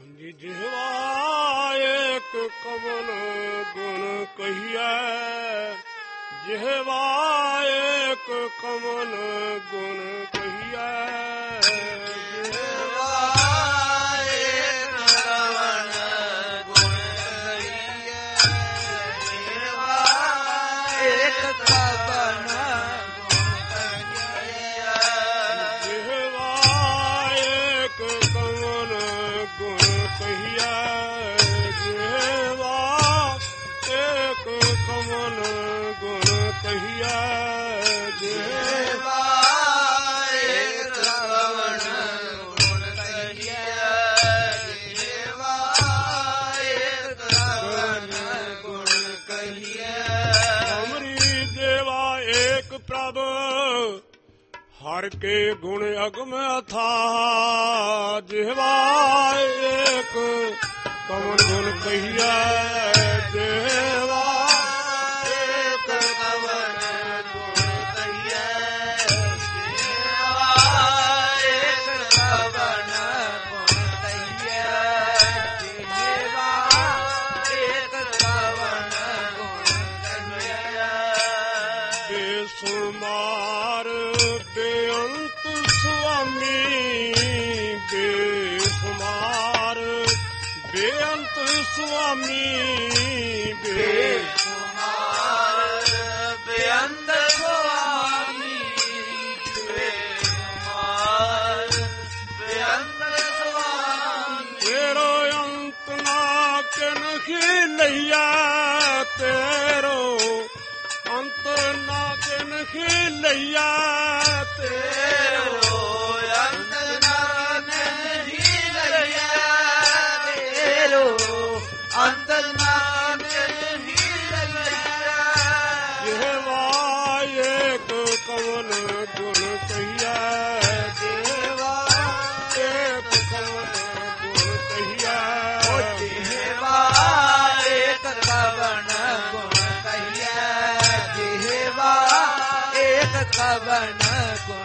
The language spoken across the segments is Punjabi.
ਜਿਹਵਾ ਏਕ ਕਮਲ ਗੁਣ ਕਹੀਐ, ਜਿਹਵਾ ਏਕ ਕਮਲ ਗੁਣ ਕਹੀਐ, ਜਿਹਵਾ ਏਕ ਕਮਲ ਗੁਣ ਕਹੀਐ, ਜਿਹਵਾ ਏਕ ਕਮਲ ਹਰ ਕੇ ਗੁਣ ਅਗਮ ਅਥਾਹ, ਜਿਹਵਾ ਏਕ ਕਮਲ ਗੁਣ ਕਹੀਐ, ਜਿਹਵਾ ਏਕ ਕਮਲ ਗੁਣ ਕਹੀਐ, ਜਿਹਵਾ ਏਕ ਕਮਲ ਗੁਣ ਕਹੀਐ, ਜਿਹਵਾ ਏਕ ਕਮਲ ਗੁਣ ਕਹੀਐ, ਬੇਸੁਮਾਰ ਬੇਅੰਤ ਸੁਆਮੀ, ਬੇਸ਼ੁਮਾਰ ਬੇਅੰਤ ਸੁਆਮੀ, ਬੇਸ਼ੁਮਾਰ ਬੇਅੰਤ ਸੁਆਮੀ, ਬੇਸ਼ੁਮਾਰ ਬੇਅੰਤ ਸੁਆਮੀ, ਤੇਰੋ ਅੰਤ ਨਾ ਕਿਨਹੀ ਲਈਐ, ਤੇਰੋ ਅੰਤ ਨਾ ਕਿਨਹੀ ਲਈਐ, ਤੇਰੋ ਅੰਤ ਨਾ ਕਿਨਹੀ ਲਈਐ, ਤੇਰੋ ਅੰਤ ਨਾ ਕਿਨਹੀ ਲਈਐ, ਜਿਹਵਾ ਏਕ ਕਮਲ ਗੁਣ ਕਹੀਐ, ਜਿਹਵਾ ਏਕ ਕਮਲ ਗੁਣ ਕਹੀਐ, ਜਿਹਵਾ ਏਕ ਕਮਲ ਗੁਣ ਕਹੀਐ, ਜਿਹਵਾ ਏਕ ਕਮਲ ਗੁਣ।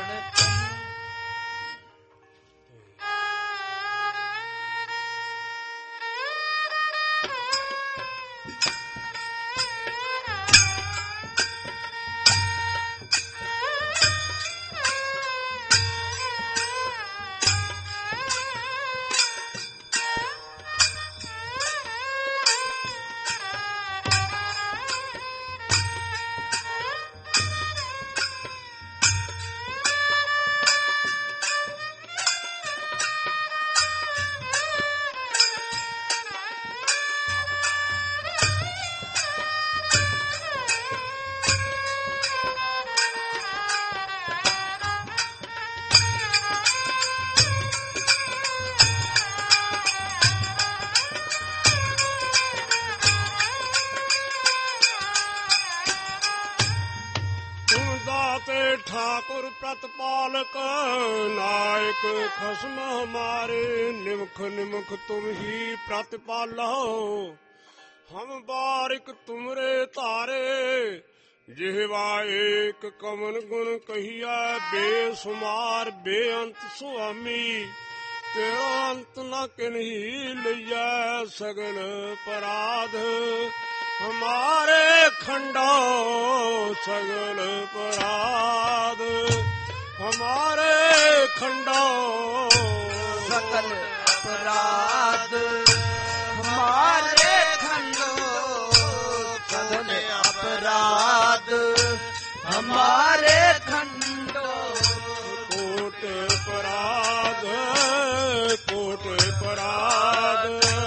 ठाकुर प्रतिपालक नायक खसम हमारे, निमख निमख तुम ही प्रतिपालो, हम बारिक तुमरे तारे, ਜਿਹਵਾ ਏਕ ਕਮਲ ਗੁਣ ਕਹੀਐ, ਬੇਸ਼ੁਮਾਰ ਬੇਅੰਤ ਸੁਆਮੀ, ਤੇਰਾ ਅੰਤ ਨਾ ਕਿਨਹੀ ਲਈਐ, ਸਗਲ ਪਰਾਧ ਹਮਾਰੇ ਖੰਡੋ, ਸਗਲ ਪਰਾਧ ਹਮਾਰੇ ਖੰਡੋ, ਸਕਲ ਅਪਰਾਧ ਹਮਾਰੇ ਖੰਡੋ, ਸਗਲ ਅਪਰਾਧ ਹਮਾਰੇ ਖੰਡੋ, ਕੋਟ ਅਪਰਾਧ ਕੋਟ ਅਪਰਾਧ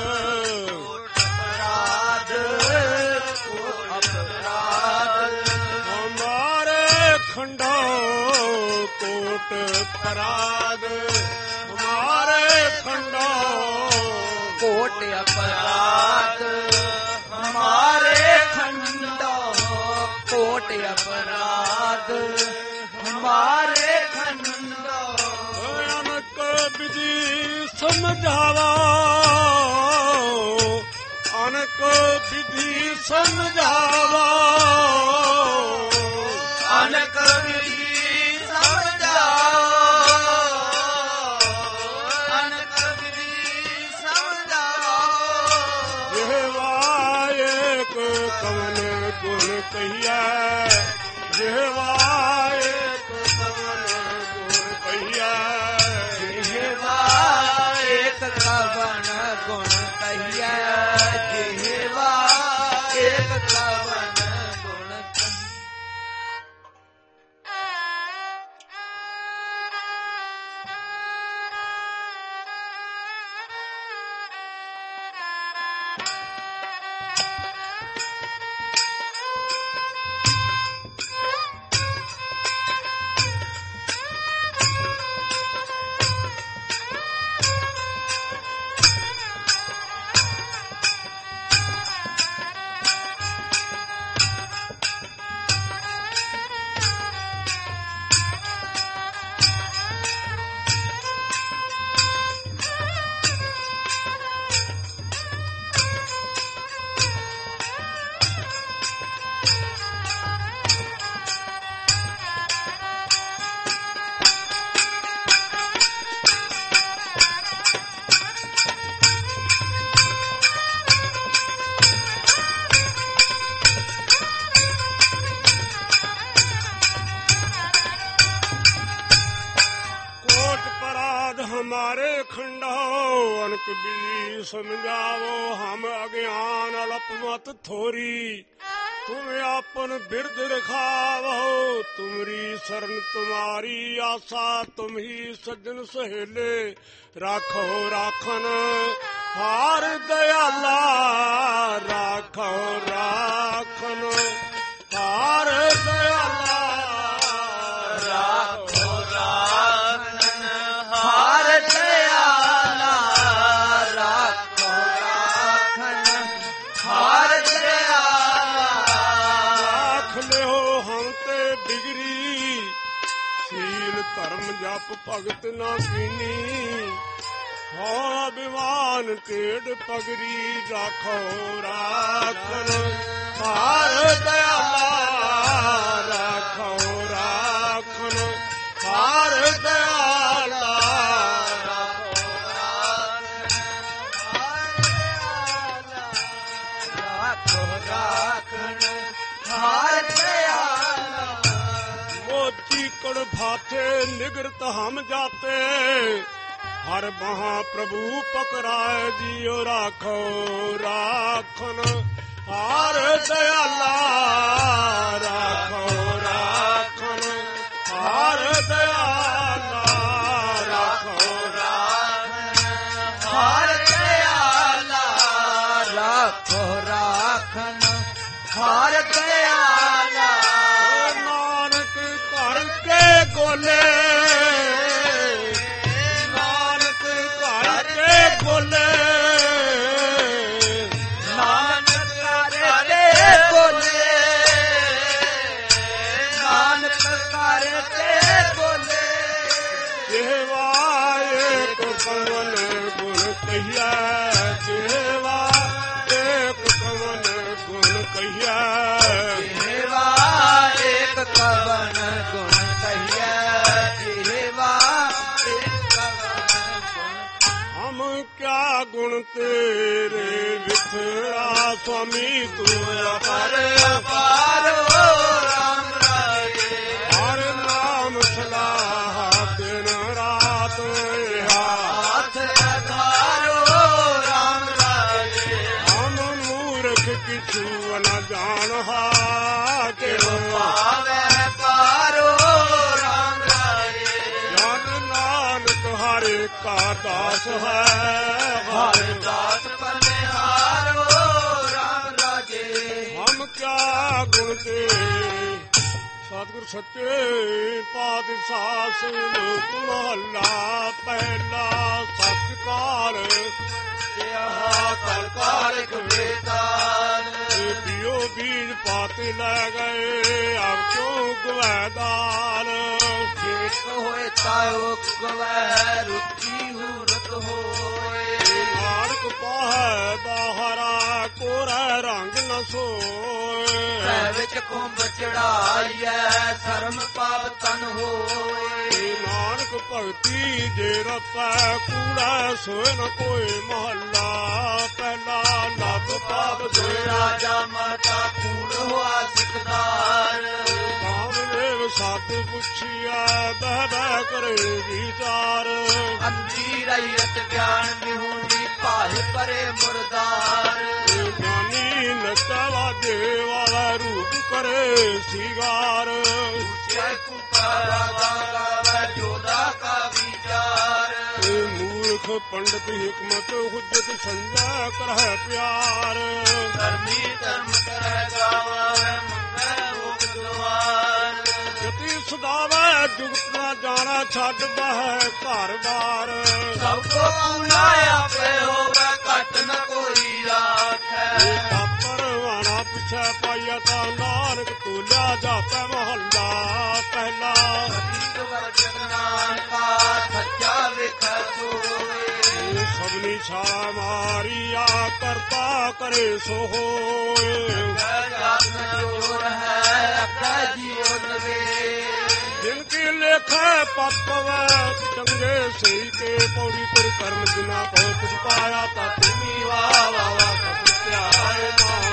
ਖੰਡੋ, ਕੋਟ ਅਪਰਾਧ ਹਮਾਰੇ ਖੰਡੋ, ਕੋਟ ਅਪਰਾਧ ਹਮਾਰੇ ਖੰਡੋ, ਕੋਟ ਅਪਰਾਧ ਹਮਾਰੇ ਖੰਡੋ, ਅਨਕ ਵਿਧੀ ਸਮਝਾਵਾ, ਅਨਕ ਵਿਧੀ ਸਮਝਾਵਾ, ਅਨਕ ਵਿਧੀ ਸਮਝਾਵਾ, ਅਨਕ ਵਿਧੀ ਸਮਝਾਵਾ, ਗੁਣ ਕਹੀਐ ਜਿਹਵਾ ਏਕ ਕਵਨ ਗੁਣ ਕਹੀਐ ਜਿਹਵਾ ਏਕ ਕਵਨ ਗੁਣ ਕਹੀਐ ਜਿਹਵਾ ਏਕ ਕਵਨ ਗੁਣ हमारे खंडाओ अनक बीज समझावो हम अज्ञान अलप मत थोरी तुम आपन बिरद रखावो तुमरी शरण तुम्हारी आशा तुम ही सज्जन सहेले राखो राखन हार दयाला राखो राखन हार दयाला राखो राखन हार दयाला राखो राखन हार दयाला राख लियो हम ते बिगड़ी सील धर्म जप भगत ना कीनी हो अभिमान टेढ़ पगड़ी राखो राखन हार दयाला राखो राखन हार दयाला राखो राखन हार दयाला मोती कड़ भाते निगृत हम जाते हर महाप्रभु पकड़ाए जियो राखो राखन हार दयाला राखो राखन हार दयाला राखो राखन हार दयाला राखो राखन हार दयाला नानक घर के गोले नानक घर के गोले नानक करते बोले नानक करते बोले जेवा एक कवन गुण कहिया जेवा एक कवन गुण कहिया जेवा एक कवन गुण कहिया जेवा एक कवन गुण हम क्या गुण तेरे विथड़ा स्वामी तू पर अपर पारो राम राये हर नाम सलाह दिन रात हाथ अधारो राम राये हम मूर्ख किछु न जानहा के पावे पारो राम राये जन नानक हरे का दास है हर दास बलिहारो राम राजे हम क्या गुण ते सतगुर सच्चे पातशाह सिलोक महला पहला सतकाल कलकालिक वेदान पियो बीज पाते ले गए अब क्यों गवैदान एक होए तायो गवै रुचि हुरत होए नानक पाहै बाहरा कोरै रंग न सोए पै विच कुंभ चढ़ाइए शर्म पाप तन होए नानक भगती जे रपै कूड़ा सोए न कोई महला पहला ਲੱਭ ਪਾਪ ਦੋਇ ਦੋਇ ਰਾਜਾ ਮਾਤਾ ਕੂੜ ਹੋਆ ਸਿਕਦਾਰ ਕਾਮਦੇਵ ਸਤ ਪੁੱਛਿਆ ਬਹਿ ਬਹਿ ਕਰੇ ਵਿਚਾਰ ਅੰਧੀ ਰਹੀਤ ਗਿਆਨ ਵਿਹੂਣੀ ਭਾਇ ਪਰੇ ਮੁਰਦਾਰ ਗਿਆਨੀ ਨਚਵਾ ਦੇਵਾ ਰੂਪ ਕਰੇ ਸਿਗਾਰ ਜੈ ਪੁਕਾਰਾ ਗਾਵੇ ਜੋਦਾ ਕਾ ਵਿਚਾਰ ਮੂਰਖ ਪੰਡਤ ਹਿਕਮਤ ਹੁਜਤ ਸੰਜਾ ਕਰਹਿ ਪਿਆਰ ਧਰਮੀ ਧਰਮ ਕਰੈ ਗਾਵੇ ਮੰਗੈ ਲੋਕ ਦੁਆਰ ਜਤੀ ਸਦਾਵੈ ਜੁਗਤ ਨਾ ਜਾਣਾ ਛੱਡ ਬਹਿ ਘਰ ਬਾਰ ਸਭ ਕੋ ਪੂਰਾ ਆਪੇ ਹੋਵੇ ਘਟ ਨ ਕੋਈ ਰਾਖੈ ਪਰਵਾਣਾ ਪਿਛੈ ਪਾਈਆ ਤਾਂ ਨਾਨਕ ਤੁਲਿਆ ਜਾਪੈ ਮਹੱਲਾ ਪਹਿਲਾ ਨਾਨਕਾ ਸੱਚਾ ਵੇਖੈ ਸੋਏ ਸਭਨੀ ਛਾਲਾ ਮਾਰੀਆ ਕਰਤਾ ਕਰੇ ਸੋ ਹੋਏ ਜਾਤ ਜੋਰ ਹੈ ਅੱਖਾਂ ਜੀਉ ਲਵੇ ਜਿਨ ਕੀ ਲੇਖੈ ਪਤਵੈ ਚੰਗੇ ਸਹੀ ਕੇ ਪੌੜੀ ਤੁਰ ਕਰਮ ਜਿਨਾ ਕੋ ਤੁਝ ਪਾਇਆ ਤਾਂ ਤੁਮੀ ਵਾ ਵਾ ਵਾ ਕਬ ਧਿਆਏ ਮਾਨ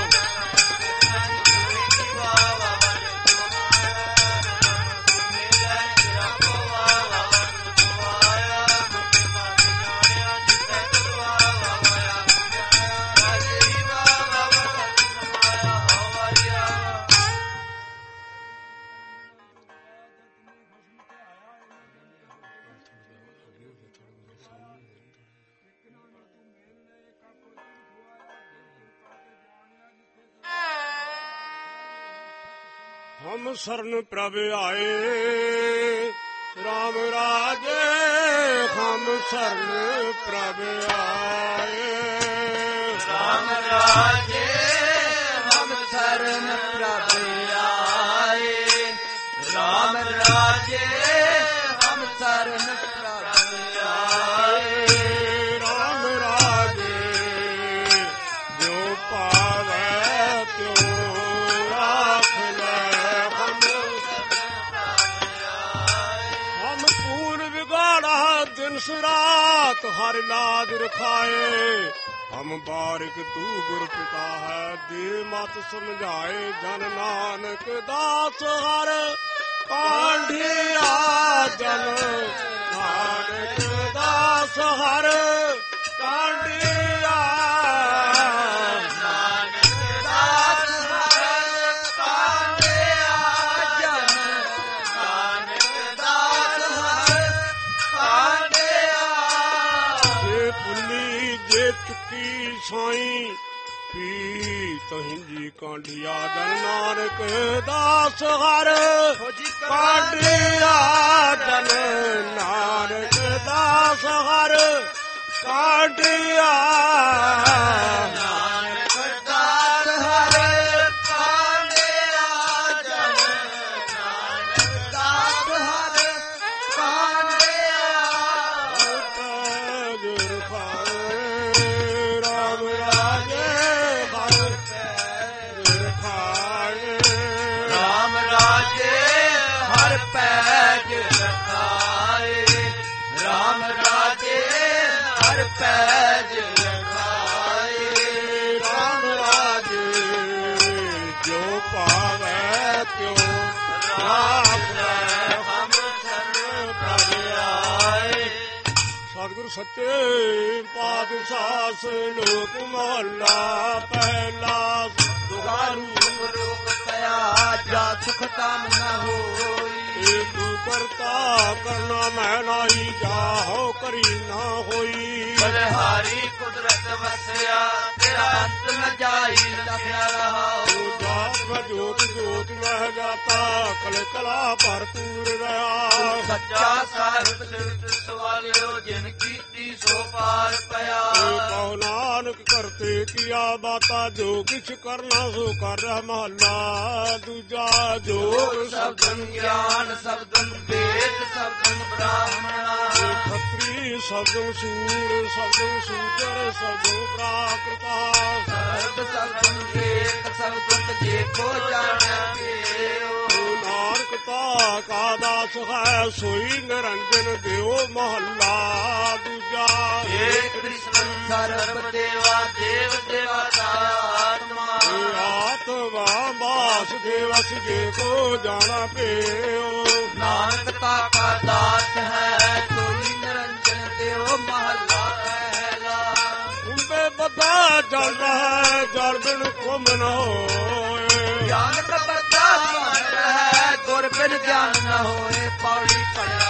ਹਮ ਸਰਨ ਪ੍ਰਭ ਆਏ ਰਾਮ ਰਾਜੇ ਹਮ ਸਰਨ ਪ੍ਰਭ ਆਏ ਰਾਮ ਰਾਜੇ ਹਮ ਸਰਨ ਪ੍ਰਭ ਆਏ ਰਾਮ ਰਾਜੇ ਹਮ ਸਰਨ ਪ੍ਰਭ ਆਏ ਰਾਮ ਰਾਜੇ ਜੋ ਪਾਵੈ ਤਿਉ ਰਾਖ ਲੈ ਹਮ ਪੂਰਨ ਵਿਗਾੜਾ ਦਿਨ ਸੁਰਾਤ ਹਰਿ ਲਾਜ ਰਖਾਏ ਹਮ ਬਾਰਿਕ ਤੂ ਗੁਰ ਪਿਤਾ ਹੈ ਦੇ ਮਤ ਸਮਝਾਏ ਜਨ ਨਾਨਕ ਦਾਸ ਹਰ ਕਾਂਢਿਆ ਜਨ ਨਾਨਕ ਦਾਸ ਹਰ ਕਾਂਢਿਆ ਨਾਨਕ ਦਾਸ ਹਰਿ ਕਾਂਢਿਆ ਜਨ ਨਾਨਕ ਦਾਸ ਹਰਿ ਕਾਂਢਿਆ ਜੇ ਪੁੰਨੀ ਜੇ ਚੁੱਕੀ ਸਾਈ ਪੀ ਤਹਿੰਜੀ ਕਾਂਢਿਆ ਜਨ ਨਾਨਕ ਦਾਸ ਹਰ ਕਾਂਢਿਆ ਜਨ ਨਾਨਕ ਦਾਸ ਹਰ ਕਾਂਢਿਆ ਨਾਨਕ ਦਾਸ ਹਰਿ ਕਾਂਢਿਆ ਜਨ ਨਾਨਕ ਦਾਸ ਹਰਿ ਕਾਂਢਿਆ ਗੁਰ ਖਾਏ ਰਾਮ ਰਾਜੇ ਹਰ ਗੁਰ ਖਾਏ ਰਾਮ ਰਾਜੇ ਹਰ ਪੈਜ ਰਖਾਏ ਰਾਮ ਰਾਜੇ ਹਰ ਪੈਜ ਰਖਾਏ ਰਾਮ ਰਾਜੇ ਜੋ ਪਾਵੈ ਤਿਉ ਰਾਖ ਲੈ ਹਮ ਸਰਨ ਪ੍ਰਭ ਆਏ ਸਤਿਗੁਰ ਸੱਚੇ ਪਾਤਸ਼ਾਹ ਸ਼ਲੋਕ ਮਹਲਾ ਪਹਿਲਾ ਦੁਗਾਰੂ ਰੋਗ ਪਿਆ ਜਾ ਸੁਖ ਤਾਮ ਨ ਹੋਈ ਤੂੰ ਕਰਤਾ ਕਰਨਾ ਮੈਂ ਨਾਹੀ ਜਾਹੋ ਕਰੀ ਨਾ ਹੋਈ ਬਲਿਹਾਰੀ ਕੁਦਰਤ ਵਸਿਆ ਤੇਰਾ ਅੰਤ ਨ ਜਾਈ ਲਖਿਆ ਰਹਾਉ ਤੂੰ ਜਾਤ ਜੋਤ ਜੋਤ ਮਹਿ ਜਾਤਾ ਕਲ ਕਲਾ ਭਰਪੂਰ ਰਹਾ ਸੱਚਾ ਸਾਹਿਬ ਸਿਰਤ ਸਵਾਲਿਓ ਜਿਨ ਕੀਤੀ ਸੋ ਪਾਰ ਪਿਆ ਕਉ ਨਾਨਕ ਕਰਤੇ ਕੀਆ ਬਾਤਾ ਜੋ ਕਿਛ ਕਰਨਾ ਸੋ ਕਰ ਮਹੱਲਾ ਦੂਜਾ ਜੋਗ ਸ਼ਬਦਨ ਗਿਆਨ ਸ਼ਬਦਨ ਵੇਦ ਸ਼ਬਦਨ ਬ੍ਰਾਹਮਣਾ ਖੱਤਰੀ ਸ਼ਬਦੰ ਸੂਰ ਸ਼ਬਦੰ ਸੂਦਰ ਸ਼ਬਦੰ ਪ੍ਰਾਕ੍ਰਿਤਾ ਸਰਬ ਸ਼ਬਦਨ ਵੇਦ ਸ਼ਬਦਨ ਜੇ ਕੋ ਜਾਣੈ ਦੇਉ ਨਾਨਕ ਤਾ ਕਾ ਦਾਸ ਹੈ ਸੋਈ ਨਿਰੰਜਨ ਦਿਓ ਮਹੱਲਾ ਦੂਜਾ ਏਕ ਕ੍ਰਿਸ਼ਨ ਸਰਬ ਦੇਵਾ ਦੇਵ ਦੇਵਤਾ ਆਤਮਾ ਆਤਮਾ ਵਾਸੁਦੇਵ ਜੇ ਕੋ ਜਾਣਾ ਪਿਓ ਨਾਨਕ ਕਾ ਦਾਸ ਹੈ ਕੋਈ ਨਿਰੰਜਨ ਦੇਵ ਮਹੱਲਾ ਪਹਿਲਾ ਕੁੰਭੇ ਬੱਧਾ ਜਲ ਰਹਾ ਜਲ ਬਿਨ ਕੁੰਭ ਨ ਹੋਏ ਗਿਆਨ ਕਾ ਬੱਧਾ ਮਨ ਰਹਿ ਗੁਰ ਬਿਨ ਗਿਆਨ ਨ ਹੋਏ ਪੌੜੀ ਪੜਿਆ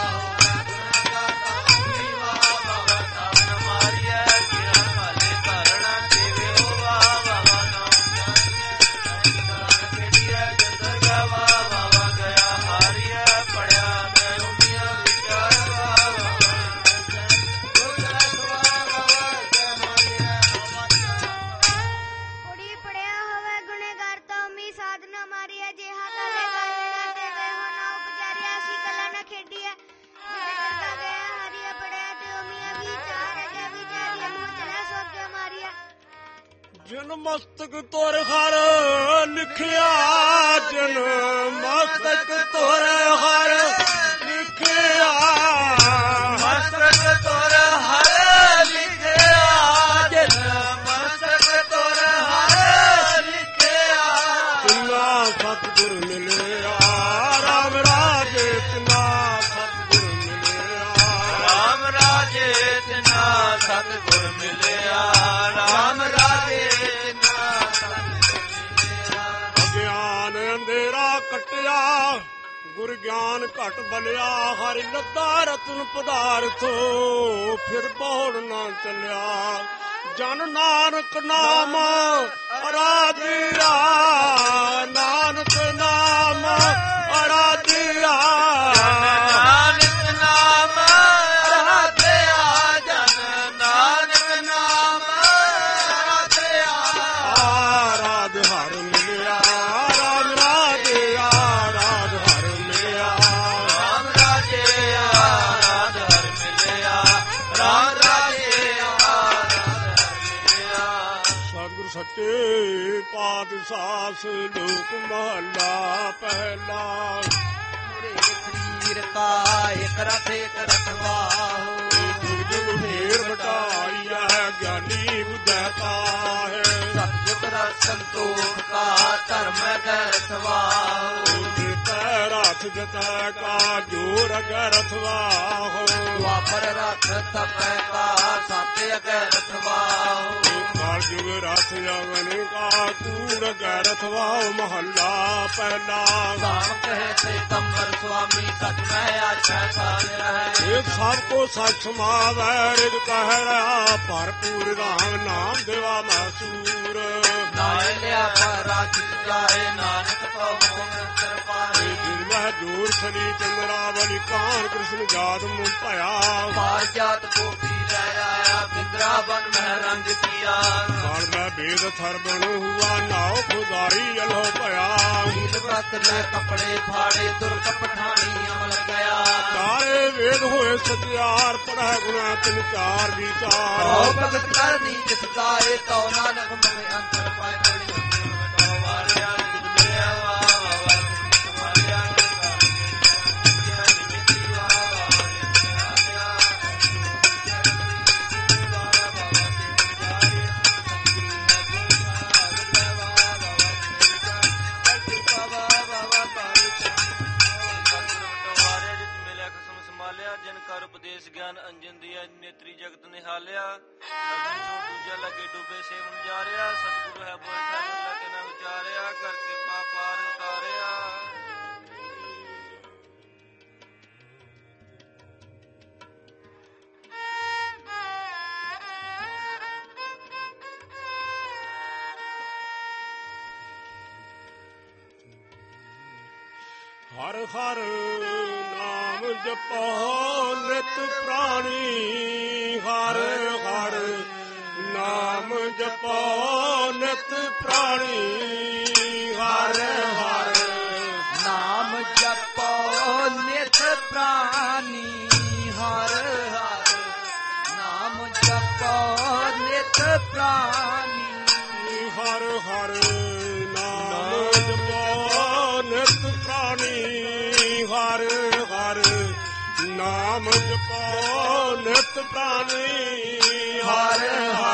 ਜਿਨ ਮਸਤਕ ਤੁਰ ਹਰ ਲਿਖਿਆ ਜਿਨ ਮਸਤਕ ਤੁਰ ਹਰ ਲਿਖਿਆ ਮਸਤਕ ਤੁਰ ਹਰ ਲਿਖਿਆ ਜਿਨ ਮਸਤਕ ਤੁਰ ਹਰ ਲਿਖਿਆ ਤਿਨਾ ਸਤਿਗੁਰ ਮਿਲਿਆ ਰਾਮ ਰਾਜੇ ਤਿਨਾ ਸਤਿਗੁਰ ਮਿਲਿਆ ਰਾਮ ਰਾਜੇ ਤਿਨਾ ਸਤਿਗੁਰ ਮਿਲਿਆ ਰਾਮ ਰਾਜੇ ਕਟਿਆ ਗੁਰ ਗਿਆਨ ਘਟ ਬਲਿਆ ਹਰਿ ਲੱਦਾ ਰਤਨ ਪਦਾਰਥੋ ਫਿਰ ਬਹੁੜ ਨਾ ਚੱਲਿਆ ਜਨ ਨਾਨਕ ਨਾਮ ਅਰਾਧਿਆ ਨਾਨਕ ਨਾਮ ਅਰਾਧਿਆ ਨਾਨਕ ਨਾਮ ਅਰਾਧਿਆ ਜਨ ਨਾਨਕ ਨਾਮ ਅਰਾਧਿਆ ਆਰਾਧ ਹਰ ਮਿਲਿਆ ਸੱਚੇ ਪਾਤਸ਼ਾਹ ਲੋਕ ਮਹੱਲਾ ਪਹਿਲਾ ਸਰੀਰ ਕਾ ਇਕ ਰਥ ਰਖਵਾਓ ਜੁਗ ਜੁਗ ਫੇਰ ਬਟਾਈ ਹੈ ਗਿਆਨੀ ਬੁੱਧੈ ਕਾ ਹੈ ਸਤਿਗੁਰ ਰਸ ਸੰਤੋਖ ਕਾ ਧਰਮ ਗਰਥਵਾਓ ਜਿਤੈ ਰਥ ਜਤੈ ਕਾ ਜੋਰ ਗਰਥਵਾਓ ਦੁਆਪਰ ਰਥ ਤਪੈ ਕਾ ਸਤਿ ਅਗਰਥਵਾਓ ਕਾਲ ਜੁਗ ਰਥ ਜਵਨ ਕਾ ਕੂੜ ਗਰਥਵਾਓ ਮਹੱਲਾ ਪਹਿਲਾ ਸਾਮ ਕਹੇ ਤੇ ਕੰਬਰ ਸੁਆਮੀ ਸਚ ਮੈਂ ਆਛੈ ਸਾਜ ਰਹਿ ਇਹ ਸਭ ਕੋ ਸਚ ਸਮਾਵੈ ਰਿਦ ਕਹਿ ਰਹਾ ਭਰਪੂਰ ਰਾਮ ਨਾਮ ਦੇਵਾ ਮਾਸੂਰ ਨਾਇ ਲਿਆ ਪਰ ਰਾਜ ਜਾਏ ਨਾਨਕ ਕੋ ਮੋਹ ਪਾਏ ਜਿਨ ਮਹਿ ਜੋਰ ਸਨੀ ਚੰਦਰਾ ਬਲੀ ਕਾਨ ਕ੍ਰਿਸ਼ਨ ਜਾਤ ਮੁ ਭਇਆ ਪਾਰ ਜਾਤ ਕੋਟੀ ਰਹਿ ਆਇਆ ਬਿੰਦਰਾਵਨ ਮਹਿ ਰੰਗ ਕੀਆ ਕਾਲ ਮੈਂ ਬੇਦ ਥਰਬਣ ਹੁਆ ਨਾਉ ਖੁਦਾਰੀ ਅਲੋ ਭਇਆ ਨੀਲ ਵਤ ਲੈ ਕੱਪੜੇ ਫਾੜੇ ਦੁਰਕ ਪਠਾਣੀ ਅਮਲ ਗਿਆ ਸਾਰੇ ਵੇਦ ਹੋਏ ਸਤਿਆਰ ਪੜ੍ਹੈ ਗੁਣਾ ਤਿਨ ਚਾਰ ਵਿਚਾਰ ਓ ਭਗਤ ਕਰਨੀ ਜਿਸ ਗਾਏ ਤੋ ਨਾਨਕ ਮਨੇ ਅੰਤਰ ਪਾਏ ਬੜੀ ਤੋ ਵਾਰਿਆ ਜਿਨ ਮਿਲਿਆ ਵਾ ਵਾਰਿਆ ਜਨ ਕਰ ਉਪਦੇਸ਼ ਗਿਆਨ ਅੰਜਨ ਦੀਆ ਨੇਤਰੀ ਜਗਤ ਨਿਹਾਲਿਆ ਦੂਜਾ ਲੱਗੇ ਡੂਬੇ ਸੇਵਨ ਜਾਰਿਆ ਸਤਿਗੁਰੂ ਹੈ ਬੋਲ ਠਾਕੁਰ ਲੱਗੇ ਨਾ ਵਿਚਾਰਿਆ ਕਰ ਕਿਰਪਾ ਪਾਰ ਉਤਾਰਿਆ ਹਰ ਹਰ ਨਾਮ ਜਪੋ ਨਿਤ ਪ੍ਰਾਣੀ ਹਰ ਹਰ ਨਾਮ ਜਪੋ ਨਿਤ ਪ੍ਰਾਣੀ ਹਰ ਹਰ ਨਾਮ ਜਪੋ ਨਿਤ ਪ੍ਰਾਣੀ ਹਰ ਹਰ ਨਾਮ ਜਪੋ ਨਿਤ ਪ੍ਰਾਣੀ ਹਰ ਹਰ ਨਾਮ ਜਪੋ ਨਿਤ ਪ੍ਰਾਣੀ ਹਰ ਹਰ ਨਾਮ ਜਪੋ ਨਿਤ ਪ੍ਰਾਣੀ ਹਰ ਹਰ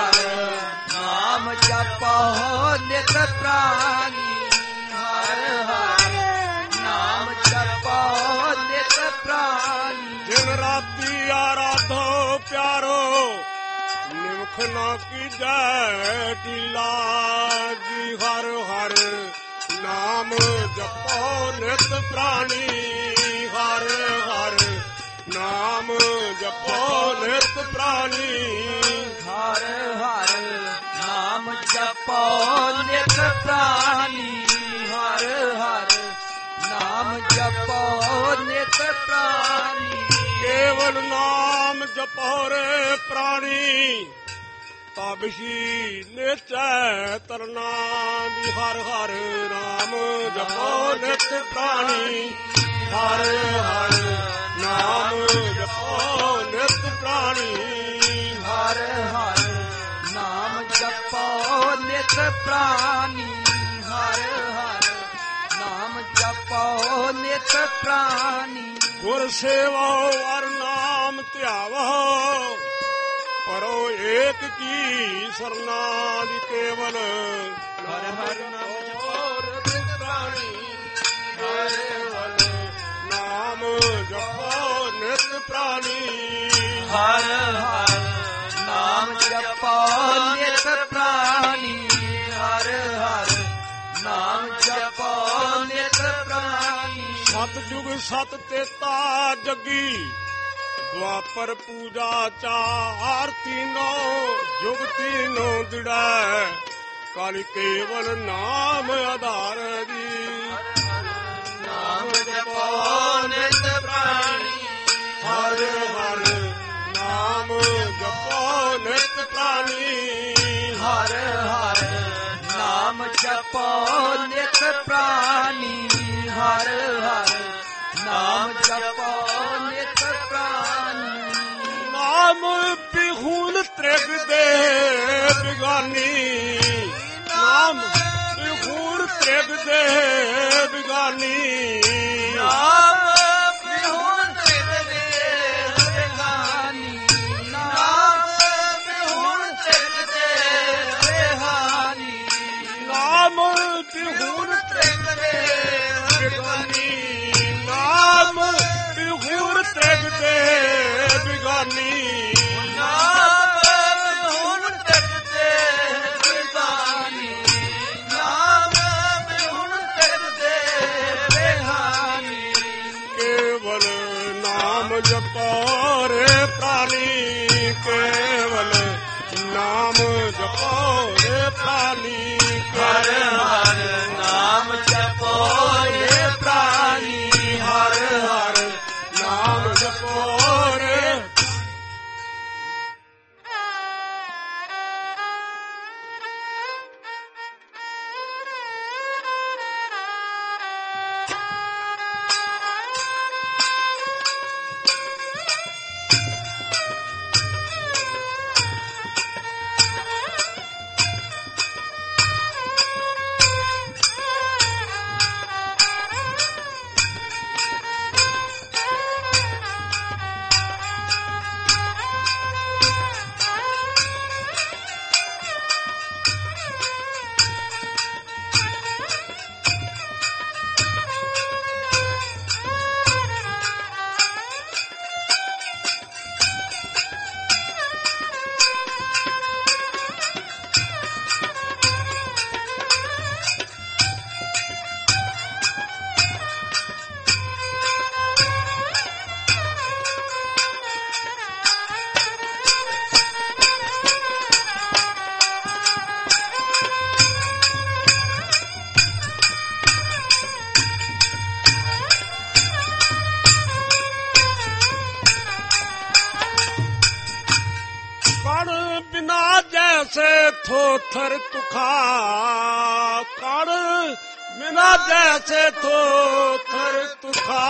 ਜਪੋ ਨਿਤ ਪ੍ਰਾਨੀ ਹਰ ਹਰ ਨਾਮ ਜਪੋ ਨਿਤ ਪ੍ਰਾਨੀ ਦਿਨ ਰਾਤੀ ਆਰਾਧੋ ਪਿਆਰੋ ਨਿਮਖ ਨਾ ਕੀਜੈ ਟੀਲਾ ਜੀ ਹਰ ਹਰ ਨਾਮ ਜਪੋ ਨਿਤ ਪ੍ਰਾਣੀ ਹਰ ਹਰ ਨਾਮ ਜਪੋ ਨਿਤ ਪ੍ਰਾਣੀ ਹਰ ਹਰ ਨਾਮ ਜਪੋ ਨਿਤ ਪ੍ਰਾਨੀ ਹਰ ਹਰ ਨਾਮ ਜਪੋ ਨਿਤ ਪ੍ਰਾਨੀ ਕੇਵਲ ਨਾਮ ਜਪੋ ਰੇ ਪ੍ਰਾਣੀ ਤਬਹੀ ਨਿਚੈ ਤਰਨਾ ਦੀ ਹਰ ਹਰ ਨਾਮ ਜਪੋ ਨਿਤ ਪ੍ਰਾਣੀ ਹਰ ਹਰ ਨਾਮ ਜਪੋ ਨਿਤ ਪ੍ਰਾਣੀ ਹਰ ਹਰ ਨਾਮ ਜਪੋ ਨਿਤ ਪ੍ਰਾਨੀ ਹਰ ਹਰ ਨਾਮ ਜਪੋ ਨਿਤ ਪ੍ਰਾਨੀ ਗੁਰ ਸੇਵਾ ਵਰ ਨਾਮ ਧਿਆਵੋ ਪਰੋ ਏਕ ਕੀ ਸਰਨਾ ਦੀ ਕੇਵਲ ਹਰ ਹਰ ਨਾਮ ਜਪੋ ਨਿਤ ਪ੍ਰਾਣੀ ਹਰ ਹਰ ਨਾਮ ਜਪੋ ਨਿਤ ਪ੍ਰਾਣੀ ਹਰ ਹਰ ਨਾਮ ਜਪੋ ਨਿਤ ਪ੍ਰਾਨੀ ਹਰ ਹਰ ਨਾਮ ਜਪੋ ਨਿਤ ਪ੍ਰਾਨੀ ਸਤਿਯੁਗ ਸਤ ਤੇਤਾ ਜਗੀ ਦੁਆਪਰ ਪੂਜਾ ਚਾਰ ਤੀਨੋ ਜੁਗ ਤੀਨੋ ਦਿੜੈ ਕਾਲੀ ਕੇਵਲ ਨਾਮ ਆਧਾਰ ਦੀ ਨਾਮ ਜਪੋ ਨਿਤ ਪ੍ਰਾਨੀ ਹਰ ਹਰ ਨਾਮ ਜਪੋ ਨਿਤ ਪ੍ਰਾਣੀ ਹਰ ਹਰ ਨਾਮ ਜਪੋ ਨਿਤ ਪ੍ਰਾਨੀ ਹਰ ਹਰ ਨਾਮ ਜਪੋ ਨਿਤ ਪ੍ਰਾਨੀ ਨਾਮ ਬਿਹੂਨ ਤ੍ਰਿਗ ਦੇ ਬਿਗਾਨੀ ਨਾਮ ਬਿਹੂਨ ਤ੍ਰਿਗ ਦੇ ਬਿਗਾਨੀ ਨਾਮ ਬਿਹੁਨ ਤ੍ਰਿਗ ਦੇ ਬਿਗਾਨੀ ਨਾਮ ਬਿਹੁਨ ਤ੍ਰਿਗ ਦੇ ਬਿਗਾਨੀ ਨਾਮ ਬਿਹੂਨ ਤ੍ਰਿਗ ਦੇ ਬਿਗਾਨੀ ਨਾਮ ਬਿਹੂਨ ਤ੍ਰਿਗ ਦੇ ਬਿਗਾਨੀ ਨਾਮ ਬਿਹੁਨ ਤ੍ਰਿਗ ਦੇ ਬਿਗਾਨੀ ਨਾਮ ਬਿਹੁਨ ਤ੍ਰਿਗ ਦੇ ਬਿਗਾਨੀ ਕੇਵਲ ਨਾਮ ਜਪੋ ਰੇ ਪ੍ਰਾਣੀ ਕੇਵਲ ਨਾਮ ਜਪੋ ਰੇ ਪ੍ਰਾਣੀ ਹਰ ਹਰ ਨਾਮ ਜਪੋ ਰੇ ਪ੍ਰਾਨੀ ਹਰ ਹਰ ਨਾਮ ਜਪੋ ਰੇ ਜੈਸੇ ਥੋਥਰ ਤੁਖਾ ਕਣ ਬਿਨਾ ਜੈਸੇ ਥੋਥਰ ਤੁਖਾ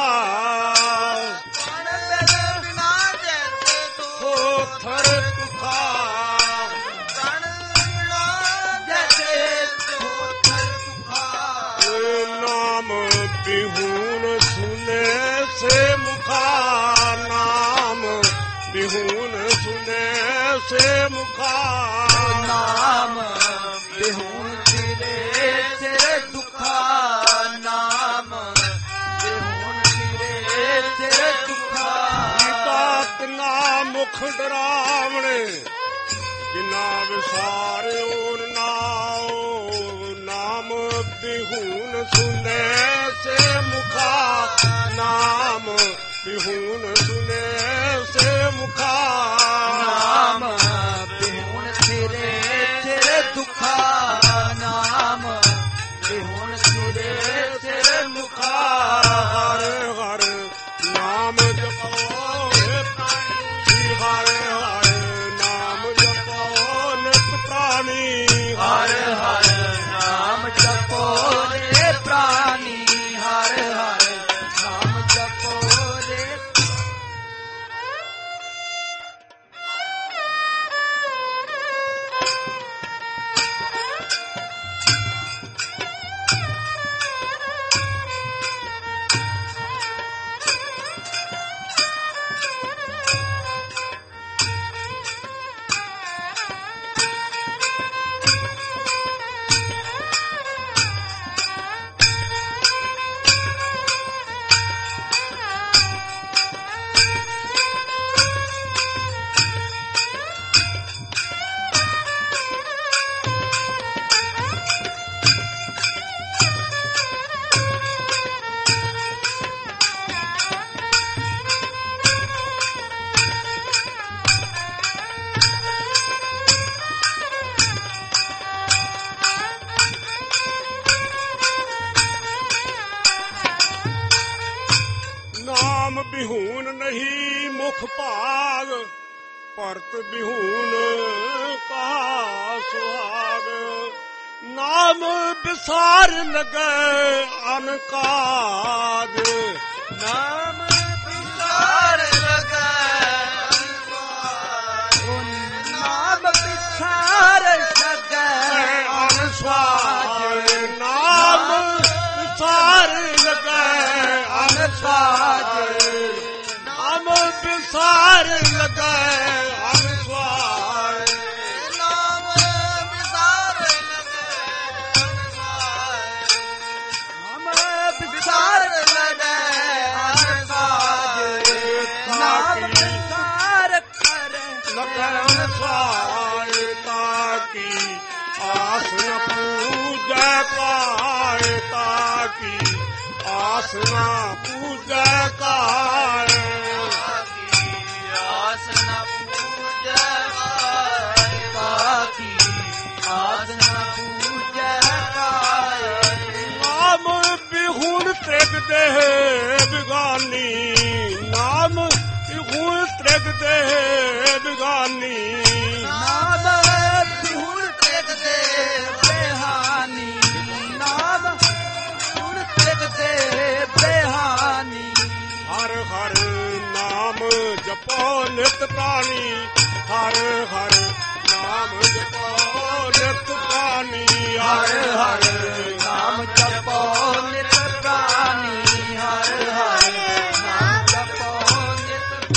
ਬਿਨਾ ਜੈਸੇ ਥੋਥਰ ਤੁਖਾ ਕਣ ਬਿਨਾ ਜੈਸੇ ਥੋਥਰ ਤੁਖਾ ਨਾਮ ਬਿਹੂਨ ਸੁਨੇ ਸੇ ਮੁਖਾ ਨਾਮ ਬਿਹੂਨ ਸੁਨੇ ਸੇ ਮੁਖਾ ਨਾਮ ਬਿਹੁਣ ਸਿਰੇ ਸਿਰ ਦੁਖਾ ਨਾਮ ਬਿਹੁਣ ਸਿਰੇ ਸਿਰ ਦੁਖਾ ਗੀਤਾ ਤਿਨਾ ਮੁਖ ਡਰਾਵਣੇ ਜਿਨਾ ਵਿਸਾਰਿਓ ਨਾਉ ਨਾਮ ਬਿਹੁਣ ਸੁਨੇ ਸੇ ਮੁਖਾ ਨਾਮ ਬਿਹੁਣ ਸੁਨੇ ਸੇ ਮੁਖਾ ਨਾਮ ਬਿਹੁਣ ਸਿਰੇ ਸਿਰ ਦੁਖਾ ਨਾਮ ਬਿਹੁਣ ਸਿਰੇ ਸਿਰ ਮੁਖਾ ਹਰ ਹਰ ਨਾਮ ਜਪੋ ਹੇ ਪ੍ਰਾਣੀ ਹਰ ਹਰ ਨਾਮ ਜਪੋ ਨਿਤ ਪ੍ਰਾਣੀ ਹਰ ਹਰ ਨਾਮ ਜਪੋ ਰੇ ਪ੍ਰਾਨੀ ਹਰ ਹਰ ਨਾਮ ਜਪੋ ਰੇ ਨਾਮ ਬਿਹੂਨ ਨਹੀਂ ਮੁਖ ਭਾਗ ਭਰਤ ਬਿਹੂਨ ਕਾ ਸੁਹਾਗ ਨਾਮ ਵਿਸਾਰ ਲਗੈ ਅਨਕਾਦ ਨਾਮ ਵਿਸਾਰ ਲਗੈ ਨਾਮ ਵਿਸਾਰ ਲਗੈ ਅਨਸਵਾਦ ਨਾਮ ਵਿਸਾਰ ਲਗੈ ਅਨਸਵਾਦ ਨਾਮ ਵਿਸਾਰ ਲਗੈ ਅਨਸਵਾਦ ਨਾਮ ਵਿਸਾਰ ਲਗੈ ਨਾਮ ਵਿਸਾਰ ਲਗੈ ਅਨਸਾਜ ਨਾਮ ਵਿਸਾਰ ਕਰ ਲਗਨ ਸਵਾਰ ਤਾਕੀ ਆਸ ਨ ਪੂਜੈ ਕਾਇ ਤਾਕੀ ਆਸ ਨ ਪੂਜੈ ਕਾਇ ਆਸ ਨ ਪੂਜੈ ਕਾਕੀ ਆਸ ਨ ਪੂਜੈ ਕਾਇ ਨਾਮ ਬਿਹੁਣ ਤ੍ਰਿਗ ਦੇ ਬਿਗਾਨੀ ਨਾਮ ਬਿਹੁਣ ਤ੍ਰਿਗ ਦੇ ਬਿਗਾਨੀ ਨਾਮ ਬਿਹੁਣ ਤ੍ਰਿਗ ਦੇ ਬੇਹਾਨੀ ਨਾਮ ਬਿਹੁਣ ਤ੍ਰਿਗ ਦੇ ਬੇਹਾਨੀ ਹਰ ਹਰ ਨਾਮ ਜਪੋ ਨਿਤ ਪ੍ਰਾਣੀ ਹਰ ਹਰ ਨਾਮ ਜਪੋ ਨਿਤ ਪ੍ਰਾਣੀ ਹਰ ਹਰ ਨਾਮ ਜਪੋ ਨਿਤ ਪ੍ਰਾਨੀ ਹਰ ਹਰ ਨਾਮ ਜਪੋ ਨਿਤ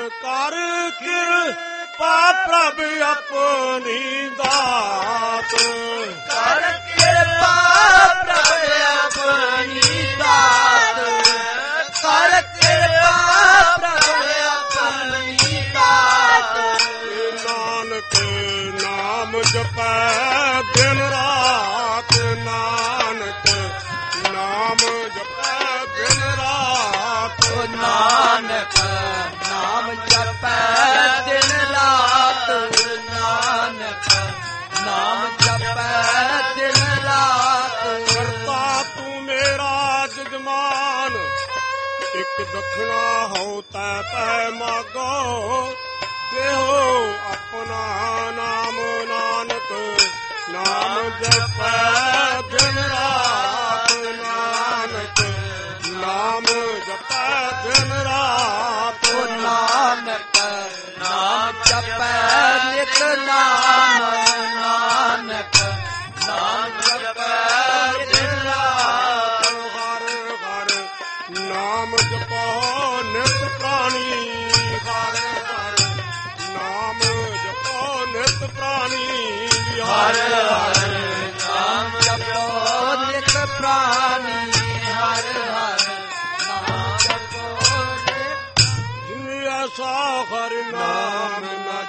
ਕਰ ਕਿਰਪਾ ਪ੍ਰਭ ਆਪਣੀ ਦਾਤ ਕਰ ਕਿਰਪਾ ਪ੍ਰਭ ਆਪਣੀ ਦਾਤ ਕਰ ਕਿਰਪਾ ਪ੍ਰਭ ਆਪਣੀ ਦਾਤ ਨਾਨਕ ਨਾਮ ਜਪੈ ਦਿਨ ਰਾਤ ਨਾਨਕ ਨਾਮ ਜਪੈ ਦਿਨ ਰਾਤ ਨਾਨਕ ਨਾਮ ਜਪੈ ਦਿਨ ਰਾਤ ਨਾਨਕ ਨਾਮ ਜਪੈ ਦਿਨ ਰਾਤ ਕਰਤਾ ਤੂੰ ਮੇਰਾ ਜਜਮਾਨ ਇੱਕ ਦਖਣਾ ਹੋ ਤੈ ਤੈ ਮਾਗੋ ਦੇਹੋ ਆਪਣਾ ਨਾਮ ਨਾਨਕ ਨਾਮ ਜਪੈ ਦਿਨ ਰਾਤ ਨਾਨਕ ਨਾਮ ਜਪੈ ਦਿਨ ਰਾਤ ਨਾਨਕ ਨਾਮ ਜਪੈ ਨਿਤ ਨਾਮ ਨਾਨਕ ਨਾਮ ਜਪੈ ਦਿਨ ਰਾਤ ਹਰ ਹਰ ਨਾਮ ਜਪੋ ਨਿਤ ਪ੍ਰਾਣੀ ਹਰ ਹਰ ਨਾਮ ਜਪੋ ਨਿਤ ਪ੍ਰਾਣੀ ਹਰ ਹਰ ਨਾਮ ਜਪੋ ਨਿਤ ਪ੍ਰਾਣੀ ਹਰ ਹਰ ਨਾਮ ਜਪੋ ਨਿਤ ਜਿਨ ਐਸਾ ਹਰ ਨਾਮ ਨਾ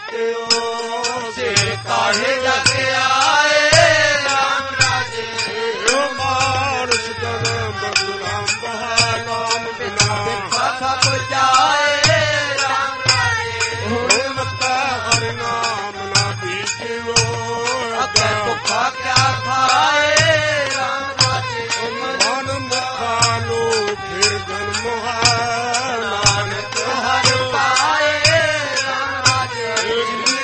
ਚੇਤਿਓ ਸੇ ਕਾਹੇ ਜਗ ਆਏ ਰਾਮ ਰਾਜੇ ਓ ਮਾਨਸ ਜਨਮ ਦੁਰੰਭ ਹੈ ਨਾਮ ਬਿਨਾ ਖਾਖਾ ਕੋ ਜਾਏ ਰਾਮ ਰਾਜੇ ਹੋਏ ਮਤਾ ਹਰ ਨਾਮ ਨਾ ਬੀਜਿਓ ਅੱਗੇ ਭੁੱਖਾ ਕਿਆ ਖਾਏ ਰਾਮ ਰਾਜੇ ਮਨ ਮੁਖਾ ਨੂੰ ਫਿਰ ਜਨਮ ਹੈ ਨਾਨਕ ਹਰ ਪਾਏ ਰਾਮ ਰਾਜੇ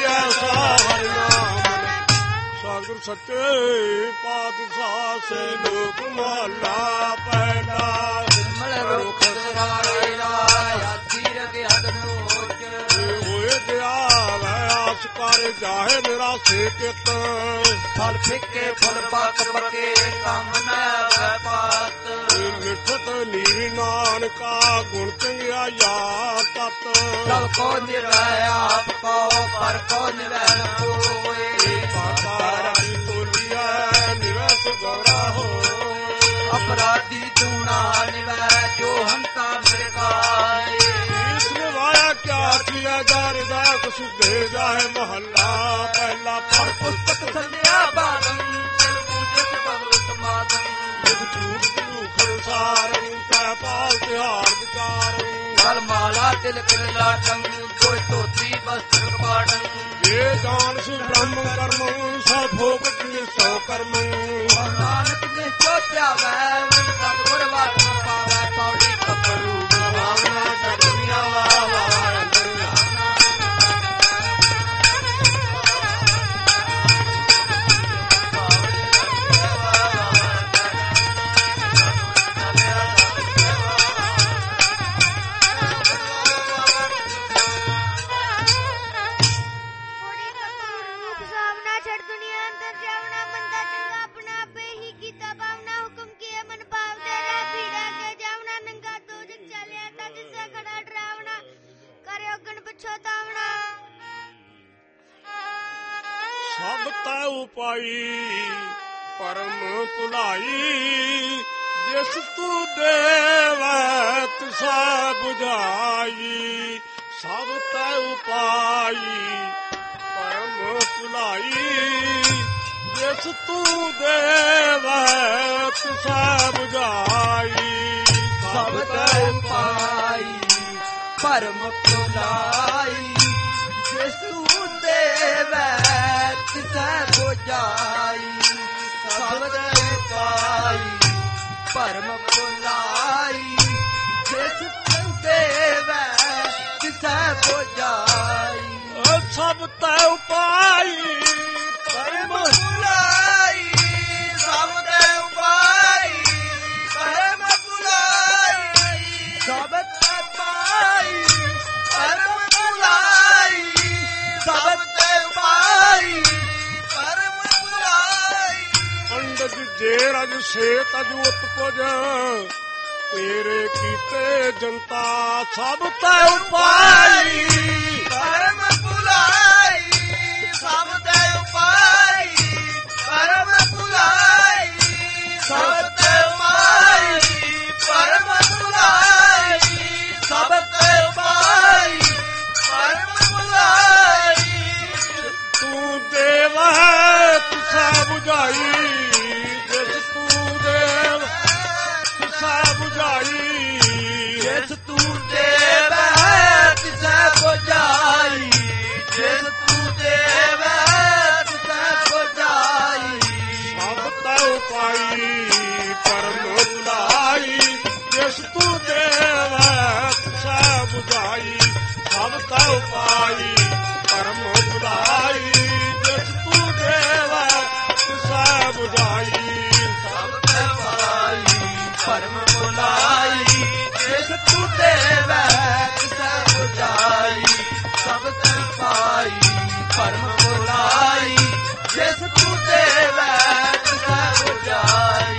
ਸਾਗਰ ਸੱਚੇ ਪਾਤਸ਼ਾਹ ਸੇ ਲੋਕ ਮਹਲਾ ਪਹਿਲਾ ਮਲ ਰੁਖ ਸਰਾਏ ਰਾਇਆ ਧੀਰਗ ਅਗਨੋਚ ਹੋਏ ਦਿਆਵੈ ਆਸ ਕਰ ਜਾਹੇ ਨਿਰਾਸੇ ਕਿਤ ਫਲ ਫਿੱਕੇ ਫੁੱਲ ਪੱਕ ਪੱਕੇ ਕੰਮ ਨ ਆਵੈ ਪਾਤ ਮਿਠਤ ਨੀਰ ਨਾਨਕਾ ਗੁਣ ਚੰਗਿਆ ਯਾਰ ਤਤ ਸਭ ਕੋ ਨਿਰਵੈ ਆਪ ਕੋ ਪਰ ਕੋ ਨਿਰਵੈ ਨ ਕੋਏ ਤਾਰੀ ਤੋਲੀਐ ਨਿਰਸ ਗੌਰਾ ਹੋਏ ਅਪਰਾਧੀ ਤੂਣਾ ਨਿਵੈ ਜੋ ਹੰਤਾ ਮਿਰਕਾਏ ਇਸ ਨਿਵਾਇਆ ਕਿਆ ਕੀਆ ਜਾ ਰਿਦਾ ਕਸੁਦੇ ਜਾਏ ਮਹੱਲਾ ਪਹਿਲਾ ਪਰ ਪੁਸਤਕ ਸੰਧਿਆ ਬਾਦੰ ਚਲ ਪੂਜਿਤ ਭਗਵਤ ਮਾਦੰ ਜਿਤ ਝੂਠ ਝੂਠ ਸਾਰੰ ਤੈ ਪਾਲ ਤਿਹਾਰ ਵਿਚਾਰੰ ਗਲ ਮਾਲਾ ਤਿਲਕ ਲਾਟੰ ਕੋਈ ਧੋਤੀ ਵਸਤਰ ਪਾੜੰ ਜੇ ਜਾਣ ਸੀ ਬ੍ਰਹਮ ਕਰਮ ਸਭ ਭੋਗਤ ਨਿਸੋ ਕਰਮ ਨਾਨਕ ਨੇ ਸੋਚਿਆ ਵੈ ਸਤਿਗੁਰ ਵਾਟ ਨ ਪਾਵੈ ਪੌੜੀ ਕਪਰੂ ਭਾਵਨਾ ਦੁਨੀਆ ਵਾਵਾ ਸਭ ਤੈ ਉਪਾਈ ਪਰਮ ਭੁਲਾਈ ਜਿਸ ਤੂੰ ਦੇਵੈ ਤਿਸੈ ਬੁਝਾਈ ਸਭ ਤੈ ਉਪਾਈ ਪਰਮ ਭੁਲਾਈ ਜਿਸ ਤੂੰ ਦੇਵੈ ਤਿਸੈ ਬੁਝਾਈ ਸਭ ਤੈ ਪਾਈ ਪਰਮ ਭੁਲਾਈ ਜਿਸੂ ਦੇਵੈ ਤਿਸੈ ਬੁਝਾਈ ਸਭ ਤੈ ਪਾਈ ਪਰਮ ਭੁਲਾਈ ਜਿਸੂ ਦੇਵੈ ਤਿਸੈ ਬੁਝਾਈ ਸਭ ਤੈ ਉਪਾਈ ਪਰਮ ਭੁਲਾਈ ਸਭ ਤੈ ਉਪਾਈ ਪਰਮ ਭੁਲਾਈ ਸਭ ਤੈ ਪਾਈ ਪਰਮ ਭੁਲਾਈ ਸਭ ਤੈ ਪਾਈ ਪਰਮ ਭੁਲਾਈ ਅੰਡਜ ਜੇ ਰਜ ਸੇ ਤਜ ਉਤਪਜ ਤੇਰੇ ਕੀਤੇ ਜਨਤਾ ਸਭ ਤੈ ਉਪਾਈ ਕਰਮ ਭੁਲਾਈ ਸਭ ਤੇ ਉਪਾਈ ਕਰਮ ਭੁਲਾਈ ਸਭ ਤੇ ਉਪਾਈ ਕਰਮ ਭੁਲਾਈ ਸਭ ਤੇ ਉਪਾਈ ਕਰਮ ਭੁਲਾਈ ਤੂੰ ਦੇਵ ਹੈ ਤੁਸਾ ਬੁਝਾਈ ਜਿਸ ਤੂੰ ਦੇਵ ਤੁਸਾ ਬੁਝਾਈ ਜਿਸ ਤੂੰ ਦੇਵ ਹੈ ਤਿਸੈ ਬੁਝਾਈ ਜਿਸ ਤੂੰ ਦੇਵ ਹੈ ਤਿਸੈ ਬੁਝਾਈ ਸਭ ਤੈ ਉਪਾਈ ਪਰਮ ਬੁਲਾਈ ਜਿਸ ਤੂੰ ਦੇਵ ਹੈ ਤੁਸਾ ਬੁਝਾਈ ਸਭ ਤੈ ਉਪਾਈ ਪਰਮ ਬੁਲਾਈ ਜਿਸ ਤੂੰ ਦੇਵ ਹੈ ਤੁਸਾ ਬੁਝਾਈ ਸਭ ਤੇ ਉਪਾਈ ਪਰਮ ਬੁਲਾਈ ਜਿਸ ਤੂੰ ਦੇਵ ਹੈ ਤਿਸੈ ਬੁਝਾਈ ਸਭ ਤੇ ਉਪਾਈ ਪਰਮ ਬੁਲਾਈ ਜਿਸ ਤੂੰ ਦੇਵ ਹੈ ਤਿਸੈ ਬੁਝਾਈ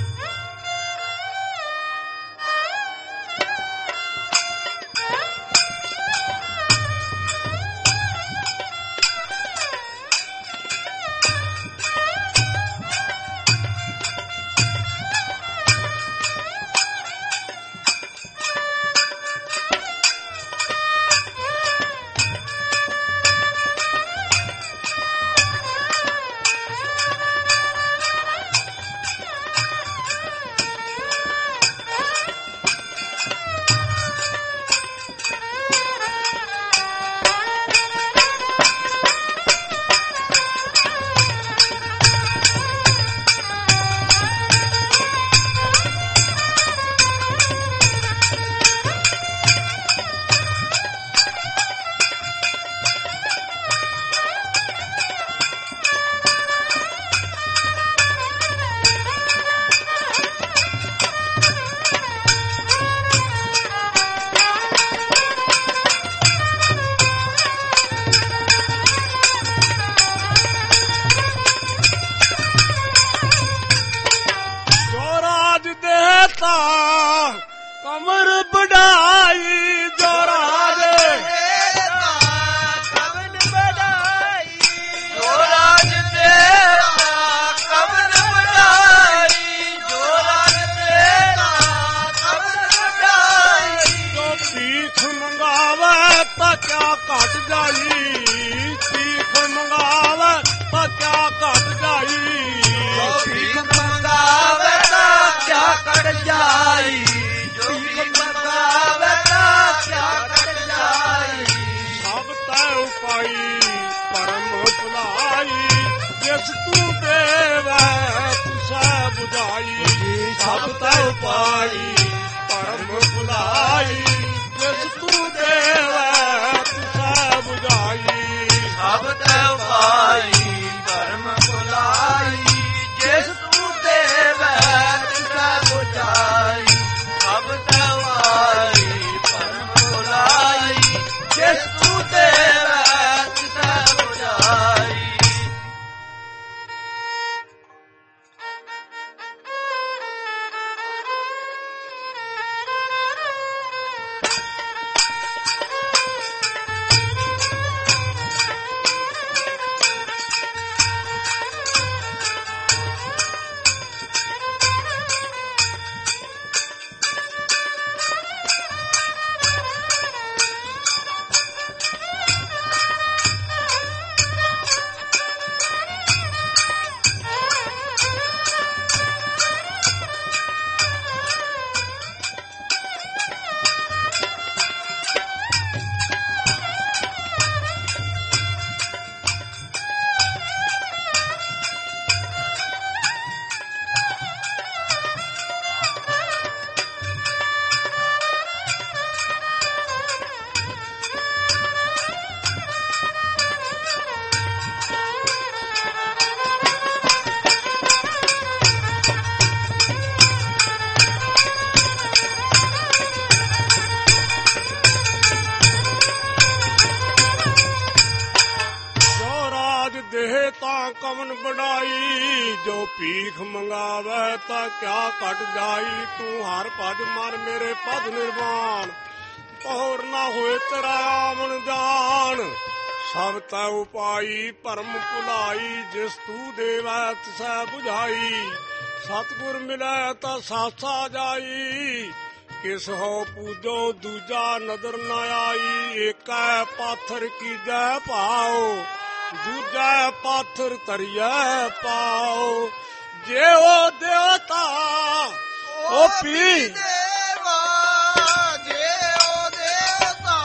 ਜੋ ਰਾਜ ਦੇਤਾ ਕਮਰ ਬੜਾਈ ਜੋ ਰਾਜ ਕਵਨ ਬੜਾਈ ਜੋ ਰਾਜ ਤੇਰਾ ਕਵਨ ਬੜਾਈ ਜੋ ਰਾਜ ਤੇਰਾ ਕਵਨ ਬੜਾਈ ਜੋ ਭੀਖ ਮੰਗਾਵੇ ਤਾਂ ਕਿਆ ਘਟ ਜਾਈ ਭੀਖ ਮੰਗਾਵੇ ਤਾਂ ਕਿਆ ਘਟ ਜਾਈ ਜੋ ਭੀਖ ਮੰਗਾਵੇ ਤਾਂ ਕਿਆ ਕੱਢ ਜਾਈ ਜੋ ਭੀਖ ਮੰਗਾਵੇ ਤਾਂ ਕਿਆ ਕੱਢ ਜਾਈ ਸਭ ਤੈ ਉਪਾਈ ਪਰਮ ਭੁਲਾਈ ਜਿਸ ਤੂੰ ਦੇਵੈ ਤੁਸਾ ਬੁਝਾਈ ਸਭ ਤੈ ਉਪਾਈ ਪਰਮ ਭੁਲਾਈ ਜਿਸ ਤੂੰ ਦੇਵੈ ਤੁਸਾ ਬੁਝਾਈ ਸਭ ਤੇ ਉਪਾਈ ਪਰਮ ਭੁਲਾਈ ਜਿਸ ਤੂੰ ਦੇਵੈ ਤਿਸੈ ਬੁਝਾਈ ਸਭ ਤੇ ਉਪਾਈ ਪਰਮ ਭੁਲਾਈ ਜਿਸ ਤੂੰ ਦੇਵੈ ਤਿਸੈ ਬੁਝਾਈ ਤਾਂ ਕਵਨ ਬੜਾਈ, ਜੋ ਭੀਖ ਮੰਗਾਵੇ ਤਾਂ ਕਿਆ ਘਟ ਜਾਈ। ਤੂੰ ਹਰ ਭਜ ਮਨ ਮੇਰੇ ਪਦ ਨਿਰਵਾਣ, ਪਹੁਰ ਨਾ ਹੋਏ ਤੇਰਾ ਆਵਣ ਜਾਣ। ਸਭ ਤੈ ਉਪਾਈ ਭਰਮ ਭੁਲਾਈ, ਜਿਸ ਤੂੰ ਦੇਵੈ ਤਿਸੈ ਬੁਝਾਈ। ਸਤਿਗੁਰ ਮਿਲੈ ਤਾਂ ਸਾਸਾ ਜਾਈ, ਕਿਸ ਹੋ ਪੂਜੋ ਦੂਜਾ ਨਦਰ ਨ ਆਈ। ਏਕੈ ਪਾਥਰ ਕੀਜੈ ਭਾਉ, ਦੂਜੈ ਪਾਥਰ ਧਰਿਐ ਪਾਉ। ਜੇ ਉਹ ਦੇਵਤਾ ਉਹ ਪੀ ਦੇਵਾ, ਜੇ ਉਹ ਦੇਵਤਾ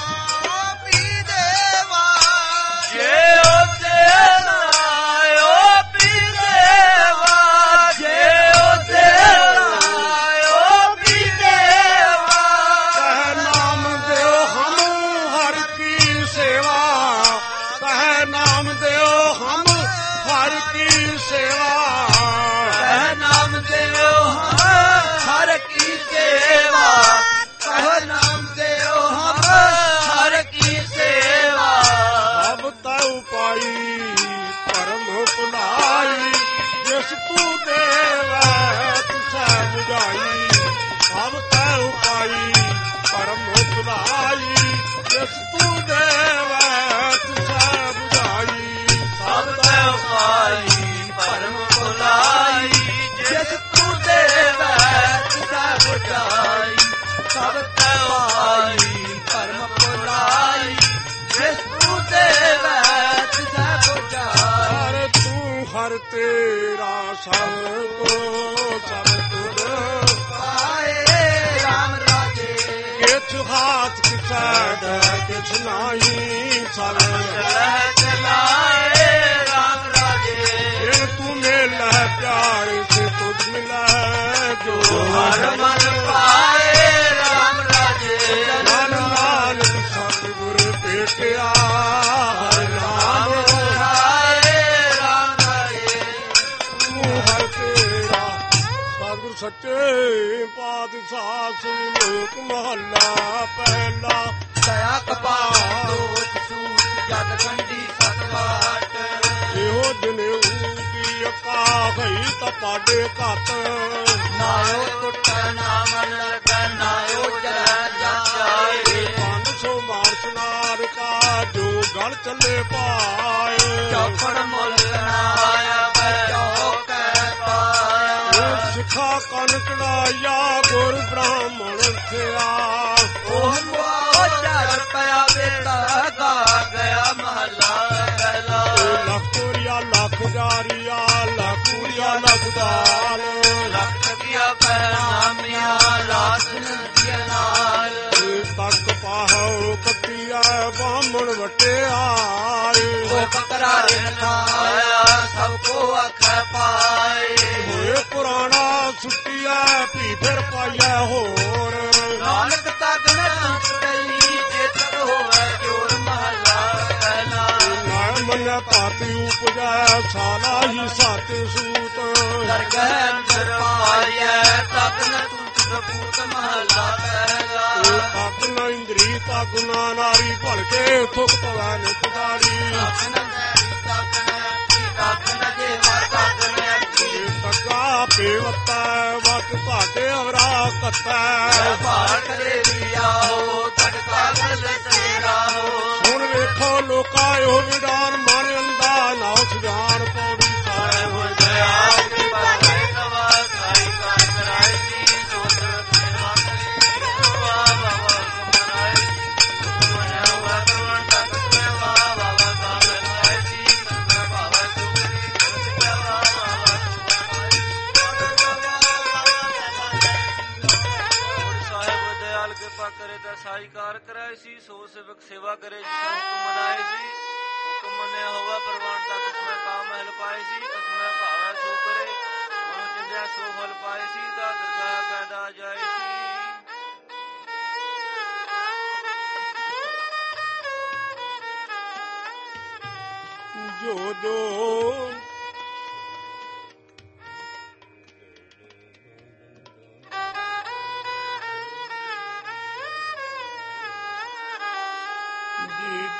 ਪੀ ਦੇਵਾ, ਜੇ ਉਹ ਦੇਵਾ ਉਹ ਪੀ ਦੇਵਾ, ਜੇ ਉਹ ਦੇਵਾ ਉਹ ਪੀ ਦੇਵਾ। ਕਹਿ ਨਾਮ ਦਿਓ ਹਮ ਹਰ ਕੀ ਸੇਵਾ, ਕਹਿ ਨਾਮ ਦਿਓ ਹਮ ਹਰ ਕੀ ਸੇਵਾ। ਕਹਿ ਨਾਮ ਦਿਓ ਹਰ ਕੀ ਸੇਵਾ, ਕਹਿ ਨਾਮ ਦਿਓ ਹਰ ਕੀ ਸੇਵਾ। ਸਭ ਤੈ ਉਪਾਈ ਭਰਮ ਭੁਲਾਈ, ਜਿਸ ਤੂੰ ਦੇਵੈ ਤਿਸੈ ਬੁਝਾਈ। ਸਭ ਤੈ ਉਪਾਈ ਭਰਮ ਭੁਲਾਈ, ਜਿਸ ਤੂੰ ਦੇਵੈ ਤਿਸੈ ਬੁਝਾਈ। ਸਭ ਤੈ ਉਪਾਈ ਭਰਮ ਭੁਲਾਈ, ਜਿਸ ਤੂੰ ਦੇਵੈ ਤਿਸੈ ਬੁਝਾਈ। ਸਭ ਤੈ ਉਪਾਈ ਭਰਮ ਭੁਲਾਈ, ਜਿਸ ਤੂੰ ਦੇਵੈ ਤਿਸੈ ਬੁਝਾਈ। ਹਰ ਤੂੰ ਹਰ ਤੇਰਾ ਸਭ ਕੋ ਸਭ ਤੁਧ ਪਾਏ ਰਾਮ ਰਾਜੇ, ਕਿਛ ਹਾਥ ਕਿਸੈ ਦੈ ਕਿਛ ਨਾਹੀ। ਸਭ ਚਲਹਿ ਚਲਾਏ ਰਾਮ ਰਾਜੇ। ਇਹ ਤੂੰ ਮਿਲੈ ਪਿਆਰ ਸੇ ਤੁਝ ਮਿਲੈ, ਜੋ ਹਰ ਮਨ ਪਾਏ ਰਾਮ ਰਾਜੇ। ਮਨ ਨਾਨਕ ਸਤਿਗੁਰ ਭੇਟਿਆ। ਹਰਿ ਨਾਮ ਆਏ ਰਾਮ ਰਾਜੇ। ਤੂੰ ਹਰ ਤੇਰਾ ਸਤਿਗੁਰ ਸੱਚੇ ਪਾਤਸ਼ਾਹ। ਸੁਣ ਲੋਕ ਮਹੱਲਾ ਪਹਿਲਾ। ਦਇਆ ਕਪਾਲ ਦੋਖ ਸੂਤ ਜਗ ਖੰਡੀ ਸਤਵਾਟ। ਇਹੋ ਦਿਨੇ ਕੀ ਅਕਾ ਭਈ ਤਪਾਡੇ ਘਤ। ਨਾਇਓ ਟੁੱਟੈ ਨਾ ਮਨ ਲਗੈ, ਨਾਇਓ ਜਲੈ ਜਾਏ। 500 ਮਾਰ ਸੁਨਾਰ ਕਾ ਜੋ ਗਲ ਚੱਲੇ ਪਾਏ। ਚੌਪੜ ਮੁੱਲ ਨਾ ਆਇਆ ਬੈ ਚੌਕੈ ਪਾਇਆ। ਸਿਖਾ ਕਨ ਚੜਾਇਆ ਗੁਰ ਬ੍ਰਾਹਮਣ ਥਿਆ। ਉਹ ਮੁਆ ਚਰ ਪਿਆ ਬੇਟਾ ਗਾ ਗਿਆ ਮਹਲਾ ਪਹਿਲਾ। ਲੱਖੁਰੀਆ ਲੱਖ ਜਾਰੀਆ ਲੱਖੁਰੀਆ ਲਖਦਾਰ। ਲੱਖ ਗਿਆ ਪਹਿਨਾਮਿਆ ਰਾਤ ਨਦੀਆ ਨਾਲ। ਤੱਕ ਪਾਹੋ ਕੱਤੀਆ ਬਾਹਮਣ ਵਟਿਆਏ। ਉਹ ਬੱਕਰਾ ਰਿਨ ਖਾਇਆ ਸਭ ਕੋ ਆਖੈ ਪਾਏ। ਹੋਏ ਪੁਰਾਣਾ ਸੁੱਟਿਆ ਭੀ ਫਿਰ ਪਾਇਆ ਹੋਰ। ਨਾਨਕ ਤੱਕ ਨ ਟੁੱਟਈ ਜੇ ਤਕ ਹੋਵੇ ਜੋਰ ਮਹਲਾ ਪਹਿਲਾ। ਨਾਮ ਮੰਨਿਆ ਭਾਤੀ ਉਪਜੈ ਸਾਲਾ ਹੀ ਸਤ ਸੂਤ। ਦਰਗਹਿ ਅੰਦਰ ਪਾਈਐ ਤਕ ਨ ਟੁੱਟ ਸਪੂਤ ਮਹਲਾ ਪਹਿਲਾ। ਤੱਕ ਨ ਇੰਦਰੀ ਤੱਕ ਨਾ ਨਾਰੀ ਭਲਕੇ ਥੁਕ ਪਵੈ ਨਿਤਦਾਰੀ। ਤੱਕਾ ਪੇਵਤਾ ਵਕ ਭਾਟੇ ਅਵਰਾ ਕੱਤੈ। ਹੁਣ ਵੇਖੋ ਲੋਕਾ ਇਹੋ ਵਿਧਾਨ ਮਨ ਅੰਦਾ ਨਾ ਸੁਜਾਨ ਪੌੜੀ ਸਾਹਿਬ ਹੋ ਸਾਈਕਾਰ ਕਰਾਏ ਸੀ। ਸੋ ਸੇਵਕ ਸੇਵਾ ਕਰੇ ਜਿਸ ਹੁਕਮ ਮਨਾਏ ਸੀ। ਹੁਕਮ ਮੰਨਿਆ ਹੋਵਾ ਪ੍ਰਵਾਨ ਤਾਂ ਕਿਸਮੈ ਕਾ ਮਹਿਲ ਪਾਏ ਸੀ। ਕਿਸਮੈ ਭਾਵੈ ਸੋ ਕਰੇ ਮਨੁ ਚਿੰਦਿਆ ਸੋ ਫਲ ਪਾਏ ਸੀ। ਤਾਂ ਦਰਗਾਹ ਪੈਦਾ ਜਾਏ ਸੀ। ਜੋ ਜੋ ਜੀ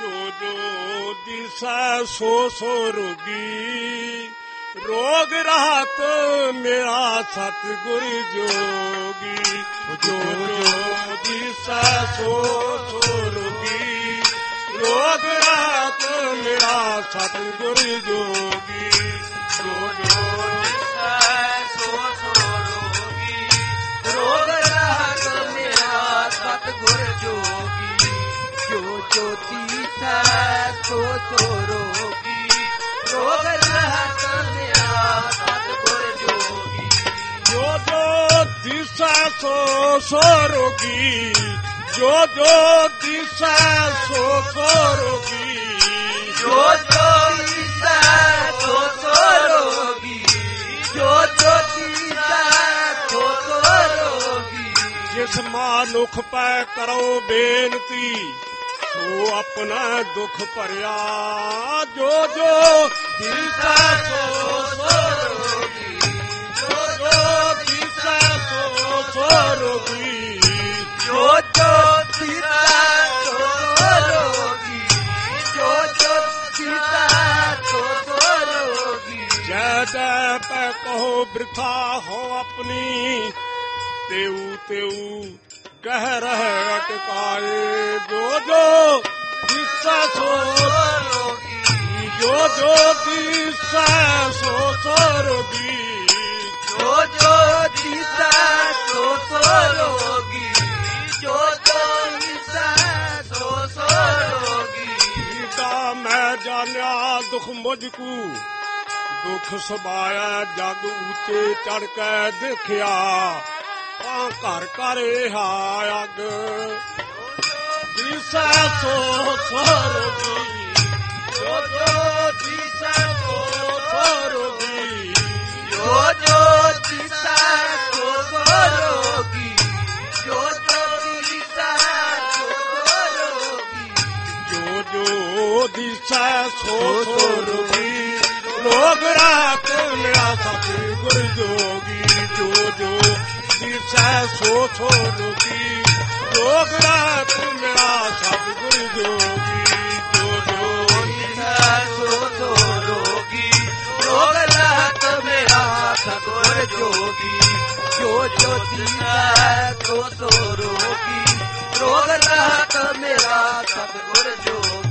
ਜੋ ਦਿਸੈ ਸੋ ਰੋਗੀ, ਰੋਗ ਰਾਤ ਮੇਰਾ ਸਤਿਗੁਰ ਜੋਗੀ। ਜੋ ਦਿਸੈ ਸੋ ਰੋਗੀ, ਰੋਗ ਰਾਤ ਮੇਰਾ ਸਤਿਗੁਰ ਜੋਗੀ। ਜੋ ਦਿਸੈ ਸੋ ਰੋਗੀ, ਰੋਗ ਰਾਤ ਮੇਰਾ ਸਤਿਗੁਰ ਜੋਗੀ। ਜੋ ਦਿਸੈ ਸੋ ਰੋਗੀ, ਰੋਗ ਰਾਤ ਮੇਰਾ ਸਤਿਗੁਰ ਜੋਗੀ। ਜੋ ਦਿਸੈ ਸੋ ਰੋਗੀ, ਜੋ ਦਿਸੈ ਸੋ ਰੋਗੀ। ਜੋ ਦਿਸੈ ਸੋ ਰੋਗੀ, ਜੋ ਦਿਸੈ ਸੋ ਰੋਗੀ। ਜਿਸ ਮਨੁੱਖ ਪੈ ਕਰੋ ਬੇਨਤੀ, ਸੋ ਆਪਣਾ ਦੁੱਖ ਭਰਿਆ। ਜੋ ਦਿਸੈ ਸੋ ਰੋਗੀ, ਜੋ ਦਿਸੈ ਸੋ ਰੋਗੀ। ਜੋ ਦਿਸੈ ਸੋ ਰੋਗੀ, ਜੋ ਦਿਸੈ ਸੋ ਰੋਗੀ। ਜੈ ਪੈ ਕਹੋ ਬਿਰਥਾ ਹੋ ਆਪਣੀ, तेऊ कह रहे अटकाए। जो दिसै सो रोगी, जो दिसै सो रोगी। जो दिसै सो रोगी, जो दिसै सो रोगी। गीता मैं जानिया दुख मुझको, दुख सबाया जग ऊंचे चढ़ के देखिया। ਘਰ ਘਰ ਹਾਇਗ ਦਿਸੈ ਸੋ ਰੋਗੀ, ਜੋ ਦਿਸੈ ਸੋ ਰੋਗੀ। ਜੋ ਦਿਸੈ ਸੋ ਰੋਗੀ, ਜੋ ਦਿਸੈ ਸੋ ਰੋਗੀ। ਜੋ ਦਿਸੈ ਸੋ ਰੋਗੀ, ਲੋਗ ਰਾਤ ਮੇਰਾ ਸਤਿਗੁਰ ਜੋਗੀ। ਜੋ ਦਿਸੈ ਸੋ ਰੋਗੀ, ਲੋਗ ਰਾਤ ਮੇਰਾ ਸਤਿਗੁਰ ਜੋਗੀ। ਜੋ ਦਿਸੈ ਸੋ ਰੋਗੀ, ਲੋਗ ਰਾਤ ਮੇਰਾ ਸਤਿਗੁਰ ਜੋਗੀ। ਜੋ ਦਿਸੈ ਸੋ ਰੋਗੀ, ਲੋਗ ਰਾਤ ਮੇਰਾ ਸਤਿਗੁਰ ਜੋਗੀ।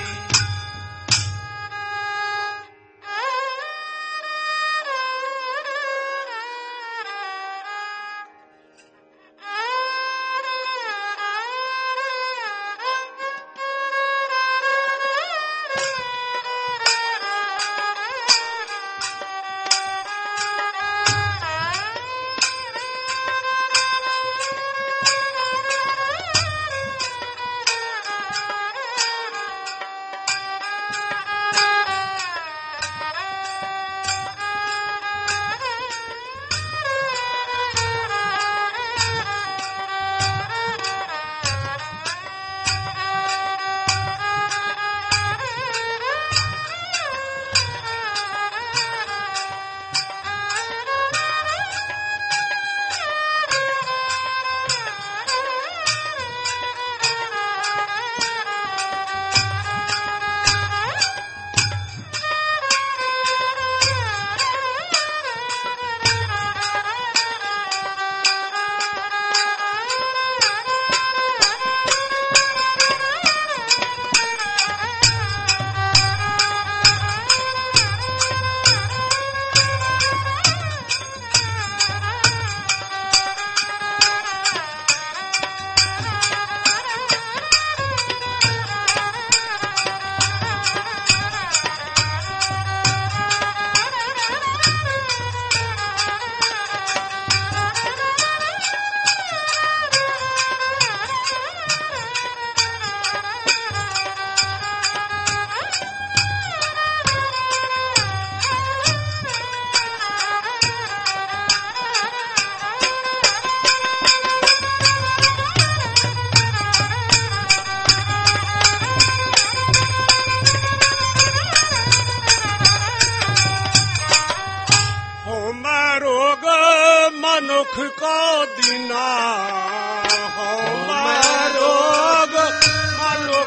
मनुख को दीना हो रोग मनुख को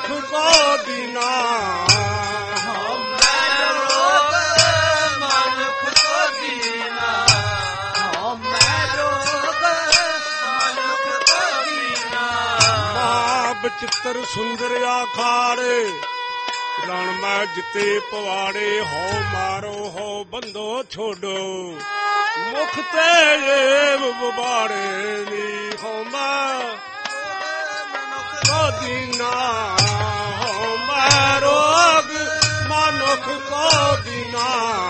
ਕੋ ਦੀਨਾ ਮੈਂ ਰੋਗ ਮਨੁੱਖ ਕੋ ਦੀਨਾ ਮੈਂ ਰੋਗ ਮਨੁੱਖ ਕੋ ਦੀਨਾ ਮਾ ਬਚਿੱਤਰ ਸੁੰਦਰ ਆਖਾੜੇ ਰਣ ਮੈਂ ਜਿੱਤੇ ਪਵਾੜੇ ਹੋ ਮਾਰੋ ਹੋ ਬੰਦੋ ਛੋਡੋ ਮੁਖ ਤੇ ਏਵ ਬਬਾੜੇ ਨੀ ਹੋ ਮੈਂ ਕੋ ਦੀਨਾ ਹੋ ਮੈਂ ਰੋਗ ਮਨੁੱਖ ਕੋ ਦੀਨਾ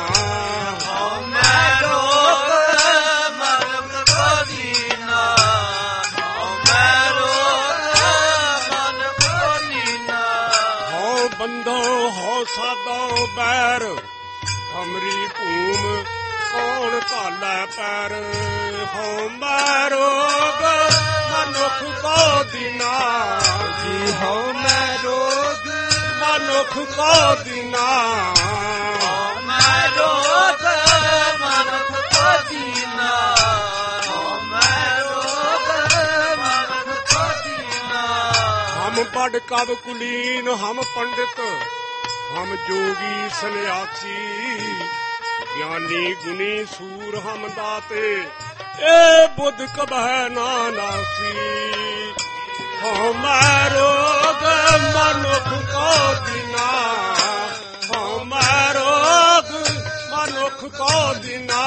ਮੈਂ ਰੋਗ ਮਨੁੱਖ ਕੋ ਦੀਨਾ ਮੈਂ ਰੋਗ ਮਨੁੱਖ ਕੋ ਦੀਨਾ ਹੋ ਬੰਦੋ ਹੋ ਸਾਦੋ ਬੈਰ ਹਮਰੀ ਭੂਮ ਕੌਣ ਘਾਲੈ ਪੈਰ ਹੋ ਮੈਂ ਰੋਗ ਮਨੁੱਖ ਕੋ ਦੀਨਾ ਜੀ ਹੋ ਮੈਂ ਰੋਗ ਮਨੁੱਖ ਕੋ ਦੀਨਾ ਮੈਂ ਰੋਗ ਮਨੁੱਖ ਕੋ ਦੀਨਾ ਮੈਂ ਰੋਗ ਮਨੁੱਖ ਕੋ ਦੀਨਾ ਹਮ ਪੜ ਕਬ ਕੁਲੀਨ ਹਮ ਪੰਡਿਤ ਹਮ ਜੋਗੀ ਸੰਨਿਆਸੀ ਗਿਆਨੀ ਗੁਣੀ ਸੂਰ ਹਮ ਦਾਤੇ ਏ ਬੁੱਧ ਕਬਹਿ ਨਾ ਨਾਸੀ ਹੋ ਮੈਂ ਰੋਗ ਮਨੁੱਖ ਕੋ ਦੀਨਾ ਹੋ ਮੈਂ ਰੋਗ ਮਨੁੱਖ ਕੋ ਦੀਨਾ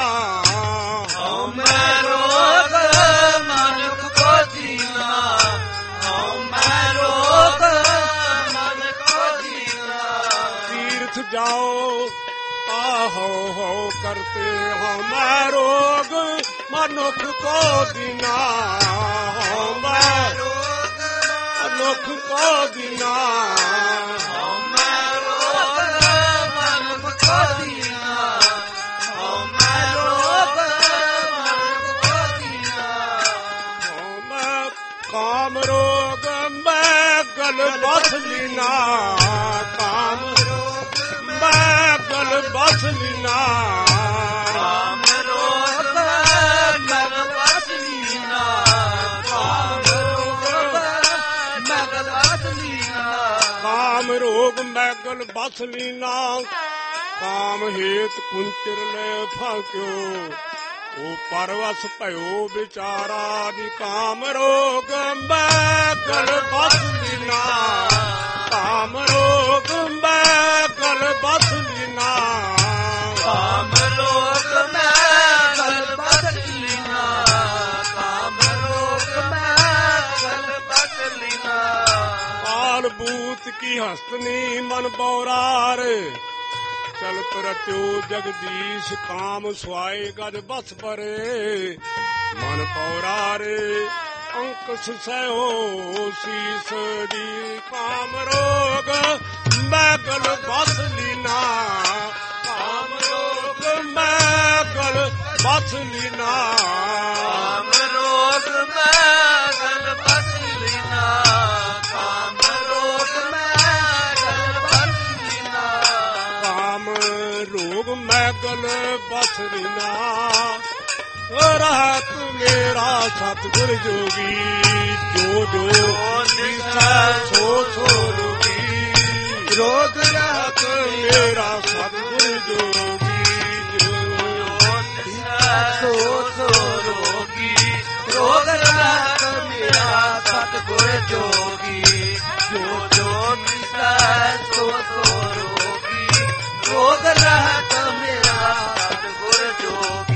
ਮੈਂ ਰੋਗ ਮਨੁੱਖ ਕੋ ਦੀਨਾ ਮੈਂ ਰੋਗ ਮਨੁੱਖ ਕੋ ਦੀਨਾ ਤੀਰਥ ਜਾਓ ਆਹੋ ਹੋ ਕਰਤੇ ਹੋ ਮੈਂ ਰੋਗ ਮਨੁੱਖ ਕੋ ਦੀਨਾ ਹੋ ਮੈਂ ਰੋਗ ਮਨੁੱਖ ਕੋ ਦੀਨਾ ਮੈਂ ਰੋਗ ਮਨੁੱਖ ਕੋ ਦੀਨਾ ਮੈਂ ਰੋਗ ਮਨੁੱਖ ਕੋ ਦੀਨਾ ਹੋ ਮੈਂ ਕਾਮ ਰੋਗ ਮੈਂ ਗਲ ਬਸ ਲੀਨਾ ਕਾਮ ਰੋਗ ਮੈਂ ਗਲ ਬਸ ਲੀਨਾ ਕਾਮ ਰੋਗ ਮੈਂ ਬਸ ਲੀਨਾ ਕਾਮ ਰੋਗ ਮੈਂ ਬਸ ਲੀਨਾ ਕਾਮ ਰੋਗ ਮੈਂ ਗਲ ਬਸ ਲੀਨਾ ਕਾਮ ਹੇਤ ਕੁੰਚਰ ਲੈ ਫਾਕਿਓ ਉਹ ਪਰਵਸ ਭਇਓ ਵਿਚਾਰਾ ਨੀ ਕਾਮ ਰੋਗ ਮੈਂ ਗਲ ਬਸ ਲੀਨਾ ਕਾਮ ਰੋਗ ਮੈਂ ਗਲ ਬਸ ਲੀਨਾ ਕਾਮ ਰੋਗ ਮੈਂ ਗਲ ਬਸ ਲੀਨਾ ਕਾਮ ਰੋਗ ਮੈਂ ਗਲ ਬਸ ਲੀਨਾ ਕਾਲ ਬੂਤ ਕੀ ਹਸਤਨੀ ਮਨ ਬੌਰਾਰ ਚਲਤ ਰਚੋ ਜਗਦੀਸ਼ ਕਾਮ ਸੁਆਏ ਗਜ ਬਸ ਪਰੇ ਮਨ ਪੌਰਾਰੇ ਅੰਕੁਸ਼ ਸਹਿਓ ਸੀਸ ਦੀ ਕਾਮ ਰੋਗ ਮੈਂ ਗਲ ਬਸ ਲੀਨਾ ਕਾਮ ਰੋਗ ਮੈਂ ਗਲ ਬਸ ਲੀਨਾ ਕਾਮ ਰੋਗ ਮੈਂ ਗਲ ਬਸ ਲੀਨਾ ਕਾਮ ਰੋਗ ਮੈਂ ਗਲ ਬਸ ਲੀਨਾ ਕਾਮ ਰੋਗ ਮੈਂ ਗਲ ਬਸ ਲੀਨਾ ਰਹਿਤ ਮੇਰਾ ਸਤਿਗੁਰ ਜੋਗੀ ਜੋ ਜੋ ਦਿਸੈ ਸੋ ਸੋ ਰੋਗੀ ਰੋਗ ਰਹਿਤ ਮੇਰਾ ਸਤਿਗੁਰ ਜੋਗੀ ਜੋ ਸੋ ਸੋ ਰੋਗੀ ਰੋਗ ਰਹਿਤ ਮੇਰਾ ਸਤਿਗੁਰ ਜੋਗੀ ਜੋ ਜੋ ਦਿਸੈ ਸੋ ਸੋ ਰੋਗੀ ਰੋਗ ਰਹਿਤ ਮੇਰਾ ਸਤਿਗੁਰ ਜੋਗੀ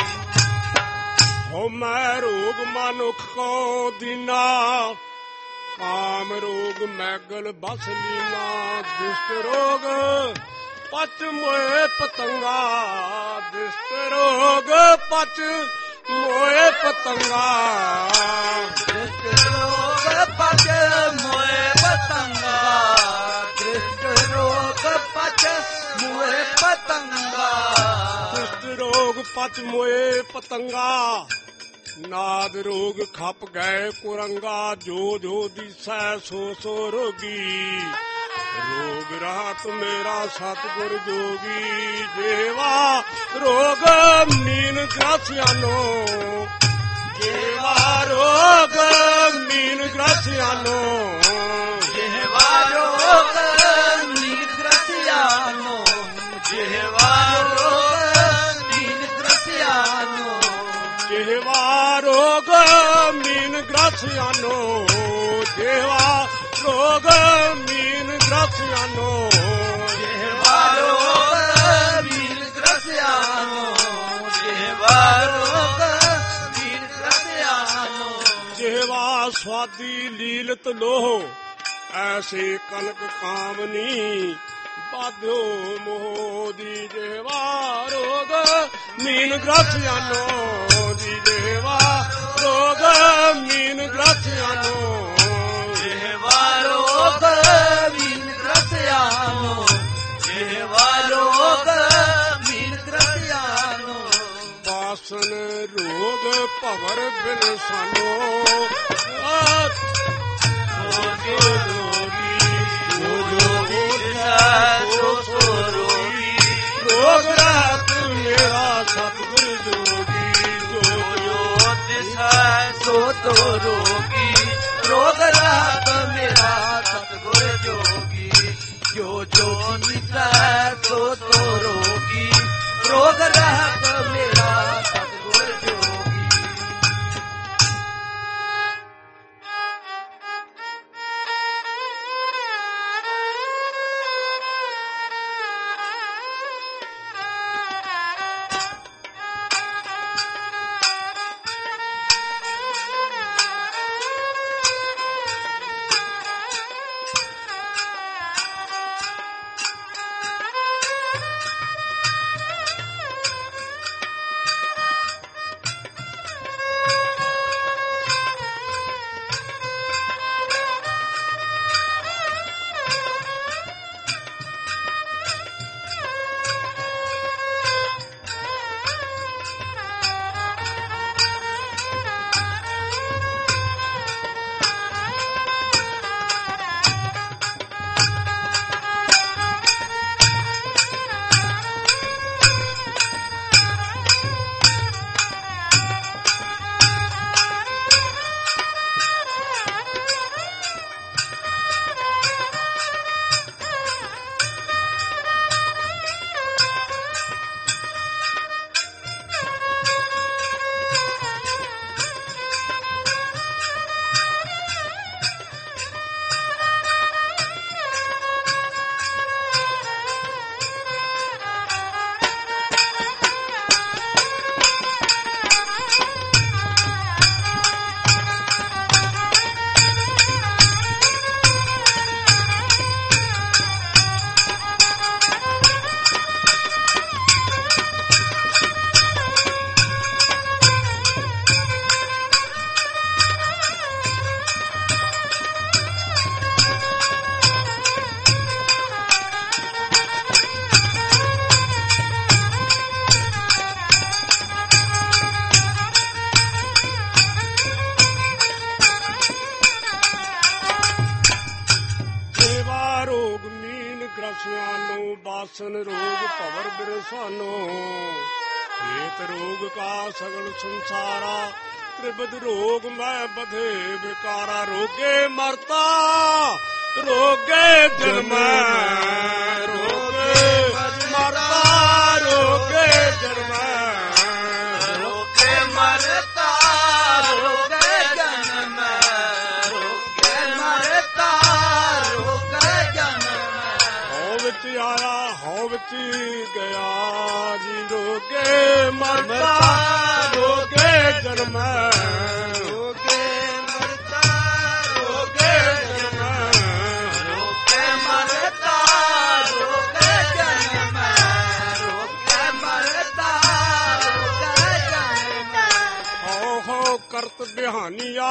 ਹੋ ਮੈਂ ਰੋਗ ਮਨੁੱਖ ਕੋ ਦੀਨਾ ਕਾਮ ਰੋਗ ਮੈਗਲ ਬਸ ਲੀਨਾ ਦੁਸ਼ਟ ਰੋਗ ਪਚ ਮੋਏ ਪਤੰਗਾ ਦੁਸ਼ਟ ਰੋਗ ਪਚ ਮੋਏ ਪਤੰਗਾ ਦ੍ਰਿਸ਼ਟ ਰੋਗ ਪਚ ਮੋਏ ਪਤੰਗਾ ਦ੍ਰਿਸ਼ਟ ਰੋਗ ਪਚ ਮੋਏ ਪਤੰਗਾ ਦੁਸ਼ਟ ਰੋਗ ਪਚ ਮੋਏ ਪਤੰਗਾ ਨਾਦ ਰੋਗ ਖਪ ਗਏ ਕੁਰੰਗਾ ਜੋ ਜੋ ਦਿਸੈ ਸੋ ਸੋ ਰੋਗੀ ਰੋਗ ਰਾਤ ਮੇਰਾ ਸਤਿਗੁਰ ਜੋਗੀ ਜੇਵਾ ਰੋਗ ਮੀਨ ਗ੍ਰਸਿਆਨੋ ਜੇਵਾ ਰੋਗ ਮੀਨ ਗ੍ਰਸਿਆਨੋ ਜਿਹਵਾ ਰੋਗ ਗ੍ਰਸਿਆਨੋ ਦੇਵਾ ਰੋਗ ਮੀਨ ਗ੍ਰਸਿਆਨੋ ਜਿਹਵਾ ਰੋਗ ਮੀਨ ਗ੍ਰਸਿਆਨੋ ਜਿਹਵਾ ਰੋਗ ਮੀਨ ਗ੍ਰਸਿਆਨੋ ਜਿਹਵਾ ਸਵਾਦੀ ਲੀਲਤ ਲੋਹ ਐਸੇ ਕਨਕ ਕਾਮਨੀ ਬਾਧੋ ਮੋਹ ਦੀ ਜਿਹਵਾ ਰੋਗ ਮੀਨ ਗ੍ਰਸਿਆਨੋ ਦੀ ਜਿਹਵਾ ਰੋਗ ਮੀਨ ਗ੍ਰਸਿਆਨੋ ਜਿਹਵਾ ਰੋਗ ਮੀਨ ਗ੍ਰਸਿਆਨੋ ਜਿਹਵਾ ਰੋਗ ਮੀਨ ਗ੍ਰਸਿਆਨੋ ਬਾਸਨ ਰੋਗ ਭਵਰ ਬਿਨ ਸਾਨੋ ਰੋਗ ਰਾਤ ਮੇਰਾ ਸਤਿਗੁਰ ਜੋਗੀ ਜੋ ਸੋ ਤੋ ਰੋਗੀ ਰੋਗ ਰਾਤ ਮੇਰਾ ਸਤਿਗੁਰ ਜੋਗੀ ਜੋ ਜੋ ਨਿਸੈ ਸੋ ਤੋ ਰੋਗੀ ਰੋਗ ਰਾਤ ਮੇਰਾ ਸਤਿਗੁਰ ਜੋਗੀ ਬਾਸਨ ਰੋਗ ਭਵਰ ਬਿਰਸਾਨੋ ਹੇਤ ਰੋਗ ਕਾ ਸਗਲ ਸੰਸਾਰਾ ਤ੍ਰਿਬਦ ਰੋਗ ਮੈਂ ਬਧੇ ਵਿਕਾਰਾ ਰੋਗੇ ਮਰਤਾ ਰੋਗੇ ਜਨਮੈ ਰੋਗੇ ਮਰਤਾ ਰੋਗੇ ਜਨਮੈ ਰੋਗੇ ਮਰਤਾ ਰੋਗੇ ਜਨਮੈ ਰੋਗੇ ਮਰਤਾ ਰੋਗੇ ਜਨਮੈ ਹਉ ਵਿੱਚ ਆਇਆ ਹਉ ਵਿੱਚ ਗਿਆ ਜੀ ਰੋਗੇ ਮਰਤਾ ਰੋਗੇ ਜਨਮੈ ਰੋਗੇ ਮਰਤਾ ਰੋਗੇ ਜਨਮੈ ਰੋਗੇ ਮਰਤਾ ਰੋਗੇ ਜਨਮੈ ਰੋਗੇ ਮਰਤਾ ਰੋਗੇ ਜਨਮੈ ਹਉ ਹਉ ਕਰਤ ਬਿਹਾਨੀਆ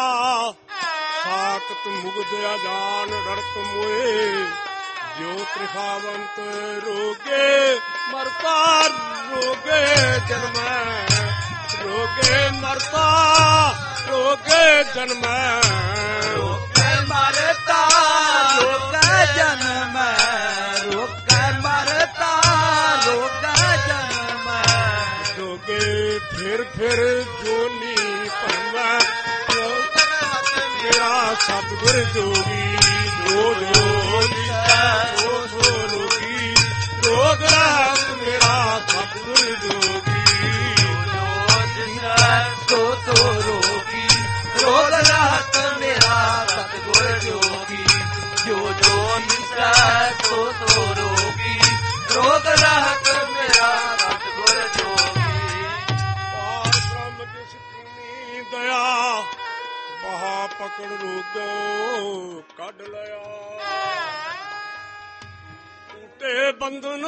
ਸਾਕਤ ਮੁਗਦ ਅਜਾਨ ਰੜਕ ਮੋਏ ਜੋ ਤ੍ਰਿਖਾਵੰਤ ਰੋਗੇ ਮਰਤਾ ਰੋਗੇ ਜਨਮੈ ਰੋਗੇ ਮਰਤਾ ਰੋਗੇ ਜਨਮੈ ਰੋਗੇ ਮਰਤਾ ਰੋਗੇ ਜਨਮੈ ਰੋਗੇ ਮਰਤਾ ਰੋਗੇ ਜਨਮੈ ਰੋਗੇ ਫਿਰ ਜੋਨੀ ਭਰਮੈ ਮੇਰਾ ਸਤਿਗੁਰ ਜੋਗੀ ਜੋ ਰੋਗੀ ਰੋਗ ਰਾਤ ਮੇਰਾ ਸਤਿਗੁਰ ਜੋਗੀ ਸੋ ਤੋ ਰੋਗੀ ਰੋਗ ਰਾਤ ਦਿਸੈ ਸੋ ਸੋ ਰੋਗੀ ਰੋਗ ਰਹਿਤ ਮੇਰਾ ਸਤਿਗੁਰ ਜੋਗੀ ਪਾਰ ਬ੍ਰਹਮ ਜਿਸ ਕੀਨੀ ਦਇਆ ਮਹਾ ਪਕੜ ਰੋਗੋ ਕੱਢ ਲਿਆ ਟੂਟੇ ਬੰਧਨ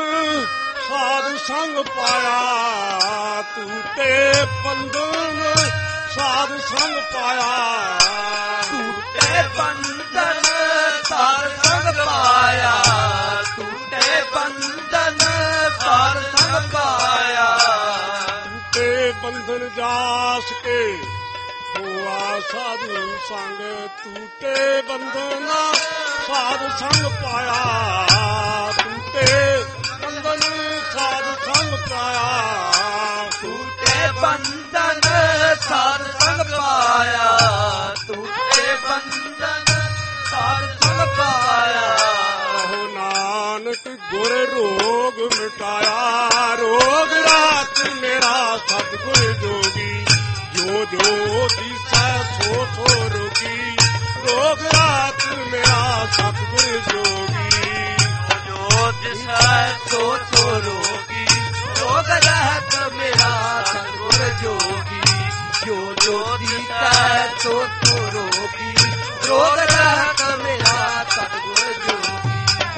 ਸਾਧ ਸੰਗ ਪਾਇਆ ਟੂਟੇ ਬੰਧਨ ਸਾਧ ਸੰਗ ਪਾਇਆ ਟੂਟੇ ਬੰਧਨ ਸਾਧ ਸੰਗ ਪਾਇਆ ਟੂਟੇ ਬੰਧਨ ਸਾਧ ਸੰਗ ਪਾਇਆ ਟੂਟੇ ਬੰਧਨ ਜਾਸ ਕੇ ਹੋਆ ਸਾਧੂ ਸੰਗ ਟੂਟੇ ਬੰਧਨ ਸਾਧ ਸੰਗ ਪਾਇਆ ਟੂਟੇ ਬੰਧਨ ਸਾਧ ਸੰਗ ਪਾਇਆ ਟੂਟੇ ਬੰਧਨ ਸਾਧ ਸੰਗ ਪਾਇਆ ਟੂਟੇ ਬੰਧਨ ਸਾਧ ਸੰਗ ਪਾਇਆ ਕਹੋ ਨਾਨਕ ਗੁਰ ਰੋਗ ਮਿਟਾਇਆ ਰੋਗ ਰਾਤ ਮੇਰਾ ਸਤਿਗੁਰ ਜੋਗੀ ਜੋ ਜੋ ਦਿਸੈ ਸੋ ਸੋ ਰੋਗੀ ਰੋਗ ਰਾਤ ਮੇਰਾ ਸਤਿਗੁਰ ਜੋਗੀ ਜੋ ਦਿਸੈ ਸੋ ਸੋ ਰੋਗੀ ਰੋਗ ਰਹਿਤ ਮੇਰਾ ਸਤਿਗੁਰ ਜੋਗੀ ਜੋ ਜੋ ਦਿਸੈ ਸੋ ਸੋ ਰੋਗੀ ਰੋਗ ਰਹਿਤ ਮੇਰਾ ਸਤਿਗੁਰ ਜੋਗੀ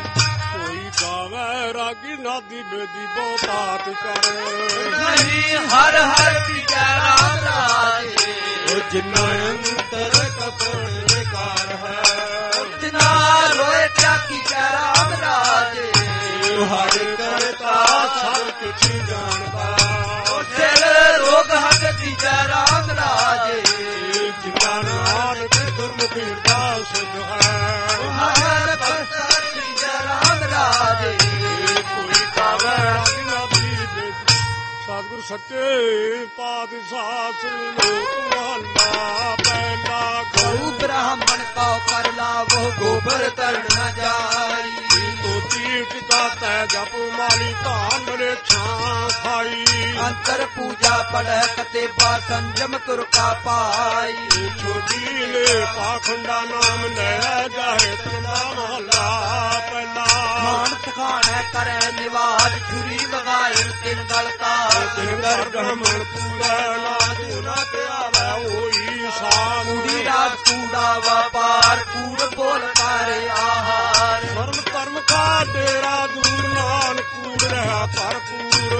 ਕੋਈ ਗਾਵੇ ਰਾਗੀ ਨਾਦੀ ਬੇਦੀ ਬਹੁ ਬਾਤ ਕਰ ਨਹੀਂ ਹਰ ਹਰ ਪੀਜੈ ਰਾਮ ਰਾਜੇ ਜਿਨਾ ਅੰਤਰ ਕਪੜ ਵਿਕਾਰ ਹੈ ਜਿਨਾ ਰੋਏ ਚਾਕੀ ਜੈ ਰਾਮ ਰਾਜੇ ਹਰ ਕਰਤਾ ਸਭ ਕੁਛ ਜਾਣਦਾ ਤੇਰੇ ਰੋਗ ਹਟ ਜੈ ਰਾਮ ਰਾਜੇ ਜਿਨਾ ਨਾਨਕ ਗੁਰਮੁਖੀ ਦਾ ਸੁਧ ਹੈ ਹਰ ਭਗਤ ਜੈ ਰਾਮ ਰਾਜੇ ਕੋਈ ਕਾਵੇ ਰਾਗੀ ਨਾਦੀ ਬੇਦੀ ਸਤਿਗੁਰ ਸੱਚੇ ਪਾਤਸ਼ਾਹ ਸ੍ਰੀ ਲੋਕ ਮਹੱਲਾ ਪਹਿਲਾ ਗਊ ਬ੍ਰਾਹਮਣ ਕਉ ਕਰ ਲਾਵੋ ਗੋਬਰ ਤਰਨ ਨ ਜਾਈ ਤੋਤੀ ਚਿਤਾ ਤੈ ਜਪ ਮਾਲੀ ਧਾਮ ਰੇ ਛਾਂ ਖਾਈ ਅੰਤਰ ਪੂਜਾ ਪੜੈ ਕਤੇਬਾ ਸੰਜਮ ਤੁਰ ਕਾ ਪਾਈ ਛੋਟੀ ਨੇ ਪਾਖੰਡਾ ਨਾਮ ਲੈ ਜਾਏ ਤੰਦਾ ਮਹੱਲਾ ਪਹਿਲਾ ਮਾਨਸ ਖਾਣੈ ਕਰੈ ਨਿਵਾਜ ਛੁਰੀ ਵਗਾਏ ਤਿਨ ਗਲਤਾ ਤਿਨ ਦਰ ਬ੍ਰਹਮਣ ਪੂਰਾ ਨਾ ਤੂਨਾ ਪਿਆਵੈ ਹੋਈ ਸਾਨ ਕੂੜੀ ਰਾਜ ਕੂੜਾ ਵਪਾਰ ਕੂੜ ਬੋਲ ਕਰ ਆਹਾਰ ਧਰਮ ਧਰਮ ਕਾ ਡੇਰਾ ਦੂਰ ਨਾਨ ਕੂੜ ਰਹਾ ਭਰਪੂਰ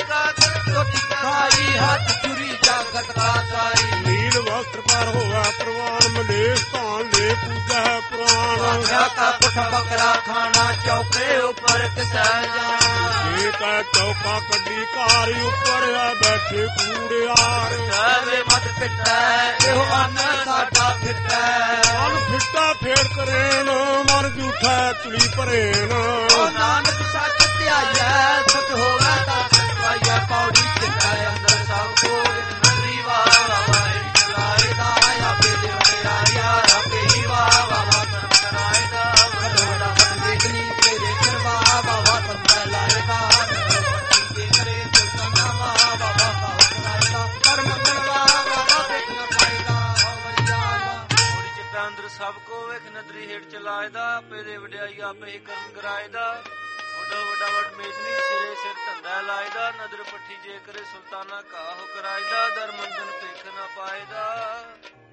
ਖਾਈ ਹੱਥ ਚੁਰੀ ਜਾਗਤ ਕਾ ਸਾਈ ਨੀਲ ਵਸਤਰ ਪਰ ਹੋਆ ਪ੍ਰਵਾਨ ਮਲੇਸ਼ ਧਾਨ ਲੈ ਪੂਜਾ ਹੈ ਪੁਰਾਣ ਆਖਿਆ ਕਾ ਪੁੱਠ ਬੱਕਰਾ ਖਾਣਾ ਚੌਕੇ ਉੱਪਰ ਕਿਸੈ ਜਾਣਾ ਜੇ ਕਾ ਚੌਕਾ ਕੱਢੀ ਕਾਰੀ ਉੱਪਰ ਆ ਬੈਠੇ ਕੂੜਿਆਰ ਸਵੇ ਮਤ ਪਿੱਟੈ ਇਹੋ ਅੰਨ ਸਾਡਾ ਫਿੱਟੈ ਮਨ ਫਿੱਟਾ ਫੇਰ ਕਰੇਨ ਮਨ ਝੂਠਾ ਚੁਲੀ ਭਰੇਨ ਓ ਨਾਨਕ ਸੱਚ ਧਿਆਈਐ ਸਤ ਹੋਵੇ ਤਾਂ ਸਤ ਪਾਈਐ ਪੌੜੀ ਚਿੰਤੈ ਅੰਦਰ ਸਭ ਕੋ ਨੰਦਰੀ ਵਾਵਾ ਵਾਹਿ ਚਲਾਏ ਦਾ ਆਪੇ ਦੇ ਵਡਿਆਇਆ ਆਪੇ ਹੀ ਵਾਵਾ ਧਰਮ ਕਰਾਇਦਾ ਵਡੋੜਾ ਦੇਖਣੀ ਤੇਰੇ ਕਰਵਾ ਵਾਵਾ ਤੰਦਾ ਲਾਇਦਾ ਤੇ ਕਰੇ ਸੁਲਤਾਨਾ ਵਾਵਾ ਵਾਵਾ ਕਰਾਇਦਾ ਧਰਮ ਕਰਵਾ ਵਾਵਾ ਦੇਖਣਾ ਪਾਇਦਾ ਹਵਿਆਵਾ ਥੋੜੀ ਚਿੱਟਾ ਅੰਦਰ ਸਭ ਕੋ ਵੇਖ ਨਦਰੀ ਹੇਠ ਚਲਾਇਦਾ ਆਪੇ ਦੇ ਵਡਿਆਈ ਆਪੇ ਹੀ ਕਰਨ ਕਰਾਇਦਾ ਵੱਡਾ ਵੱਡਾ ਵਡ ਮੇਜਨੀ ਸਿਰੇ ਸਿਰ ਧੰਦਾ ਲਾਇਦਾ ਨਦਰ ਪੱਠੀ ਜੇ ਕਰੇ ਸੁਲਤਾਨਾ ਕਾਹੋ ਕਰਾਇਦਾ ਦਰ ਮੰਜਨ ਭੇਖ ਨਾ ਪਾਇਦਾ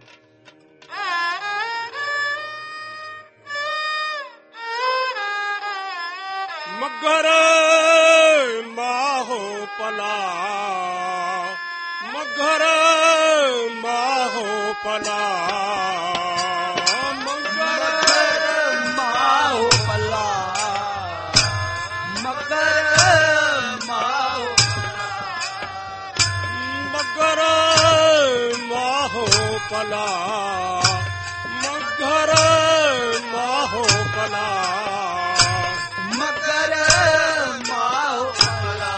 ਮਗਰ ਮਾਹੋ ਪਲਾ ਮਗਰ ਮਾਹੋ ਪਲਾ ਮਗਰ ਮਾਹੋ ਪੱਲਾ ਮਗਰ ਮਾਹੋ ਮਗਰ ਮਾਹੋ ਪਲਾ ਮਗਰ ਮਾਹੋ ਪਲਾ ਮਗਰ ਮਾਹੋ ਪੱਲਾ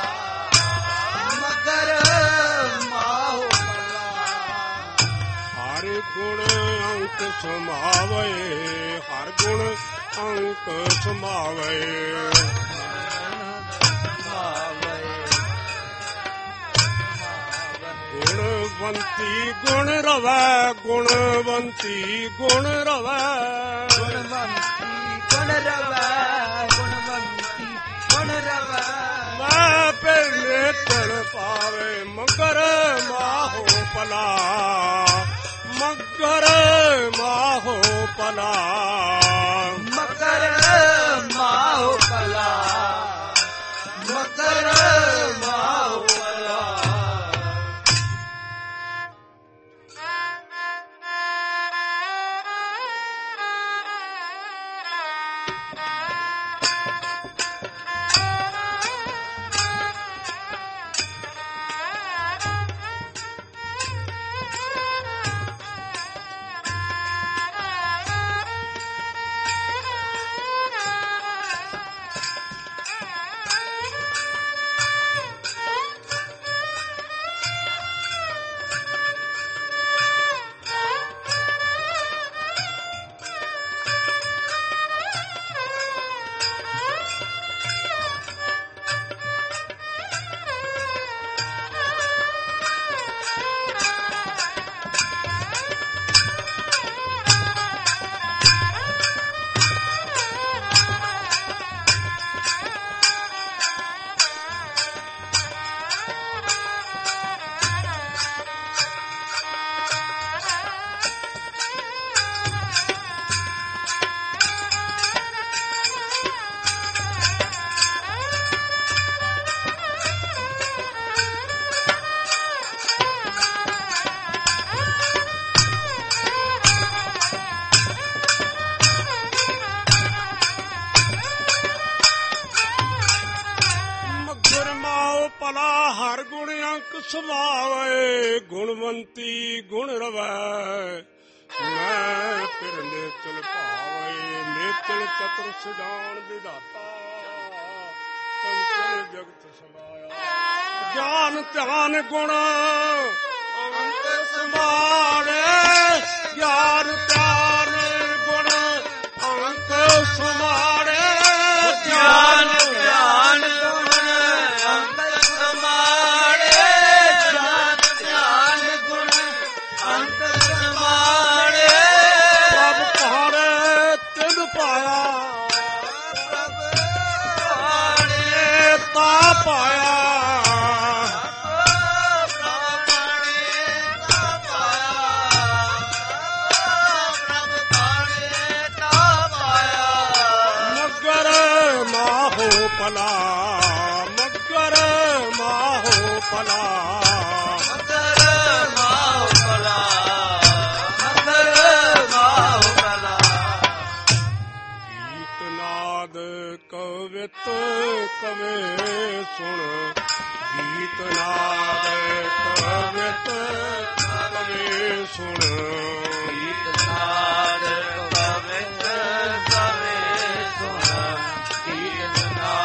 ਮਗਰ ਮਾਹੋ ਪੱਲਾ ਹਰ ਗੁਣ ਅੰਕ ਸਮਾਵੇ ਹਰ ਗੁਣ ਅੰਕ ਸਮਾਵੇ ਗੁਣਵੰਤੀ ਗੁਣ ਰਵੈ ਗੁਣਵੰਤੀ ਗੁਣ ਰਵੈ ਗੁਣਵੰਤੀ ਗੁਣ ਰਵੈ ਗੁਣਵੰਤੀ ਗੁਣ ਰਵੈ ਮੈਂ ਫਿਰ ਨੇਤਰ ਪਾਵੇ ਮਗਰ ਮਾਹੋ ਪਲਾ ਮਗਰ ਮਾਹੋ ਪਲਾ ਮਕਰ ਮਾਹੋ ਪਲਾ ਮਕਰ ਮਾਹੋ ਪਲਾ ਹਰ ਗੁਣ ਅੰਕ ਸਮਾਵੇ ਗੁਣਵੰਤੀ ਗੁਣ ਰਵੈ ਮੈਂ ਫਿਰ ਨੇਤਲ ਭਾਵੇ ਨੇਤਲ ਚਤੁਰ ਸਜਾਨ ਵਿਧਾਤਾ ਕੰਚਨ ਜਗਤ ਸਮਾਇਆ ਗਿਆਨ ਧਿਆਨ ਗੁਣ ਅੰਕ ਸਮਾਵੇ ਗਿਆਨ ਧਿਆਨ ਗੁਣ ਅੰਕ ਸਮਾਵੇ ਗਿਆਨ ਧਿਆਨ ਗੁਣ ਅੰਕ ਸਮਾੜੇ ਗਿਆਨ ਧਿਆਨ ਗੁਣ ਅੰਕ ਸਮਾੜੇ ਪ੍ਰਭ ਪਹਾੜੇ ਤਿਨ ਪਾਇਆ ਪ੍ਰਭ ਪਹਾੜੇ ਤਾ ਪਾਇਆ ਪਲਾ ਮਗਰ ਮਾਹੋ ਪਲਾ ਮਗਰ ਮਾਹੋ ਪਲਾ ਮਗਰ ਮਾਹੋ ਪਲਾ ਗੀਤ ਨਾਦ ਕਵਿਤ ਕਵੇ ਸੁਣ ਗੀਤ ਨਾਦ ਕਵਿਤ ਕਵੇ ਸੁਣ ਗੀਤ ਨਾਦ ਕਵਿਤ ਕਵੇ ਸੁਣ ਗੀਤ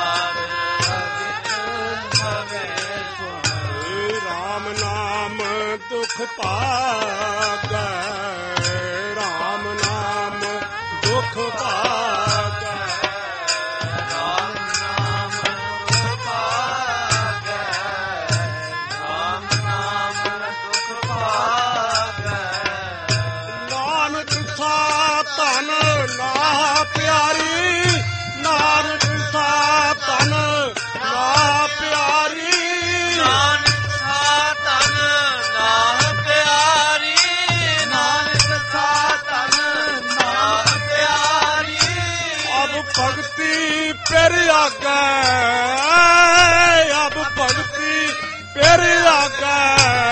ਰਾਮ ਨਾਮ ਦੁਖ ਭਾਗੈ ਰਾਮ ਨਾਮ ਦੁਖ ਭਾਗੈ ਰਾਮ ਨਾਮ ਦੁਖ ਭਾਗੈ ਰਾਮ ਨਾਮ ਦੁਖ ਭਾਗੈ ਨਾਨਕ ਸਾ ਧਨ ਨਾ ਪਿਆਰੀ ਨਾਨਕ ਸਾ ਧਨ ਨਾ ਪਿਆਰੀ ਨਾਨਕ ਸਾ ਤਨ ਨਾ ਪਿਆਰੀ ਨਾਨਕ ਸਾ ਤਨ ਨਾ ਪਿਆਰੀ ਅਬ ਭਗਤੀ ਪਿਰ ਆਗੈ ਅਬ ਭਗਤੀ ਪਿਰ ਆਗੈ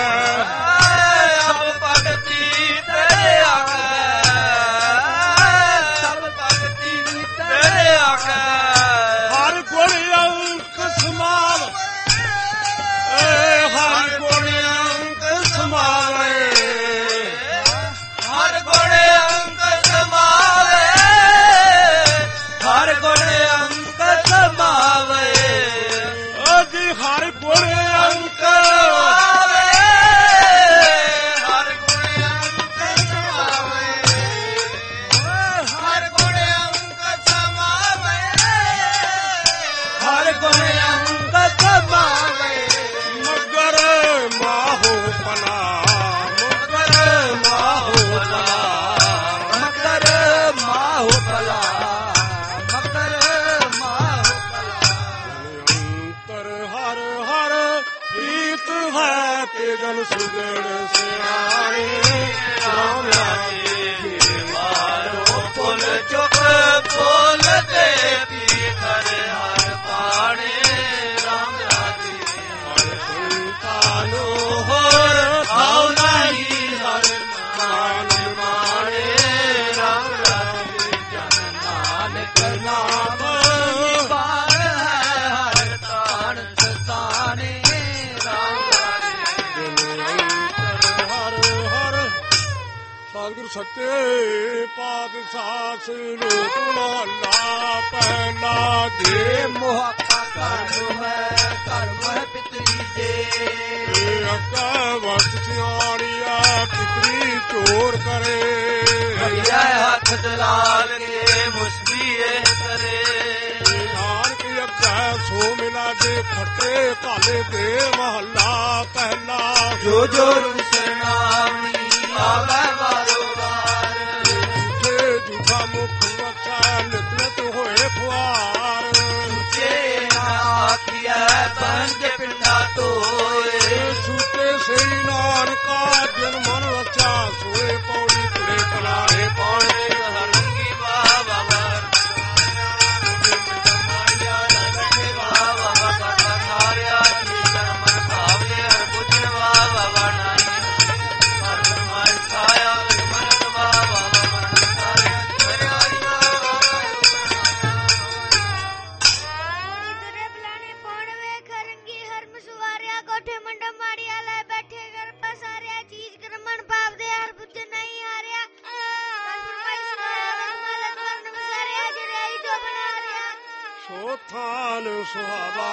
ਸਭ ਭਗਤੀ ਤੇਰੇ ਆਗੈ ਸਭ ਭਗਤੀ ਤੇਰੇ ਆਗੈ ਹਰ ਗੁਣ ਅੰਕ ਸਮਾਵ ਹਰ ਗੁਣ ਅੰਕ ਸਮਾਵੇ ਹਰ ਗੁਣ ਅੰਕ ਸਮਾਵੇ ਹਰ ਗੁਣ ਅੰਕ ਸਮਾਵੇ ਜੀ ਹਰ ਗੁਣ ਅੰਕ ਸਮਾਵੇ ਹਰ ਗੁਣ ਅੰਕ ਸਮਾਵੇ ਹਰ ਗੁਣ ਅੰਕ ਸਮਾਵੇ ਹਰ ਗੁਣ ਅੰਕ ਸਮਾਵੇ ਮਗਰ ਮਾਹੋ ਪਲਾ ਮਗਰ ਮਾਹੋ ਪਲਾ ਮਕਰ ਮਾਹੋ ਪਲਾ ਸੱਚੇ ਜਨ ਸੁਗੜ ਸਿਆਣੇ ਰਾਮ ਰਾਜੇ ਮਾਰੋ ਪੁੱਲ ਚੁੱਕ ਪੁੱਲ ਤੇ ਪੀ ਕਰ ਹਰ ਪਾਣੇ ਰਾਮ ਰਾਜੇ ਹਰ ਸੰਤਾਨੋ ਹੋਰ ਆਉ ਨਹੀਂ ਹਰ ਮਾਨ ਮਾਣੇ ਰਾਮ ਰਾਜੇ ਜਨ ਨਾਨਕ ਨਾਮ ਨਿਵਾਰ ਹੈ ਹਰ ਤਾਣ ਸਤਾਣੇ ਰਾਮ ਰਾਜੇ ਹਰ ਹਰ ਸਤਿਗੁਰ ਸੱਚੇ ਪਾਤਸ਼ਾਹ ਸਲੋਕ ਮਹਲਾ ਪਹਿਲਾ ਜੇ ਮੁਹਾਪਾ ਕਰਮ ਹੈ ਕਰਮ ਹੈ ਪਿਤਰੀ ਦੇ ਅੱਗਾ ਵਸਤ ਸਿਆਣੀਆ ਪਿਤਰੀ ਚੋਰ ਕਰੇ ਭਈਆ ਹੱਥ ਦਲਾਲ ਕੇ ਮੁਸਬੀ ਇਹ ਕਰੇ ਨਾਨਕ ਅੱਗਾ ਸੋ ਮਿਲਾ ਦੇ ਖੱਟੇ ਭਾਲੇ ਦੇ ਮਹੱਲਾ ਪਹਿਲਾ ਜੋ ਜੋ ਰੂਪ ਸਰਨਾਮੀ ਆਵੇ ਵਾਰੋ ਵਾਰ ਜੇ ਜੂਠਾ ਮੁਖ ਵਚਾ ਨਿਤ ਨਿਤ ਹੋਏ ਫੁਆਰ ਜੇ ਆਖਿਆ ਪੰਜ ਪਿੰਡਾ ਤੋਏ ਸੂਤੇ ਸਹੀ ਨਾਨਕਾ ਜਨ ਮਨ ਵਚਾ ਸੋਏ ਪੌੜੀ ਤੁਰੇ ਕਲਾਰੇ ਪਾਉਣੇ ਹਰੰਗੀ ਬਾਬਾ ਵਾਰ ਬਾਬਾ ਬਾਬਾ ਸਾਰਿਆ ਜੀ ਮਨ ਭਾਵੇ ਹਰ ਬੁੱਝਣ ਬਾਬਾ ਵਾਣਾ ਹਰ ਮਾਇ ਸਾਇਆ ਮਨ ਬਾਬਾ ਮਨ ਸਾਰਿਆ ਦੁਰੇ ਬਲਾਣੇ ਪੌਣ ਵੇਖ ਰੰਗੀ ਹਰਮ ਸੁਵਾਰਿਆ ਕੋਠੇ ਮੰਡਾ ਮਾੜੀਆ ਲੈ ਬੈਠੇ ਘਰ ਪਸਾਰਿਆ ਚੀਜ਼ ਕਰਮਨ ਭਾਵ ਦੇ ਹਰ ਬੁੱਝ ਨਹੀਂ ਹਾਰਿਆ ਫਰਮਾਈ ਸੁਨਾਇਆ ਮਾਲਕ ਵਰਨ ਵਸਾਰਿਆ ਜੜਾਈ ਤੋਂ ਬਣਾ ਰਿਆ ਸੋ ਥਾਨ ਸੁਹਾਵਾ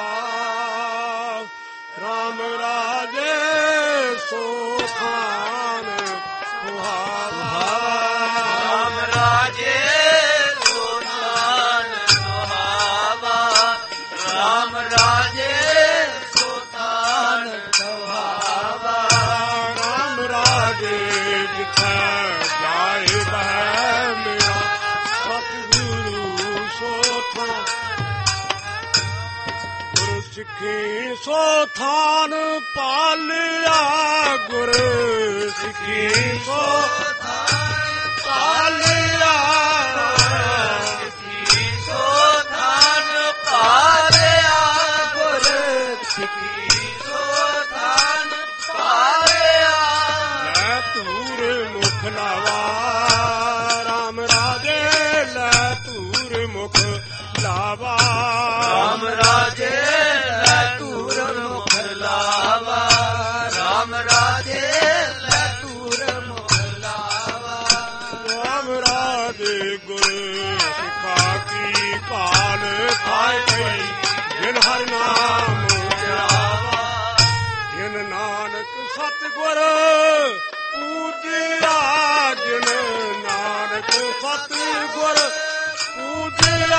ਰਾਮ ਰਾਜੇ ਸੋ ਥਾਨ ਸੁਹਾਵਾ ਰਾਮ ਰਾਜੇ ਸੋਨਾਨ ਸੁਹਾਵਾ ਰਾਮ ਰਾਜੇ ਸੋਨਾਨ ਸੁਹਾਵਾ ਰਾਮ ਰਾਜੇ ਜਿਥੈ ਜਾਏ ਬਹਿ ਮੇਰਾ ਸਤਿਗੁਰੂ ਸੋ ਥਾਨ ਗੁਰ ਸਿੱਖੀ ਸੋ ਥਾਨ ਪਾਲਿਆ ਗੁਰ ਸਿੱਖੀ ਸੋ ਪਾਲਿਆ ਸਿੱਖੀ ਸੋਨਾਨ ਪਾਲਿਆ ਗੁਰ ਸਿੱਖੀ ਸੋਨਾਨ ਪਾਲਿਆ ਲੈ ਧੂਰ ਮੁਖ ਲਾਵਾ ਰਾਮ ਰਾਜੇ ਲੈ ਧੂਰ ਮੁਖ ਲਾਵਾ ਰਾਮ ਰਾਜੇ ਲੈ ਤੂਰ ਮੁਖ ਲਾਵਾ ਰਾਮ ਰਾਜੇ ਲੈ ਤੂਰ ਮੁਖ ਲਾਵਾ ਰਾਮ ਰਾਜੇ ਗੁਰ ਸਿਖਾ ਕੀ ਕਾਲ ਖਾਏ ਪਈ ਜਿਨ ਹਰਿ ਨਾਮ ਧਿਆਵਾ ਜਿਨ ਨਾਨਕ ਸਤਿਗੁਰ ਪੂਜਿਆ ਜਿਨ ਨਾਨਕ ਸਤਿਗੁਰ ਪੂਜਿਆ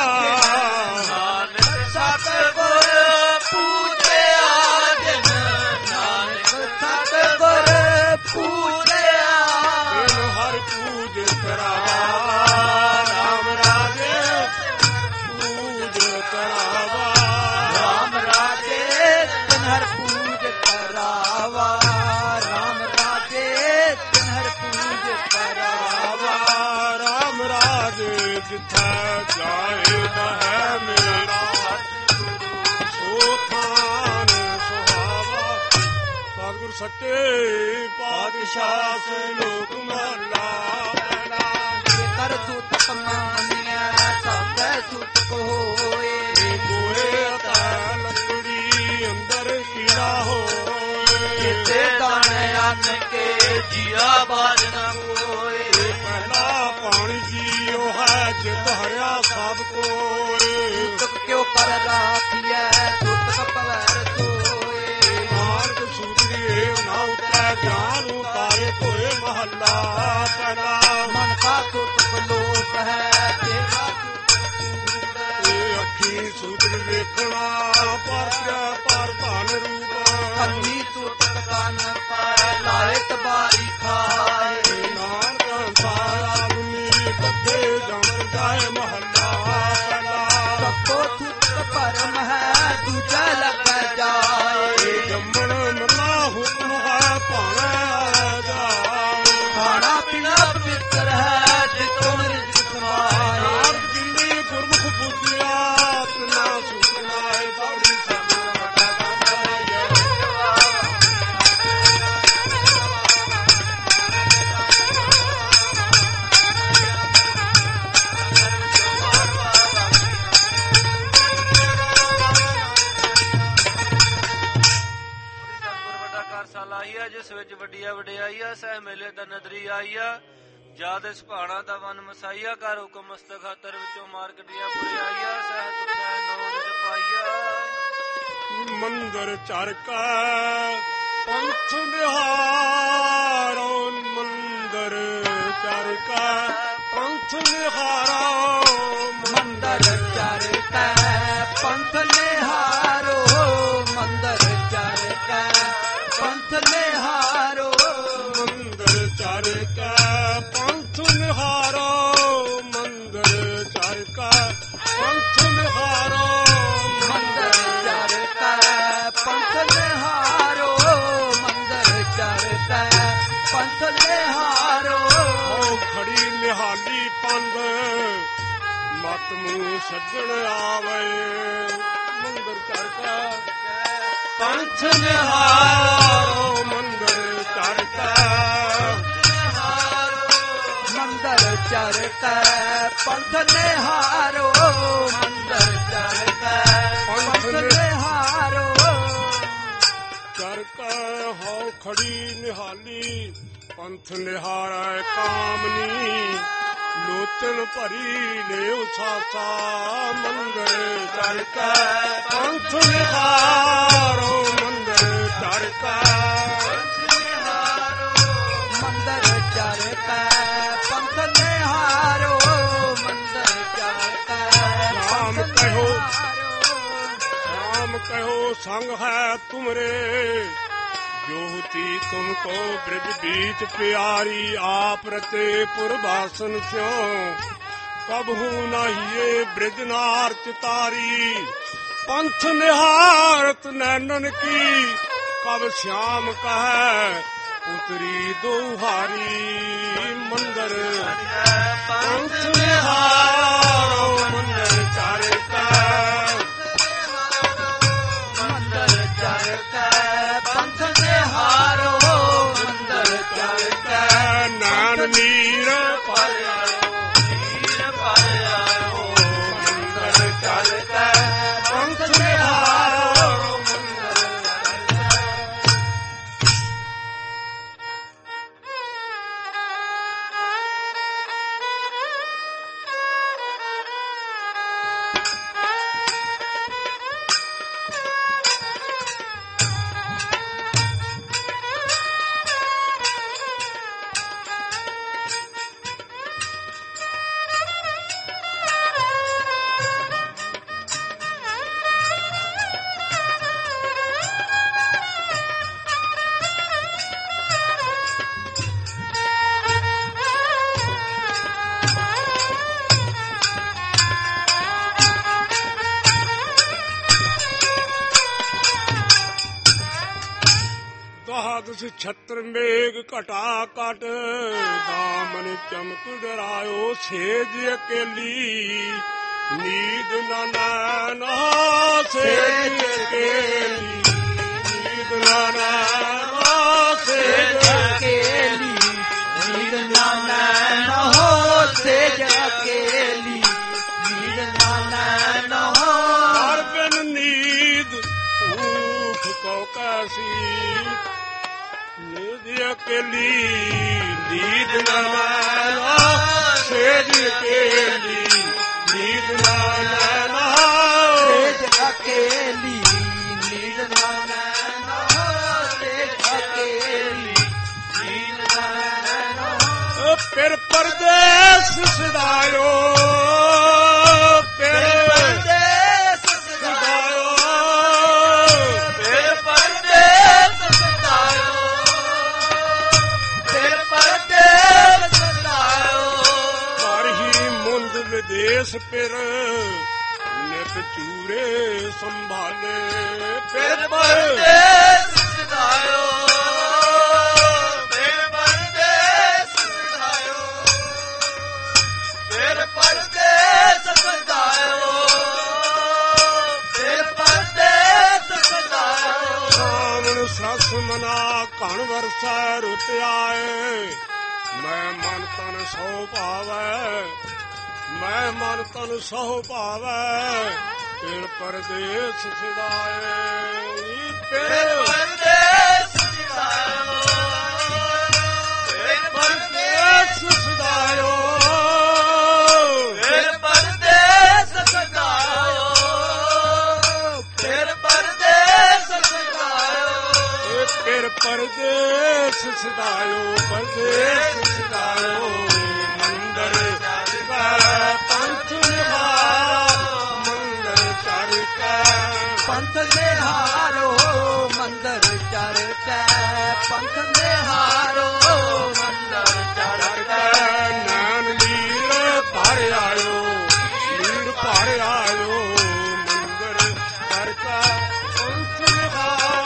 ਨਾਨਕ ਸਤਿਗੁਰ ਪੂਜਿਆ ਜਿਨ ਨਾਨਕ ਸਤਿਗੁਰ ਪੂਜਿਆ ਤਿਨ ਹਰ ਪੂਜ ਕਰਾਵਾ ਰਾਮ ਰਾਜੇ ਪੂਜ ਕਰਾਵਾ ਰਾਮ ਰਾਜੇ ਤਿਨ ਹਰ ਪੂਜ ਕਰਾਵਾ ਰਾਮ ਰਾਜੇ ਤਿਨ ਹਰ ਪੂਜ ਕਰਾਵਾ ਰਾਮ ਰਾਜੇ ਜਿਥੈ ਜਾਏ ਬਹਿ ਮੇਰਾ ਸੋ ਥਾਨ ਸੁਹਾਵਾ ਸਤਿਗੁਰ ਸੱਚੇ ਪਾਤਸ਼ਾਹ ਸਲੋਕ ਮਹਲਾ ਪਹਿਲਾ ਕਰ ਸੁਤ ਕਮਾਨੀਆਂ ਸਭੈ ਸੁਤ ਕੋ ਹੋਏ ਕੋਏ ਅਤਾ ਲੱਕੜੀ ਅੰਦਰ ਕੀੜਾ ਹੋਏ ਕਿਤੇ ਦਾਣੇ ਅੰਨ ਕੇ ਜੀਆ ਬਾਜ ਨਾ ਕੋਏ ਪਹਿਲਾ ਪਾਣੀ ਜੀਉ ਹੈ ਜਿਤ ਹਰਿਆ ਸਭ ਕੋਏ ਤੁਕ ਕਿਉ ਕਰ ਰਾਖੀਐ ਸੁਤ ਕਪਵੈਰ ਸੋਏ ਨਾਨਕ ਸੂਤਰੀ ਨਾ ਉਤਰੈ ਜਾਨ ਉਤਾਰੇ ਕੋਏ ਮਹੱਲਾ ਪਹਿਲਾ ਮਨ ਕਾ ਸੁਤ ਲੋਪ ਹੈ ਤੇਰਾ ਸੁਤ ਇਹ ਅੱਖੀ ਸੂਤਰ ਵੇਖਣਾ ਪਰ ਧਨ ਰੂਪ ਕੰਨੀ ਸੁਤ ਕੰਨ ਪਾਇ ਲਾਇ ਤਬਾਰੀ ਖਾਏ ਨਾਨਕ ਸਾਰਾ ਦੁਨੀ ਕੱਥੇ ਜਮ ਜਾਏ ਮਹੱਲਾ ਪਹਿਲਾ ਸਭੋ ਸੁਤ ਪਰਮ ਹੈ ਦੂਜਾ ਲੱਗ ਜਾਏ ਜੰਮਣ ਮਰਨਾ ਹੁਕਮ ਆ, ਜਿਸ ਵਿੱਚ ਵੱਡੀਆ ਵਡਿਆਈ ਆ, ਸਹਿ ਮੇਲੇ ਤਾਂ ਨਦਰੀ ਆਈ ਆ, ਜਾਦ ਇਸ ਭਾਣਾ ਦਾ ਵਨ ਮਸਾਈਆ, ਕਰ ਹੁਕਮ ਮਸਤਕ ਖਾਤਰ ਵਿੱਚੋਂ ਮਾਰ ਕੱਢਿਆ ਬੁਰਿਆਈਆ, ਸਹਿ ਤੁਖੈ ਨੌ ਨਿਜ ਪਾਈਆ। ਮੰਦਰ ਚਰਕੈ ਪੰਥ ਨਿਹਾਰੋ, ਮੰਦਰ ਚਰਕੈ ਪੰਥ ਨਿਹਾਰੋ, ਮੰਦਰ ਚਰਕੈ ਪੰਥ ਨਿਹਾਰੋ, ਮੰਦਰ ਚਰਕੈ ਪੰਥ ਨਿਹਾਰੋ, ਮੰਦਰ ਚਰਕੈ ਪੰਥ ਨਿਹਾਰੋ, ਮੰਦਰ ਚਰਕੈ ਪੰਥ ਨਿਹਾਰੋ, ਮੰਦਰ ਚਰਕੈ ਪੰਥ ਨਿਹਾਰੋ, ਮੰਦਰ ਚਰਕੈ ਪੰਥ ਨਿਹਾਰੋ। ਓ ਖੜੀ ਨਿਹਾਲੀ ਪੰਧ ਮਤ ਮੂੰਹ ਸੱਜਣ ਆਵੇ, ਮੰਦਰ ਚਰਕੈ ਪੰਥ ਨਿਹਾਰੋ, ਮੰਦਰ ਚਰਕੈ ਮੰਦਰ ਚਰਕੈ ਪੰਥ ਨਿਹਾਰੋ, ਮੰਦਰ ਚਰਕੈ ਪੰਥ ਨਿਹਾਰੋ। ਚਰਕੈ ਹਉ ਖੜੀ ਨਿਹਾਲੀ ਪੰਥ ਨਿਹਾਰੈ ਕਾਮਨੀ, ਲੋਚਨ ਭਰੀ ਲੈ ਸਾਸਾ, ਮੰਦਰ ਚਰਕੈ ਪੰਥ ਨਿਹਾਰੋ, ਮੰਦਰ ਚਰਕੈ ਮੰਦਰ ਚਰਕੈ ਪੰਥ ਨਿਹਾਰੋ, ਮੰਦਰ ਚਰਕੈ ਰਾਮ ਪੰਥ ਕਹੋ, ਨਿਹਾਰੋ। राम कहो संग है तुमरे, ज्योति तुमको ब्रज बीच प्यारी, आप रते पुरभासन स्यों, कबहू नहीं ये ब्रज नार चितारी, पंथ निहारत नैनन की, कब श्याम कहे उतरी दोहारी, मंदिर पंथ निहारो, मंदिर चरकै ਮੰਦਰ ਚਰਕੈ ਪੰਥ ਨਿਹਾਰੋ, ਮੰਦਰ ਚਰਕੈ ਨਾਨ ਨੀਰ ਪਰ ਆਇਓ, ਨੀਰ ਪਰ ਆਇਓ, ਮੰਦਰ ਚਰਕੈ ਪੰਥ ਨਿਹਾਰੋ, ਮੰਦਰ ਚਰਕੈ। ਦਹਾਦਸ ਛਤਰ ਮੇਘ ਘਟਾ ਕਟ, ਦਾਮਨ ਚਮਕ ਡਰਾਇਓ, ਸੇਜ ਅਕੇਲੀ ਨੀਂਦ ਨਾ ਨੈਣ, ਸੇਜ ਅਕੇਲੀ ਨੀਂਦ ਨਾ ਨੈਣ, ਸੇਜ ਅਕੇਲੀ ਨੀਂਦ ਨਾ ਨੈਣ ਹੋ, ਸੇਜ ਅਕੇਲੀ ਨੀਂਦ ਨਾ ਨੈਣ ਹੋ। ਹਰ ਬਿਨ ਨੀਂਦ ਭੂਖ ਕੋ ਕੈਸੀ, ਨੀਂਦ ਅਕੇਲੀ ਨੀਂਦ ਨਾ ਨੈਣ, ਸੇਜ ਅਕੇਲੀ ਨੀਂਦ ਨਾ ਨੈਣ, ਸੇਜ ਅਕੇਲੀ ਨੀਂਦ ਨਾ ਨੈਣ ਹੋ, ਸੇਜ ਅਕੇਲੀ ਨੀਂਦ ਨਾ ਨੈਣ ਹੋ। ਫਿਰ ਪਰਦੇਸ ਸਦਾਇਓ, ਫਿਰ ਪਰਦੇਸ ਸਦਾਇਓ, ਫਿਰ ਪਰਦੇਸ ਸਦਾਇਓ, ਫਿਰ ਪਰਦੇਸ ਸਦਾਇਓ। ਘਰ ਹੀ ਮੁੰਦ ਵਿਦੇਸ ਫਿਰ ਨਿਤ ਚੂਰੇ ਸੰਭਾਲੇ, ਫਿਰ ਫਿਰ ਪਰਦੇਸ ਸਦਾਇਓ, ਫਿਰ ਪਰਦੇਸ ਸਦਾਇਓ, ਫਿਰ ਪਰਦੇਸ ਸਦਾਇਓ, ਫਿਰ ਪਰਦੇਸ ਸਦਾਇਓ। ਸਾਵਣ ਸਸ ਮਨਾ ਘਣ ਵਰਸੈ ਰੁੱਤ ਆਏ, ਮੈਂ ਮਨ ਤਨ ਸੋ ਭਾਵੈ, ਮੈਂ ਮਨ ਤਨ ਸੋ ਭਾਵੈ, ਫਿਰ ਪਰਦੇਸ ਸਦਾਏ, ਫਿਰ ਪਰਦੇਸ ਪਰਦੇਸ ਸਦਾਇਓ ਪਰਦੇਸ ਸਦਾਇਓ ਮੰਦਰ ਚੜ੍ਹਦਾ ਪੰਥ ਨਿਹਾਰੋ ਮੰਦਰ ਚੜ੍ਹਦਾ ਪੰਥ ਨਿਹਾਰੋ ਮੰਦਰ ਚੜ੍ਹਦਾ ਪੰਥ ਨਿਹਾਰੋ ਮੰਦਰ ਚੜ੍ਹਦਾ ਨਾਨ ਲੀਰ ਭਰ ਆਇਓ ਲੀਰ ਭਰ ਆਇਓ ਮੰਦਰ ਚੜ੍ਹਦਾ ਪੰਥ ਨਿਹਾਰੋ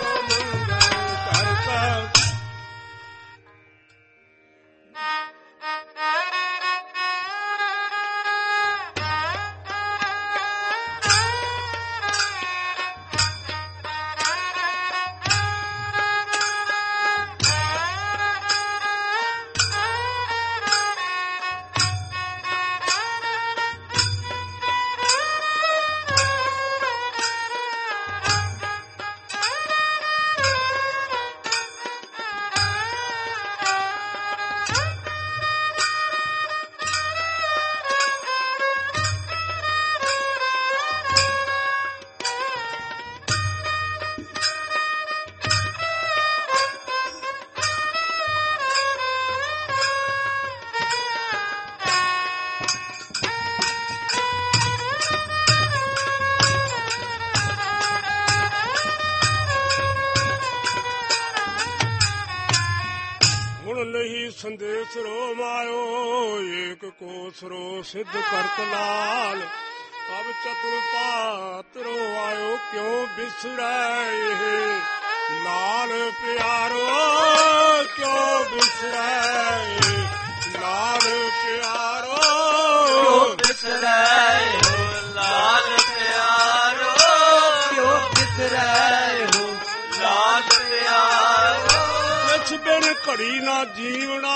संदेश रो मायो एक कोसरो सिद्ध करत लाल अब चतुर पात्रो आयो क्यों बिसराए लाल प्यारो क्यों बिसराए लाल प्यारो क्यों बिसराए लाल प्यारो क्यों बिसराए लाल प्यारो बिन घड़ी ना जीवना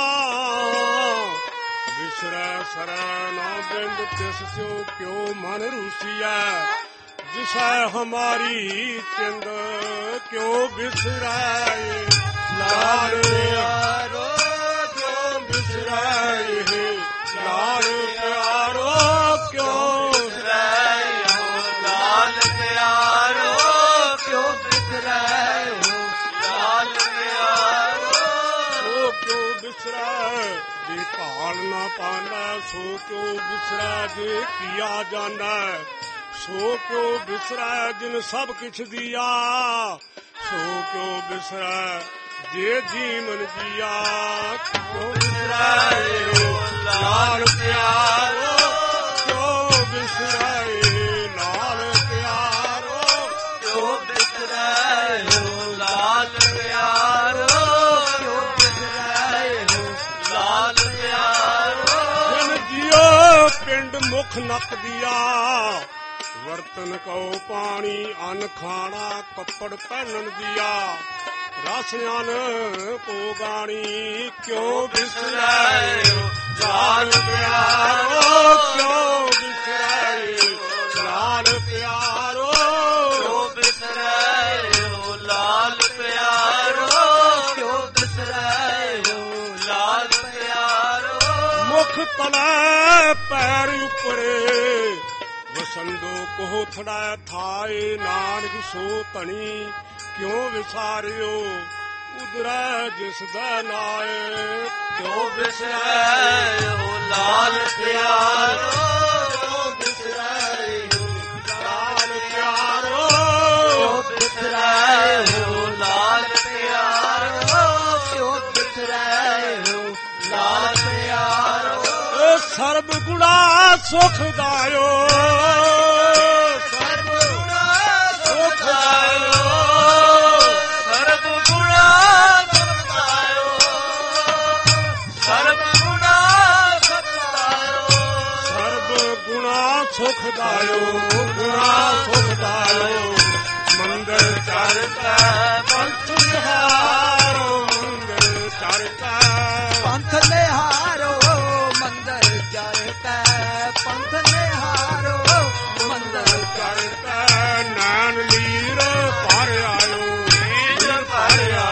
विसरै सरै ना बिंद तिस स्यो क्यों मन रूसिया जिसै हमारी चिंद क्यों बिसराए लाल प्यारो क्यों बिसराए लाल प्यारो क्यों बिसराए लाल प्यारो क्यों बिसराए लाल जे काल न पाना सो क्यों बिसरै जे किया जाना सो क्यों बिसरै जिन सब किछ दिया सो क्यों बिसरै जे जीवन जिया क्यों बिसरै लाल प्यारो क्यों बिसरै लाल प्यारो क्यों बिसरै लाल प्यारो पिंड मुख नक दिया वर्तन को पानी अन्न खाना कपड़ पहनन दिया रासियान को गानी क्यों बिसराए लाल प्यारो क्यों बिसराए लाल प्यारो क्यों बिसराए लाल प्यारो क्यों बिसराए लाल प्यारो मुख तले पैर उपरे वसंदो को थड़ा थाए नानक सो तनी क्यों विसारियो उदरा जिस दनाए क्यों बिसराए लाल प्यारो क्यों बिसराए लाल प्यारो क्यों बिसराए लाल प्यारो क्यों बिसराए लाल प्यारो सर्ब गुणा सुख दायो सर्ब गुणा सुख दायो सर्ब गुणा सुख दायो सर्ब गुणा सुख दायो सर्ब गुणा सुख दायो गुणा सुख दायो मंगल चरता पंथ निहारो मंगल चरता पंथ निहारो मंदर चरता पंथ निहारो मंदर चरता नान लीर पर आयो लीर पर आयो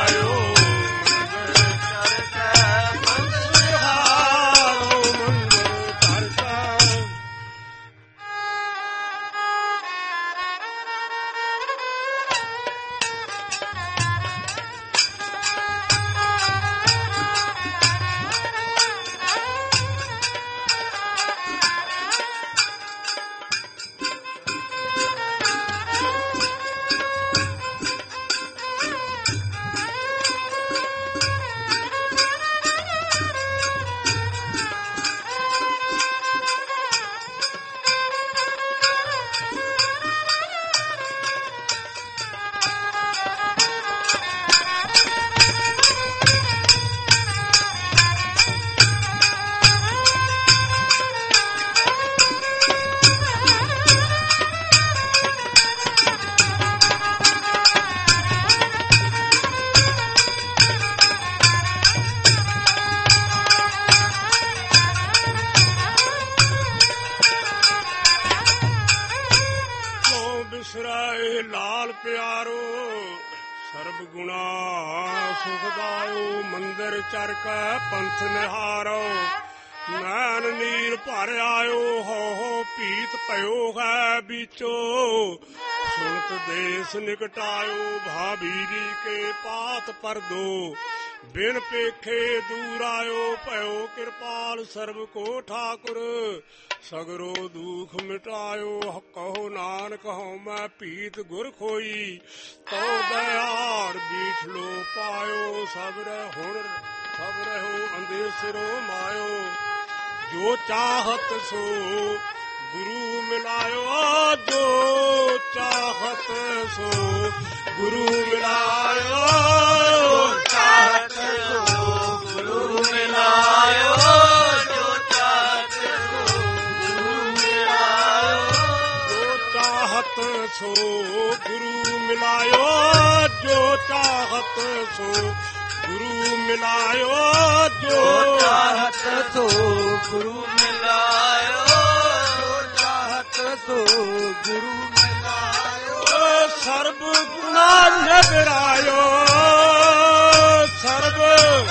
ਬਿਸਰਾਏ ਲਾਲ ਪਿਆਰੋ ਸਰਬ ਗੁਣਾ ਸੁਖਦਾਇਓ ਮੰਦਰ ਚਰ ਕੈ ਪੰਥ ਨਿਹਾਰੋ ਨੈਣ ਨੀਰ ਭਰ ਆਇਓ ਹੋ ਭੀਤ ਭਇਓ ਹੈ ਵਿਚੋ ਸੁਣਤ ਦੇਸ ਨਿਕਟਾਇਓ ਭਾਬੀਰੀ ਕੇ ਪਾਤ ਪਰਦੋ ਬਿਨ ਪੇਖੇ ਦੂਰ ਆਇਓ ਭਇਓ ਕਿਰਪਾਲ ਸਰਬ ਕੋ ਠਾਕੁਰ ਸਗਰੋ ਦੁਖ ਮਿਟਾਇਓ ਕਹੋ ਨਾਨਕ ਹਉ ਮੈਂ ਭੀਤ ਗੁਰ ਖੋਈ ਤੋ ਦਇਆਰ ਬੀਠ ਲੋ ਪਾਇਓ ਸਭ ਰਹੋ ਅੰਦੇਸਰੋ ਮਾਇਓ ਜੋ ਚਾਹਤ ਸੋ ਗੁਰੂ ਮਿਲਾਇਓ ਜੋ ਚਾਹਤ ਸੋ ਗੁਰੂ ਮਿਲਾਇਓ ਚਾਹਤ ਸੋ ਗੁਰੂ ਮਿਲਾਇਓ ਜੋ ਚਾਹਤ ਸੋ ਗੁਰੂ ਮਿਲਾਇਓ ਜੋ ਚਾਹਤ ਸੋ ਗੁਰੂ ਮਿਲਾਇਓ ਜੋ ਚਾਹਤ ਸੋ ਗੁਰੂ ਮਿਲਾਇਓ ਜੋ ਚਾਹਤ ਸੋ ਗੁਰੂ ਮਿਲਾਇਓ ਜੋ ਚਾਹਤ ਸੋ ਗੁਰੂ ਮਿਲਾਇਓ ਸਰਬ ਗੁਣਾ ਨਿਬਰਾਇਓ ਸਰਬ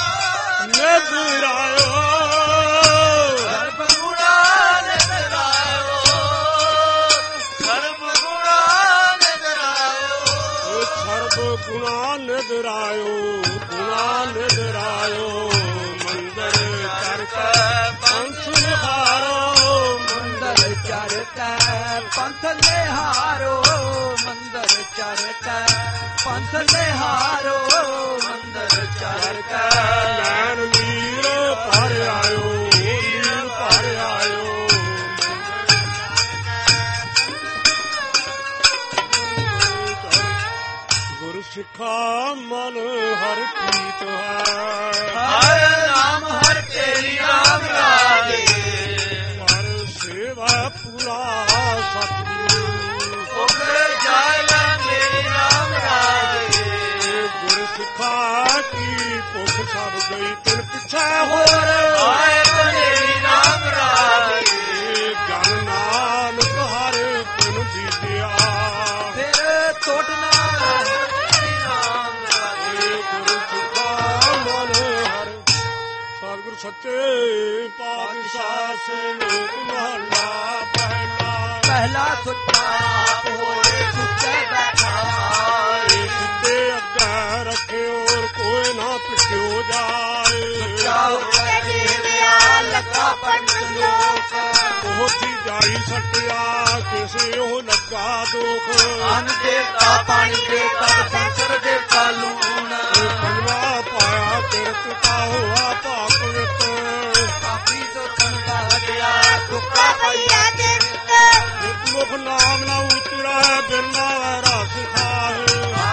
ਨਿਬਰਾਇਓ ਸਰਬ ਗੁਣਾ ਨਿਬਰਾਇਓ ਸਰਬ ਗੁਣਾ ਨਿਬਰਾਇਓ ਸਰਬ ਗੁਣਾ ਨਿਬਰਾਇਓ ਗੁਣਾ ਨਿਬਰਾਇਓ ਮੰਦਰ ਚਰ ਕੈ ਪੰਥ ਨਿਹਾਰੋ ਮੰਦਰ ਚਰ ਕੈ ਪੰਥ ਨਿਹਾਰੋ ਮੰਦਰ ਚਰ ਕੈ ਪੰਥ ਨਿਹਾਰੋ ਮੰਦਰ ਚਰ ਕੈ ਨੈਣ ਨੀਰ ਭਰ ਆਇਓ ਨੀਰ ਭਰ ਆਇਓ ਗੁਰ ਸਿੱਖਾ ਮਨ ਹਰ ਪ੍ਰੀਤ ਹੈ ਹਰ ਨਾਮ ਹਰ ਤੇਰੀ ਨਾਮ ਰਾਜੇ ਹਰ ਸੇਵਾ ਪੂਰਾ ਸਤਿਗੁਰੂ ਉਗਰੇ ਜਾਇਲਾ ਮੇਰੀ ਨਾਮ ਰਾਜੇ ਗੁਰ ਸਿੱਖਾ ਕੀ ਭੁੱਖ ਸਭ ਗਈ ਤਿਨ ਪਿੱਛੇ ਹੋਰ ਆਏ ਤੇਰੀ ਨਾਮ ਰਾਜੇ ਜਨ ਨਾਨਕ ਹਰ ਗੁਣ ਦੀਜਿਆ ਫਿਰ ਟੋਟਣਾ ਤੇਰੀ ਨਾਮ ਰਾਜੇ ਗੁਰੂ ਸਿੱਖਾ ਮਨ ਹਰ ਸਤਿਗੁਰ ਸੱਚੇ ਪਾਤਸ਼ਾਹ ਸਲੋਕ ਮਹਲਾ ਪਹਿਲਾ ਪਹਿਲਾ ਸੁੱਚਾ ਆਪ ਹੋਏ ਸੁੱਚੇ ਬੈਠਾਏ ਸੁੱਤੇ ਅੱਗੇ ਰੱਖਿਓ ਕੋਈ ਨਾ ਪਿੱਛਿਓ ਜਾਏ ਜਾਓ ਜੀਵਿਆ ਲੱਗਾ ਪੰਨ ਲੋਕ ਬਹੁਤੀ ਜਾਈ ਸੱਟਿਆ ਕਿਸੇ ਉਹ ਲੱਗਾ ਦੁੱਖ ਅਨ ਦੇਵਤਾ ਪਾਣੀ ਦੇਵਤਾ ਸੰਸਰ ਦੇਵਤਾ ਲੂਣ ਪੰਜਵਾ ਪਾਇਆ ਕਿਰਤ ਹੋਆ ਭਾਗ ਵਿਤ ਕਾਪੀ ਤੋਂ ਸੰਗਾ ਗਿਆ ਦੁੱਖਾ ਪਈਆ ਜਿੰਦ ਜਿਤ ਮੁਖ ਨਾਮ ਨਾ ਉਤਰਾ ਬਿਰਨਾ ਰਸ ਖਾਏ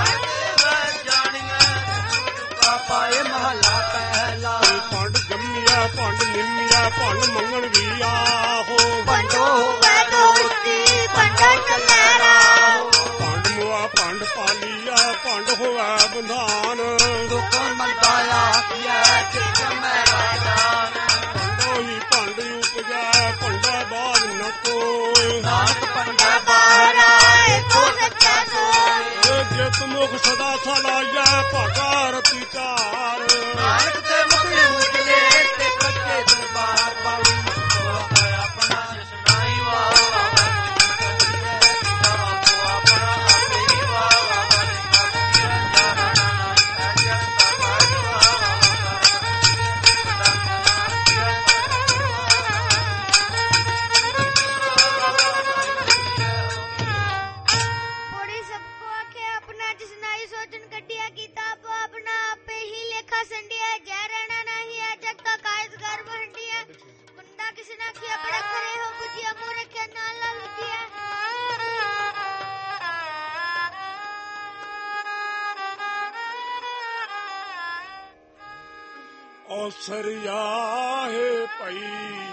ਜਾਣੀਆਂ ਪਾਏ ਮਹਲਾ ਪਹਿਲਾ ਭੰਡ ਜੰਮਿਆ ਭੰਡ ਨਿੰਮਿਆ ਭੰਡ ਮੰਗਣ ਵੀ ਆਹੋ ਪੰਡੋ ਹੋਵੇ ਦੋਸਤੀ ਪੰਡੋ ਚਲੇਰਾ ਭੰਡ ਮੁਆ ਭੰਡ ਪਾਲੀਆ ਭੰਡ ਹੋਆ ਬੰਧਾਨ ਦੁੱਖ ਮੰਦਾਇਆ ਪਿਆ ਚਿਤ ਮੇਰਾ ਜਾਨ ਭੰਡੋ ਹੀ ਭੰਡ ਉਪਜੈ ਭੰਡਾ ਬਾਦ ਨ ਕੋਇ ਨਾਨਕ ਪੰਡਾ ਬਾਹਰ ਆਏ ਕੋ ਸੱਚਾ ਸੋਏ ਜਿਤ ਮੁਖ ਸਦਾ ਸਲਾਈਐ ਭਾਗਾ ਰਤੀ ਚਾਰ ਨਾਨਕ ਤੇ ਮੁਕਤੀ ਉਜਲੇ ਤੇ ਕੱਚੇ ਦਰਬਾਰ ਪਾਉਣੀ ਆਪਣਾ ਸੁਣਾਈ ਵਾਵਾ ਪੋੜੀ ਸਭਕੋ ਆਖੇ ਆਪਣਾ ਜਿਸ ਨਾਈ ਸੋਚਨ ਕੱਢਿਆ ਕਿਤਾਬ ਆਪਣਾ ਆਪੇ ਹੀ ਲੇਖਾ ਸੰਡਿਆ ਜੈ ਰਹਿਣਾ ਨਹੀਂ ਹੈ ਜਗ ਕਾ ਕਾਇਦਗਰ ਵੰਡਿਆ ਬੰਦਾ ਕਿਸ ਨਾ ਕੀਆ ਬੜਾ ਕਰੇ ਹੋ ਬੁਝਿਆ ਮੋਰੇ ਕੇ ਨਾਲ ਲਾ ਲੁਕਿਆ ਔਸਰ ਆਹੇ ਪਈ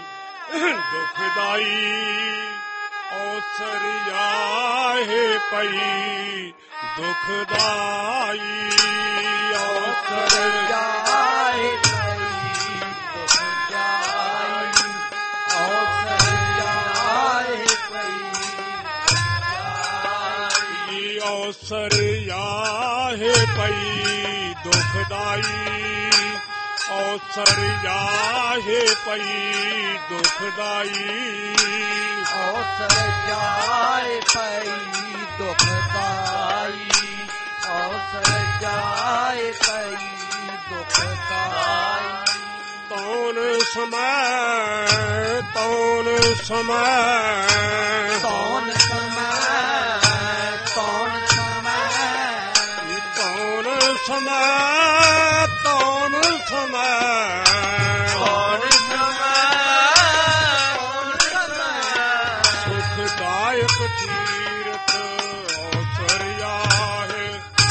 ਦੁਖਦਾਈ ਔਸਰ ਆਹੇ ਪਈ ਦੁਖਦਾਈ ਔਸਰ ਜਾਏ ਪਈ ਦੁਖ ਜਾਈ ਔਸਰ ਜਾਏ ਪਈ ਅਵਸਰ ਆਹੇ ਪਈ ਦੁਖਦਾਈ ਅਵਸਰ ਆਹੇ ਪਈ ਦੁਖਦਾਈ ਅਵਸਰ ਜਾਏ ਪਈ ਦੁਖਦਾਈ ਅਵਸਰ ਜਾਏ ਪਈ ਦੁਖਦਾਈ ਤੌਣ ਸਮੈ ਤੌਣ ਸਮੈ ਤੌਣ ਸਮੈ ਤੌਣ ਸਮੈ ਤੌਣ ਸਮੈ ਤੌਣ ਸਮੈ ਕੌਣ ਸਮੈ ਸੁਖਦਾਇਕ ਤੀਰਥ ਅਵਸਰ ਆਹੇ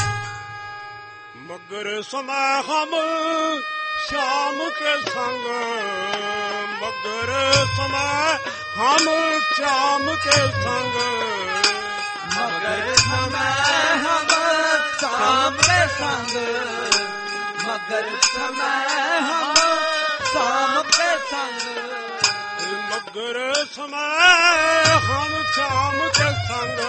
ਮਗਰ ਸਮੈ ਹਮ श्याम के संग मगर समय हम श्याम के संग मगर समय हम शाम के संग मगर समय हम शाम के संग मगर समय हम श्याम के संग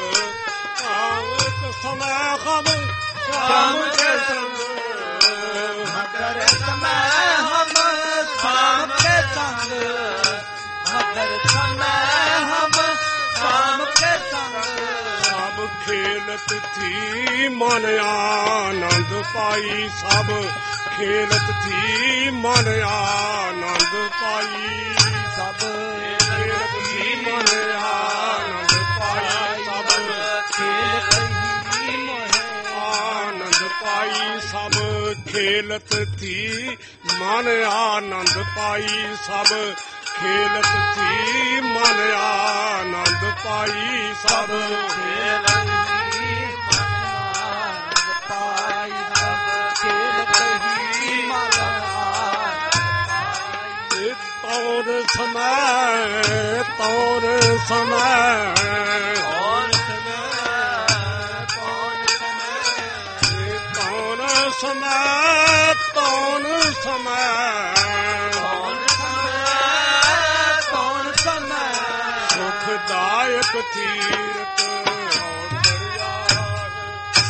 समय हम श्याम के संग मगर समय हम शाम के संग मगर समय हम शाम के संग सब खेलत थी मन आनंद पाई सब खेलत थी मन आनंद पाई सब खेलत थी मन आनंद पाई सब खेल रही मोहे आनंद पाई सब खेलत थी मन आनंद पाई सब खेलत थी मन आनंद पाई सब खेल रही आनंद पाई सब खेल रही आनंद तौर समय तौर समय कौन समय तौर समय तौर समय कौन समय सुखदायक तीर्थ अवसर आए।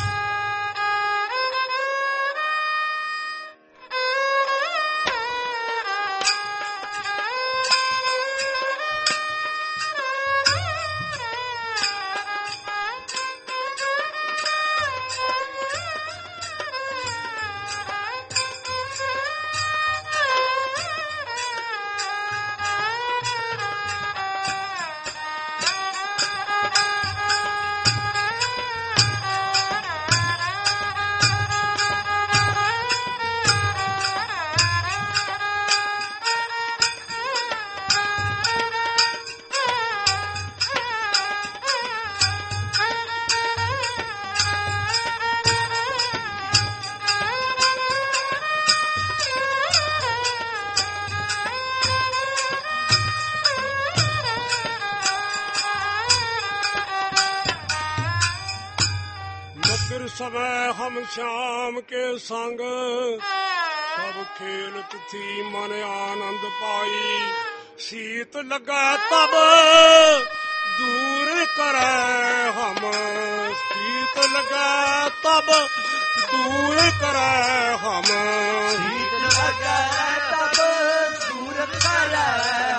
मगर समय हम श्याम के संग सब खेलत थी मन आनंद पाई शीत लगा तब दूर करे हम शीत लगा तब दूर करे हम शीत लगा तब दूर करे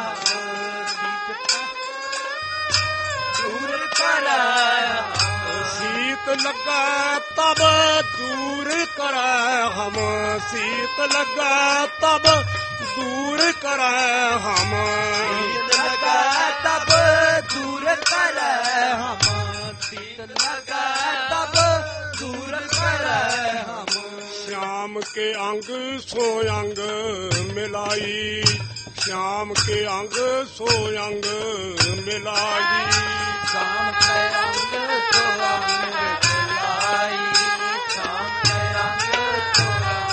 दूर करे शीत लगा तब दूर करे हम शीत लगा तब दूर करे हम शीत लगा तब दूर करे हम शीत लगा तब दूर करे हम श्याम के अंग सो अंग मिलाई श्याम के अंग सो अंग मिलाई शाम के अंग तो अंग मिलाई शाम के अंग तो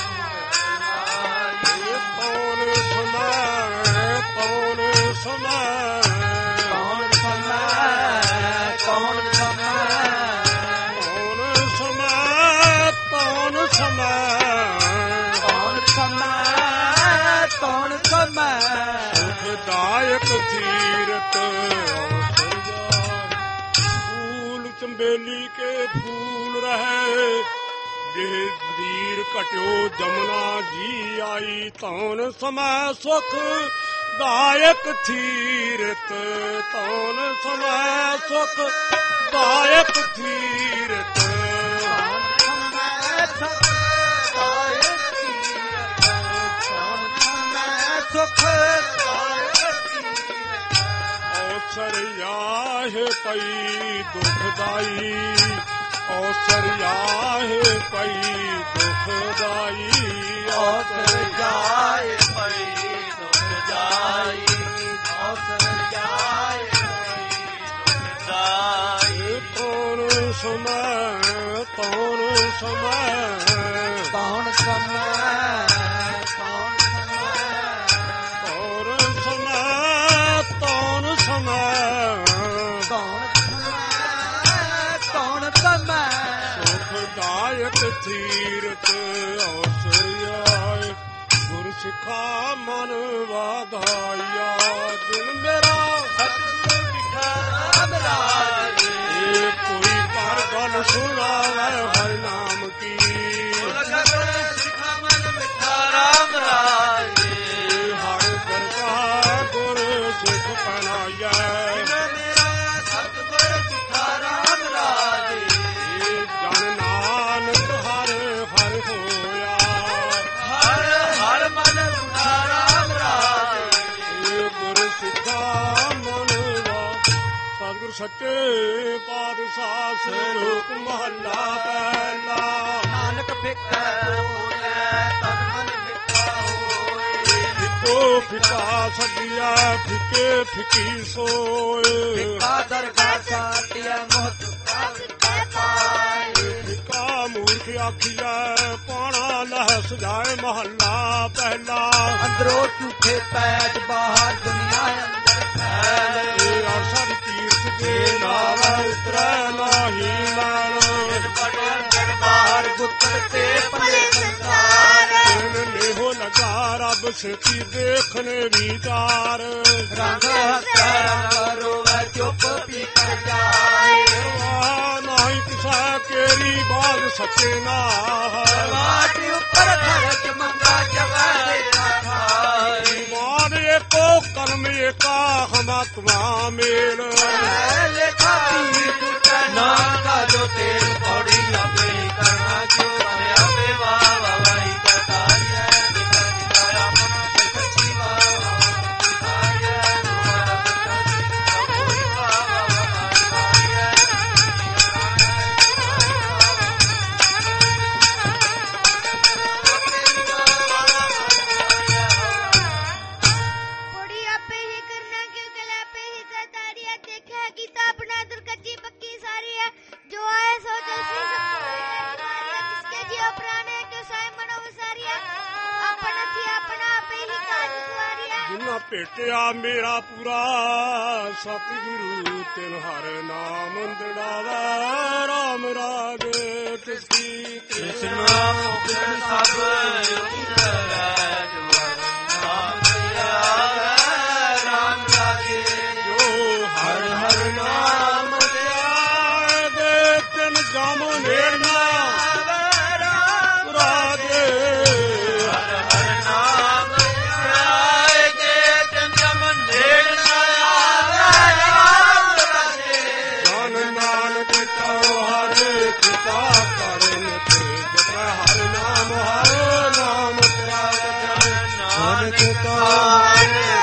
अंग मिलाई कौन समय कौन समय कौन समय कौन समय कौन समय कौन समय कौन समय कौन समय सुखदायक तीरथ फूल चंबेली के फूल रहे देह धीर कट्यो जमुना जी आई तौन समय सुख दायक थीरत तौन समय सुख दायक थीरत औसर याहे पई दुखदाई औसर याहे पई दुखदाई औसर जाए पई दुखदाई औसर जाए पई दुखदाई कौन समय कौन समय कौन समय सुखदायक थीरत अवसर आए गुर सिखा मन वाधाया दिल मेरा सतगुरु दिखा राम राज ये कोई पर गल सुनावे हर नाम की सिखा मन मिठा राम राज हर दरगाह गुर सिख पनाया सच्चे पातशाह श्लोक महला पहला नानक फिक्र होए तन मन फिक्रा होए फिको फिका सदिया फिके फिकी सोए फिका दरगाह साटिया मोह चुका फिका पाए फिका मूर्ख आखिया पाना लह सजाए महला पहला अंदरों झूठे पैज बाहर दुनिया अंदर फैले अरसद तीर्थ के नावा उतरै नाही नाल बाहर गुत्र ते पले संसार नेहो लगा रब सेती देखने विचार रंग हंसता रंग रोवे चुप पी कर जाए नाही किसा केरी बाग सचे ना माटी ऊपर खर्च मंगा जगाए खाए मान एको कर्म एका हमात्मा मेल लेखा पी टूटा नाम का जो तेल पौड़ी अपने करना जो अपने वाह वाही करतारी है दिखा दिखाया अपना सच्ची वाह दिखाई है तुम्हारा सच्चा कोई वाह पुड़िया पे ही करना क्यों गला पे ही सतारिया देखा है गीता अपना दुर्गति पक्की सारी है जो आए सो जैसी जिसके जियो प्राण है क्यों साय मनो सारिया अपना थी अपना पे ही काज सवारिया जिन्ना भेटिया मेरा पूरा सतगुरु तिन हर नाम दड़ावा राम राग किसकी कृष्ण कृष्ण सब राम राजे जो हर हर नाम दे तिन जम नेड़ना रागे हर हर नाम आएगे जम नेड़ना राम राजे जन नानक करो हर कृपा करन ते जप हर नाम तेरा नानक करो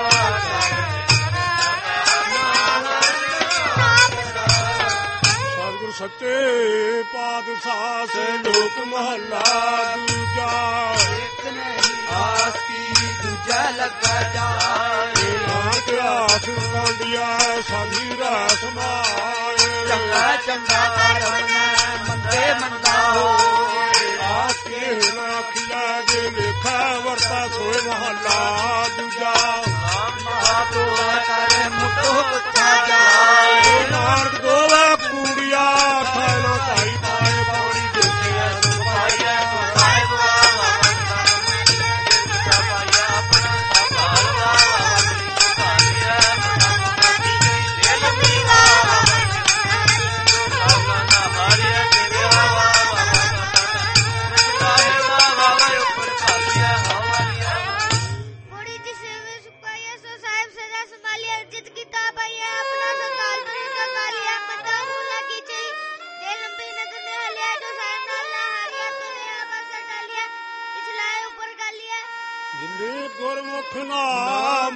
सतगुरु सच्चे पातशाह श्लोक महला दूजा आस की दूजा लगा जाए नानक आस कांडिया साधी रस माए चंगा चंगा करना मंदे मंदा हो आस के नाखिया जे लेखा वर्ता सोए महला दूजा तो कर मुटो कुत्ता जाए नानक दोवे कूड़िया खाना खाई पाए पानी देखे पाया साहिब पाया अपना साकार ਜਿਨੇ ਗੁਰਮੁਖ ਨਾਮ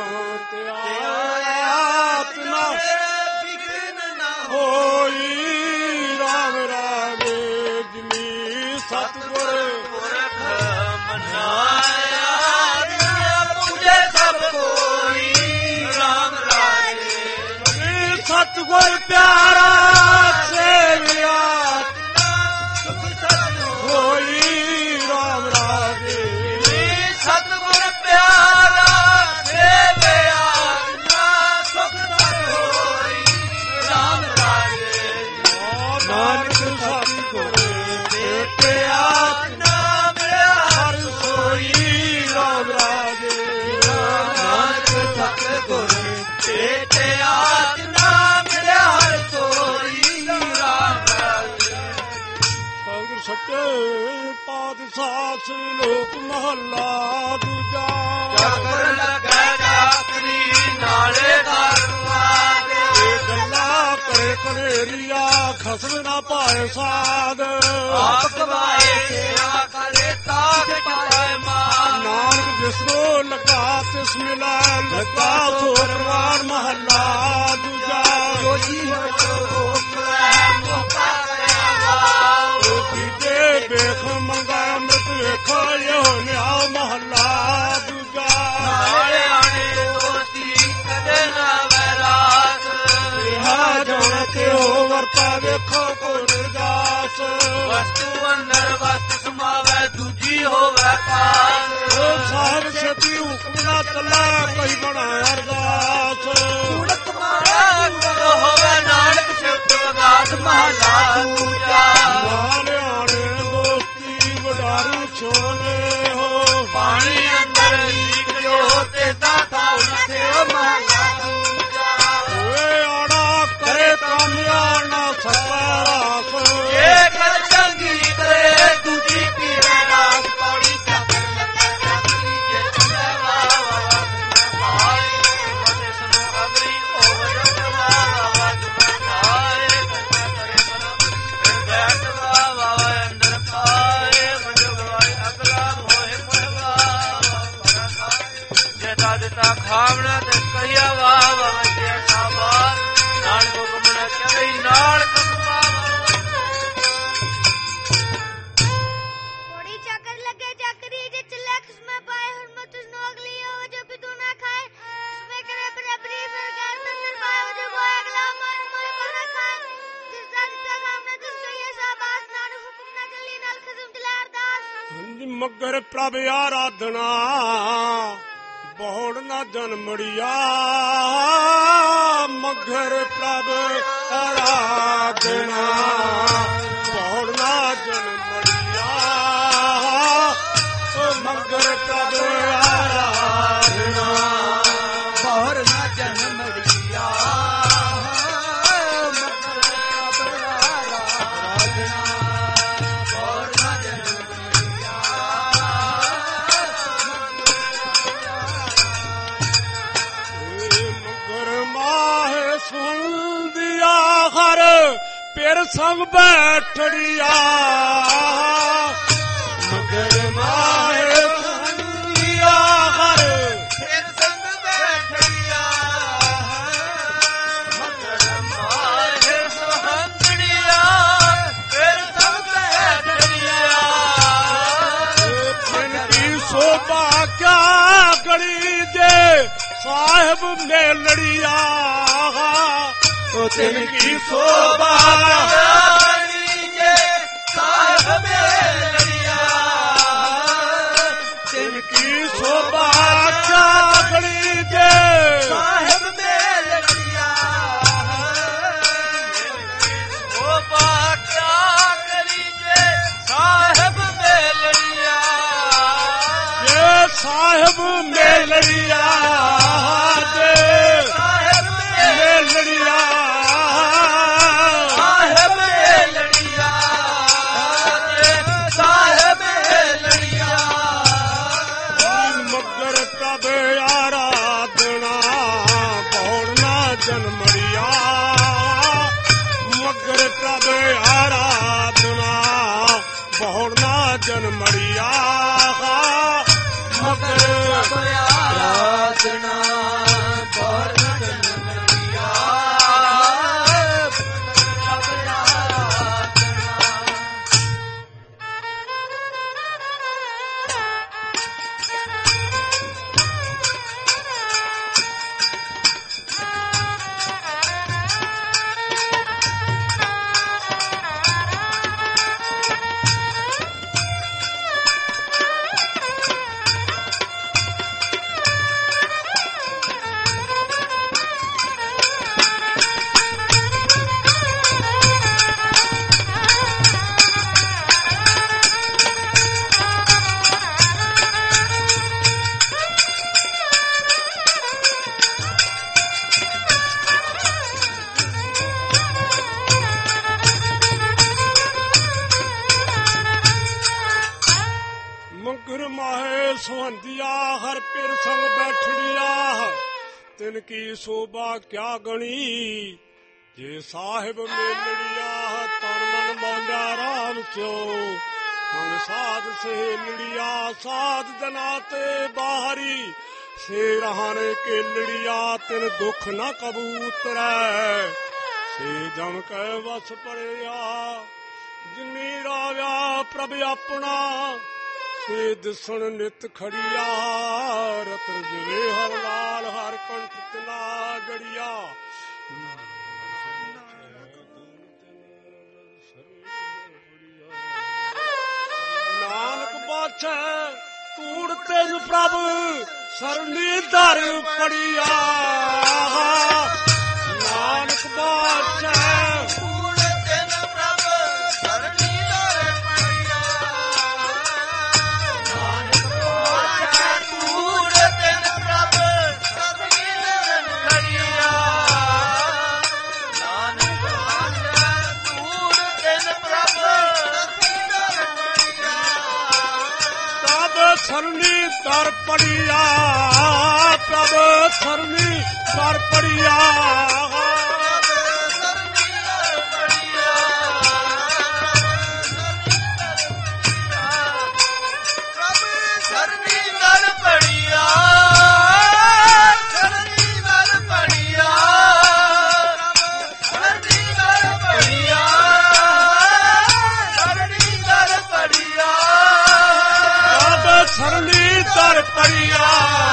ਧਿਆਤ ਨਾ ਵਿਘਨ ਨਾ ਹੋਈ ਰਾਮ ਰਾਵੇ ਜਿਨੀ ਸਤਿਗੁਰ ਪੁਰਖ ਮਨਾਇਆ ਪੂਜੇ ਸਭ ਕੋਈ ਰਾਮ ਰਾਜੇ ਸਤਿਗੁਰ ਪਿਆਰਾ ਸੇਵਿਆ ਹੋਈ ਰਾਮ ਰਾਜੇ ਸਤਿਗੁਰ ਪਿਆਰਾ ਸੇਵਿਆ ਸੁਖ ਸਤ ਹੋਈ ਰਾਮ ਰਾਜੇ ਨਾਨਕ ਸਤਿਗੁਰ ਭੇਟਿਆ ਨਾਮ ਹਰਿ ਹਰ ਸੋਈ ਰਾਮ ਰਾਜੇ ਨਾਨਕ ਸਤਿਗੁਰ ਭੇਟਿਆ ਨਾਮ ਹਰਿ ਸੋਈ ਰਾਮ ਰਾਜੇ ਸਤਿਗੁਰ ਸੱਚੇ ਪਾਤਸ਼ਾਹ ਸ਼ਲੋਕ ਮਹੱਲਾ ਦੂਜਾ ਜਾਗਰ ਲੱਗਾ ਜਾਤਰੀ ਨਾਲੇ ਦਰਵਾਜ਼ੇ ਇਹ ਗੱਲਾਂ ਕਰੇ ਕਨੇਰੀਆ ਖਸਮ ਨਾ ਪਾਏ ਸਾਧ ਆਪ ਕਮਾਏ ਸੇਵਾ ਕਰੇ ਤਾਕ ਪਾਏ ਮਾਨ ਨਾਨਕ ਵਿਸਰੋ ਲਗਾ ਤਿਸ ਮਿਲਾ ਲਗਾ ਸੋਰਵਾਰ ਮਹੱਲਾ ਦੂਜਾ ਜੋਜੀ ਹੋ ਲੈ ਮੋਕਾ ਕਰਿਆ ਤੀਜੇ ਵੇਖ ਮੰਗਾ ਅੰਮ੍ਰਿਤ ਵੇਖੋ ਯੋ ਨਿਆ ਮਹੱਲਾ ਦੂਜਾ ਨਾਲੇ ਆਣੇ ਦੋਸਤੀ ਕਦੇ ਨਾ ਵੈਰਾਸ ਇਹਾ ਜਾਣ ਤੇ ਹੋ ਵਰਤਾ ਵੇਖੋ ਕੋ ਨਿਰਦਾਸ ਵਸਤੂ ਅੰਦਰ ਵਸਤ ਸਮਾਵੈ ਦੂਜੀ ਹੋਵੈ ਪਾਸ ਉਹ ਸਾਹਿਬ ਛੇਤੀ ਹੁਕਮ ਨਾ ਚੱਲਾ ਕਈ ਬਣਾ ਅਰਦਾਸ ਕੁੜਕ ਮਾਰਾ ਗੁਰ ਹੋਵੈ ਨਾਨਕ ਸਿਫਤ ਵਗਾਸ ਮਹਲਾ ਦੂਜਾ ਨਾਲਿਆਣੇ ਦੋਸਤੀ ਵਡਾਰੂ ਛੋਲੇ ਹੋ ਪਾਣੀ ਅੰਦਰ ਲੀਕ ਜੋ ਤੇ ਦਾਤਾ ਉਨਤੇ ਮਹਲਾ ਦੂਜਾ ਓਏ ਆੜਾ ਕਰੇ ਕੰਮ ਆਣਾ ਸੱਚਾ ਰਾਸ ਇਹ ਕਰ ਚੰਗੀ ਕਰੇ ਦੂਜੀ ਪੀਵੇ ਰਾਸ ਪੌੜੀ ਚੱਕਰ ਲੱਗਾ ਚੱਕਰੀ ਜੇ ਚੰਗਾ ਵਾ ਭਾਈ ਮਨੇ ਸੁਨੋ ਅਗਰੀ ਹੋਵ ਜਗਵਾ ਵਾ ਦੁਨਾਏ ਕਰਨਾ ਕਰੇ ਬਨਾ ਫਿਰ ਬੈਠ ਵਾ ਅੰਦਰ ਪਾਏ ਮਜਵਾਏ ਅਗਲਾ ਹੋਏ ਮਰਵਾ ਬਣਾ ਜੇ ਦਿੱਤਾ ਖਾਵਣਾ ਤੇ ਕਹਿਆ ਵਾ ਜੇ ਸਾਬਾ ਨਾਲ ਹੁਕਮ ਨਾ ਕਰੇ ਨਾਲ ਕਸਮਾ ਥੋੜੀ ਚੱਕਰ ਲੱਗੇ ਚੱਕਰੀ ਜੇ ਚੱਲੇ ਕਿਸਮੇ ਪਾਏ ਹੁਣ ਮੈਂ ਤੁਸ ਨੂੰ ਅਗਲੀ ਹੋ ਜੋ ਵੀ ਤੂੰ ਨਾ ਖਾਏ ਕਿਸਮੇ ਕਰੇ ਬਰਾਬਰੀ ਫਿਰ ਗੈਰ ਤੰਦਰ ਪਾਏ ਜੋ ਕੋਈ ਅਗਲਾ ਮਨ ਮੋਏ ਕੋ ਨਾ ਖਾਏ ਜਿਸ ਦਾ ਦਿੱਤਾ ਸਾਹਮਣੇ ਤੁਸ ਕਹੀਏ ਸਾਬਾਸ ਨਾਲ ਹੁਕਮ ਨਾ ਚੱਲੀ ਨਾਲ ਖਸਮ ਚਲਾ ਅਰਦਾਸ ਮਗਰ ਪ੍ਰਭ ਆਰਾਧਨਾ ਬਹੁੜ ਨਾ ਜਨਮੜੀਆ ਮਗਰ ਪ੍ਰਭ ਆਰਾਧਨਾ ਬਹੁੜ ਨਾ ਜਨਮੜੀਆ ਮਗਰ ਪ੍ਰਭ ਆਰਾਧਨਾ ਬਹਰ ਨਾ ਜਨਮ ਮੜੀਆ ਮਗਰ ਮਾਹੇ ਸੁਣ ਦਿਆ ਹਰ ਪਿਰ ਸੰਗ ਬੈਠੜੀਆ ਮਗਰ ਮਾਹੇ ਸੁਣ ਦਿਆ ਹਰ ਫਿਰ ਸੰਗ ਬੈਠੜੀਆ ਮਗਰ ਮਾਹੇ ਸੁਹੰਦੜੀਆ ਫਿਰ ਸੰਗ ਬੈਠੜੀਆ ਜਿਨ ਕੀ ਸੋਭਾ ਕਿਆ ਗੜੀ ਜੇ ਸਾਹਿਬ ਮੇਲੜੀਆ ਤਿਨ ਕੀ ਸੋਭਾ ਜੇ ਸਾਹਿਬ ਮੇਲੜੀਆ ਤਿਨ ਕੀ ਸੋਭਾ ਕਿਆ ਗੜੀ ਜੇ ਸਾਹਿਬ ਮੇਲੜੀਆ ਉਹ ਬਾਕਿਆ ਕਰੀ ਜੇ ਸਾਹਿਬ ਮੇਲੜੀਆ ਜੇ ਸਾਹਿਬ ਮੇਲੜੀਆ ਜੇ ਸਾਹਿਬ ਮੇਲੜੀਆ ਸਾਹਿਬ ਮੇਲੜੀਆ ਸਾਹਿਬ ਮੇਲੜੀਆ ਮਗਰ ਪ੍ਰਭ ਆਰਾਧਨਾ ਬਹੁੜ ਨਾ ਜਨਮੜੀਆ ਮਗਰ ਪ੍ਰਭ ਆਰਾਧਨਾ ਬਹੁੜ ਨਾ ਜਨਮੜੀਆ ਮਗਰ ਸੁਹੰदिया हर पिर संग बैठड़िया तिन की शोभा क्या गणी जे साहिब मेलड़िया तन मन मौंदा राम स्यो संग साध सहेलड़िया साध जनाते बाहरी से रहने के लड़िया तिन दुख न कबूतरै से जम के वस पड़िया जिनी राव्या प्रभ अपना से दिसण नित खड़िया रतन जवे हर लाल हर कंठ तना जड़िया नानक बाछे तूड़ तेज प्रभ सरनी दर पड़िया नानक बाछे सरनी दर पड़िया प्रभ सरनी दर पड़िया सरनी दर पड़िया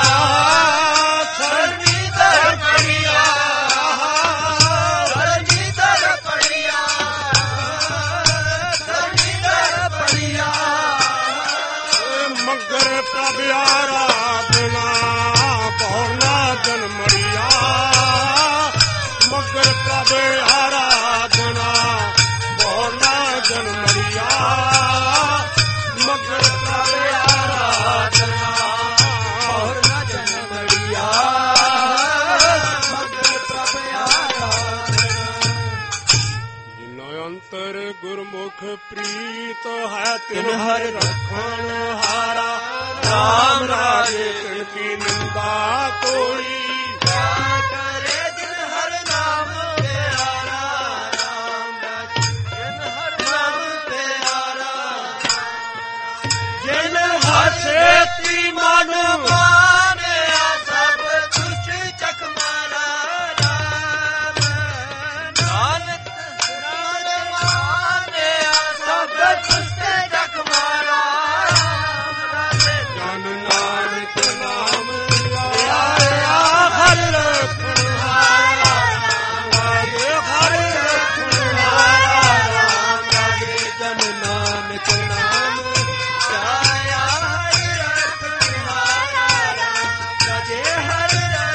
सरनी दर पड़िया सरनी दर पड़िया सरनी दर पड़िया मगर प्रभ आराधना बहुना जनमड़िया मगर प्रभ आराधना बहुना जनमड़िया मगर गुरमुख प्रीत है तिन हर रखन हारा राम राजे तिन की निंदा कोई क्या करे जिन हर नाम प्यारा राम राजे जिन हर नाम प्यारा जिन हसे ती मन माने सब दुष्ट चक मारा राम नानक जन नानक नाम हर रखनहारा हर रखनहारा जन नानक नाम आया हर रखनहारा हर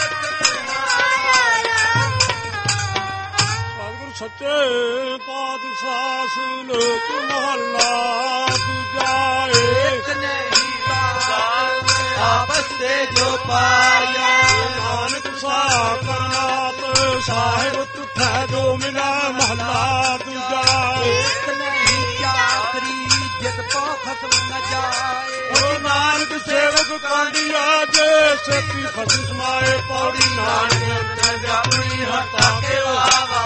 रखनहारा सच्चे पातशाह लोक मोहल्ला दूजा एक नहीं आपस से जो पाया नानक साकरनाथ साहिब तुठै जो मिला महला दूजा एक नहीं चाकरी जित पो खत्म न जाए नानक सेवक कांडिया जे सेती फसी समाए पौड़ी नानक अपनी हटा के बाबा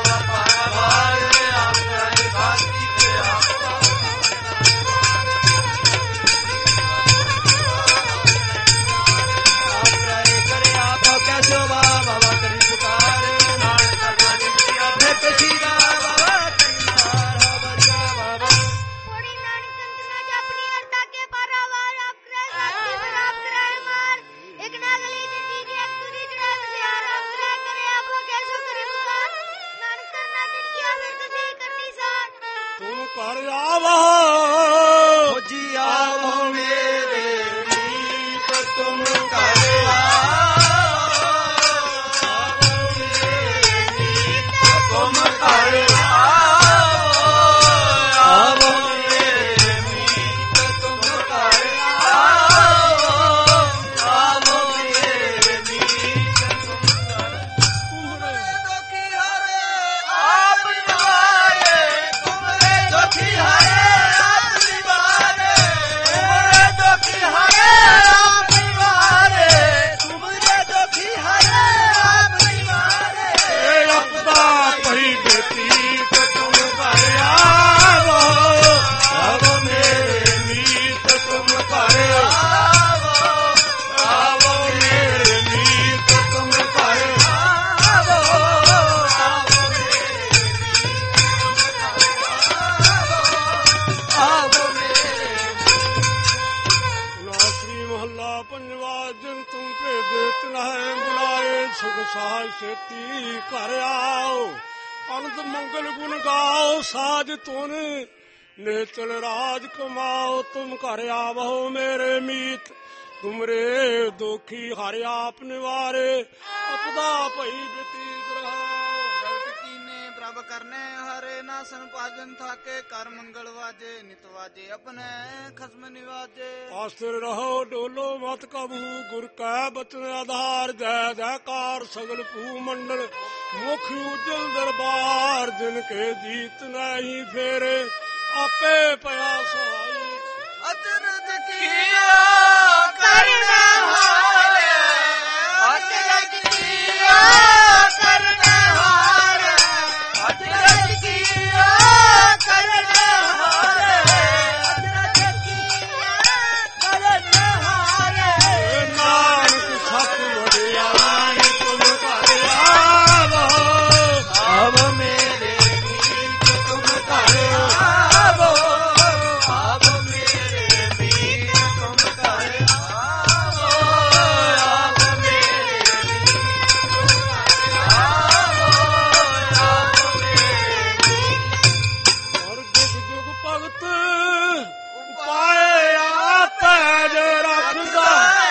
कर आवो जी आवो मेरे मीत तुम कर आवो मेरे मीत तुम कर आवो मेरे मीत तुम कर आवो मेरे मीत तुम कर तुम्हारे दुखी हरे आप नवाए तुम्हारे दुखी हरे ਸਾਜ ਸੇਤੀ ਘਰ ਆਓ, ਅਨੰਦ ਮੰਗਲ ਗੁਣ ਗਾਓ, ਸਾਜ ਤੁਨ नेचल राज कमाओ, तुम घर आवो मेरे मीत, तुमरे दुखी हर आप निवारे, अपदा भई व्यतीत रहो। कीने प्रभ करने हरे नासन पाजन थाके, कर मंगल वाजे नित वाजे अपने खसम निवाजे। आस्थिर रहो डोलो मत कबू, गुर कै बचन आधार, जय जयकार सगल भूमंडल, मुख उज्जवल दरबार, जिनके जीत नहीं फेरे, आपे पया सहाई। अचरज किया करना हारे, अचरज किया करना हारे, अचरज किया करना हारे, अचरज किया करना हारे। नानक सत वडियाई तुम घर आवो, अब मेरे मीत तुम घर आवो, अब मेरे मीत तुम घर आवो, अब मेरे मीत तुम घर आवो, अब मेरे और जुग जुग भगत उपाय आपे जो रखदा,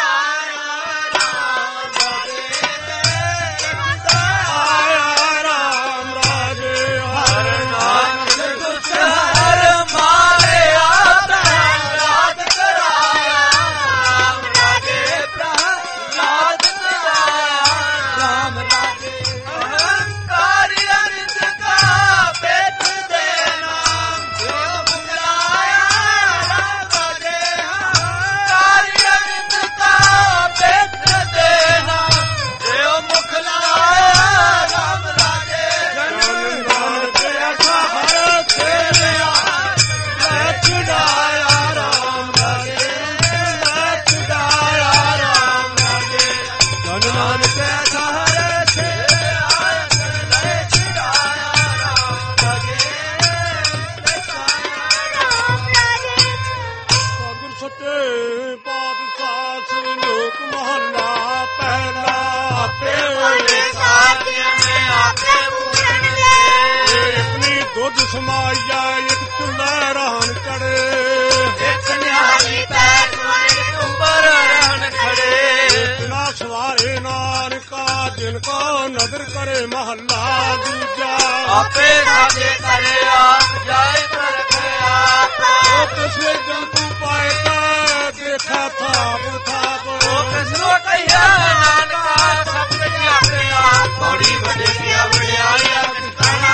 आया राम राजे हर नानक हर मारे आता राज कराया, राम राजे प्रहलाद कराया, राम राजे अहंकारी अनित का पेट देना, जो बुलाया राम राजे अहंकारी अनित का पेट देना, जो मुख लाया राम राजे। नानक ऐसा हर खेलिया, मैं छुड़ाया राम राजे, मैं छुड़ाया राम राजे। धन नानक ऐसा हर छेड़ाया, ले छुड़ाया राम राजे, ले छुड़ाया राम राजे। सागर सत्य पातशाह श्लोक महला पहला, आपे साथियों में आपे पूरन ले, अपनी दुध समाया एक चुल्ला रहन चढ़े, एक न्यारी पैर तुम्हारे ऊपर रहन खड़े, इतना सवारे नानका जिनको नजर करे महला दूजा, आपे साथे करे आप जाए पर आप, वो किसने जंतु पाए का देखा था बुथाप, वो किसनो कहिया नानका सब कुछ अपने आप, बड़ी बड़े किया बड़ियाया किसना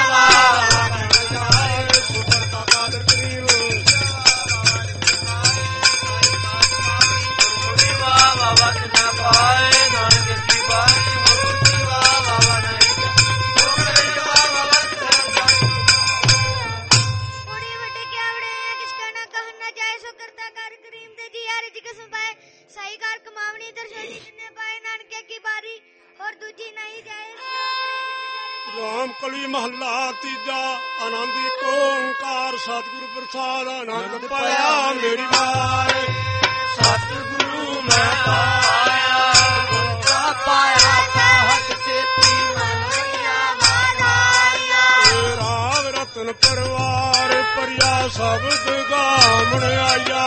बड़ी बड़े क्या बड़े हैं, किसका ना कहना जाए, सो करता कर करीम दे जी यार जी कसम पाए, सही कार कमावनी दर्शनी जिन्ने पाए, नानके की बारी और दूजी नहीं जाए। राम कली महला तीजा, आनंदी को ओंकार सतगुरु प्रसाद, आनंद पाया मेरी माए, सतगुरु मैं पाया, पाया साहस से मन लिया माराया, राम रतन परिवार परिया शब्द गामण आया,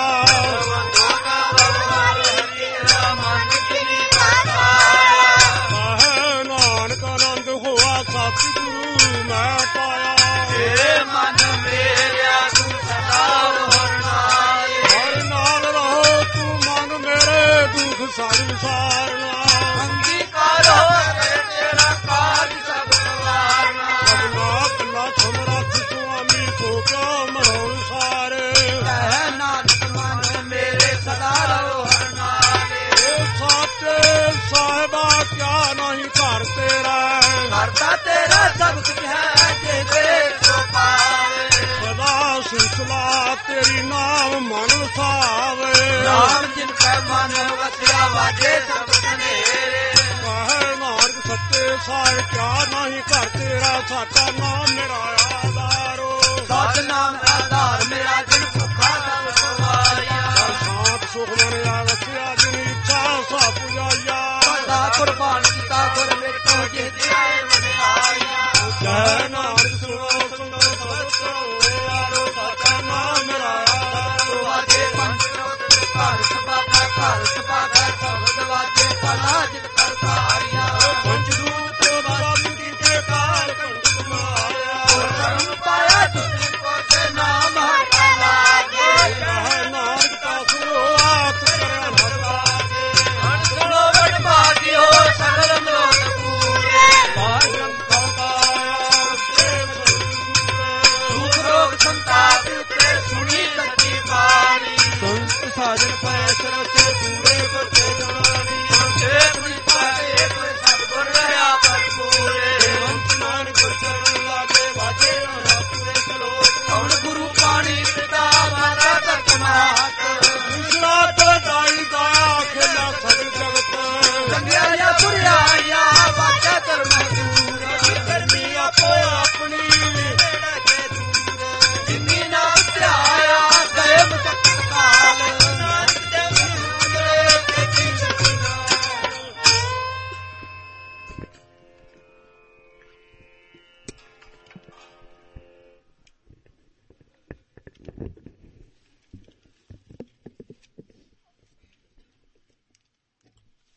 मन की पाया, कहे नानक आनंद हुआ सतगुरु मैं पाया, हे मन मेरा तू सदा हरनाए, हर नाल रहो तू मन मेरे दुख संसारना, अंगीकारो तेरा काज सब वारना, सबना कला समरथ स्वामी तो क्या मनो सारे, कह नानक मन मेरे सदा रहो हरनाए, साचे साहिबा क्या नहीं कर तेरा, करता तेरा सब कुछ है जे तेरे को पावे, सदा सिलसिला तेरी नाम मन वसावे, राम जिनका मन वसिया वाजे सब सनेरे, कहे नानक सत्य साय क्या नहीं कर तेरा, साचा नाम मेरा आधारो, साध नाम आधार मेरा जिन भूखा सब सवाया, सात सुख मन वसिया जिन इच्छा सा पुजाया, सदा कुर्बान किता को ਗੁਰ ਮਿਟੋ ਜਿਤ ਆਏ ਵਡਿਆਈਆਂ ਜੈ ਨਾਨਕ ਸੁਣੋ ਸੁਣੋ ਸਬਦ ਕਰੋ ਯਾਰੋ ਸਾਚਾ ਨਾਮ ਮੇਰਾ ਵਾਜੇ ਪੰਜ ਘਰ ਸੁਭਾਗਾ ਸ਼ਬਦ ਵਾਜੇ ਭਲਾ ਜਿਤ ਕਰ ਤਾਰਿਆ ਪੰਜ ਦੂਤ ਬਾਬੂ ਕੀ ਤੇ ਕਾਲ ਕੰਡ ਮਾਰਿਆ ਕਰਮ ਪਾਇਆ ਤੁਝ ਕੋ ਤੇ ਨਾਮ ਹਟਾ ਲਾਗੇ ਜੈ ਨਾਨਕ ਕਾ ਸੁਣੋ ਆਪ ਕਰਨ ਹਲਾਗੇ ਹਣ ਸੁਣੋ ਵਡ ਭਾਗਿਓ ਸਗਲ ਮਨੋਰਥ ਪੂਰੇ ਭਾਗਮ ਪਾਇਆ ਤੇ ਦੁਖ ਰੋਗ ਸੰਤਾਪ ਉਤਰੇ ਸੁਣੀ ਸੱਚੀ ਬਾਣੀ ਸੰਤ ਸਾਜਨ ਪੈ ਸਰਸੇ ਪੂਰੇ ਬੱਚੇ ਜਾਣੀ ਏਕ ਵਿਚਾਰ ਏਕ ਸਤਿਗੁਰ ਰਹਾ ਪਰਪੂਰੇ ਨਾਨਕ ਚਰਨ ਲਾਗੇ ਵਾਜੇ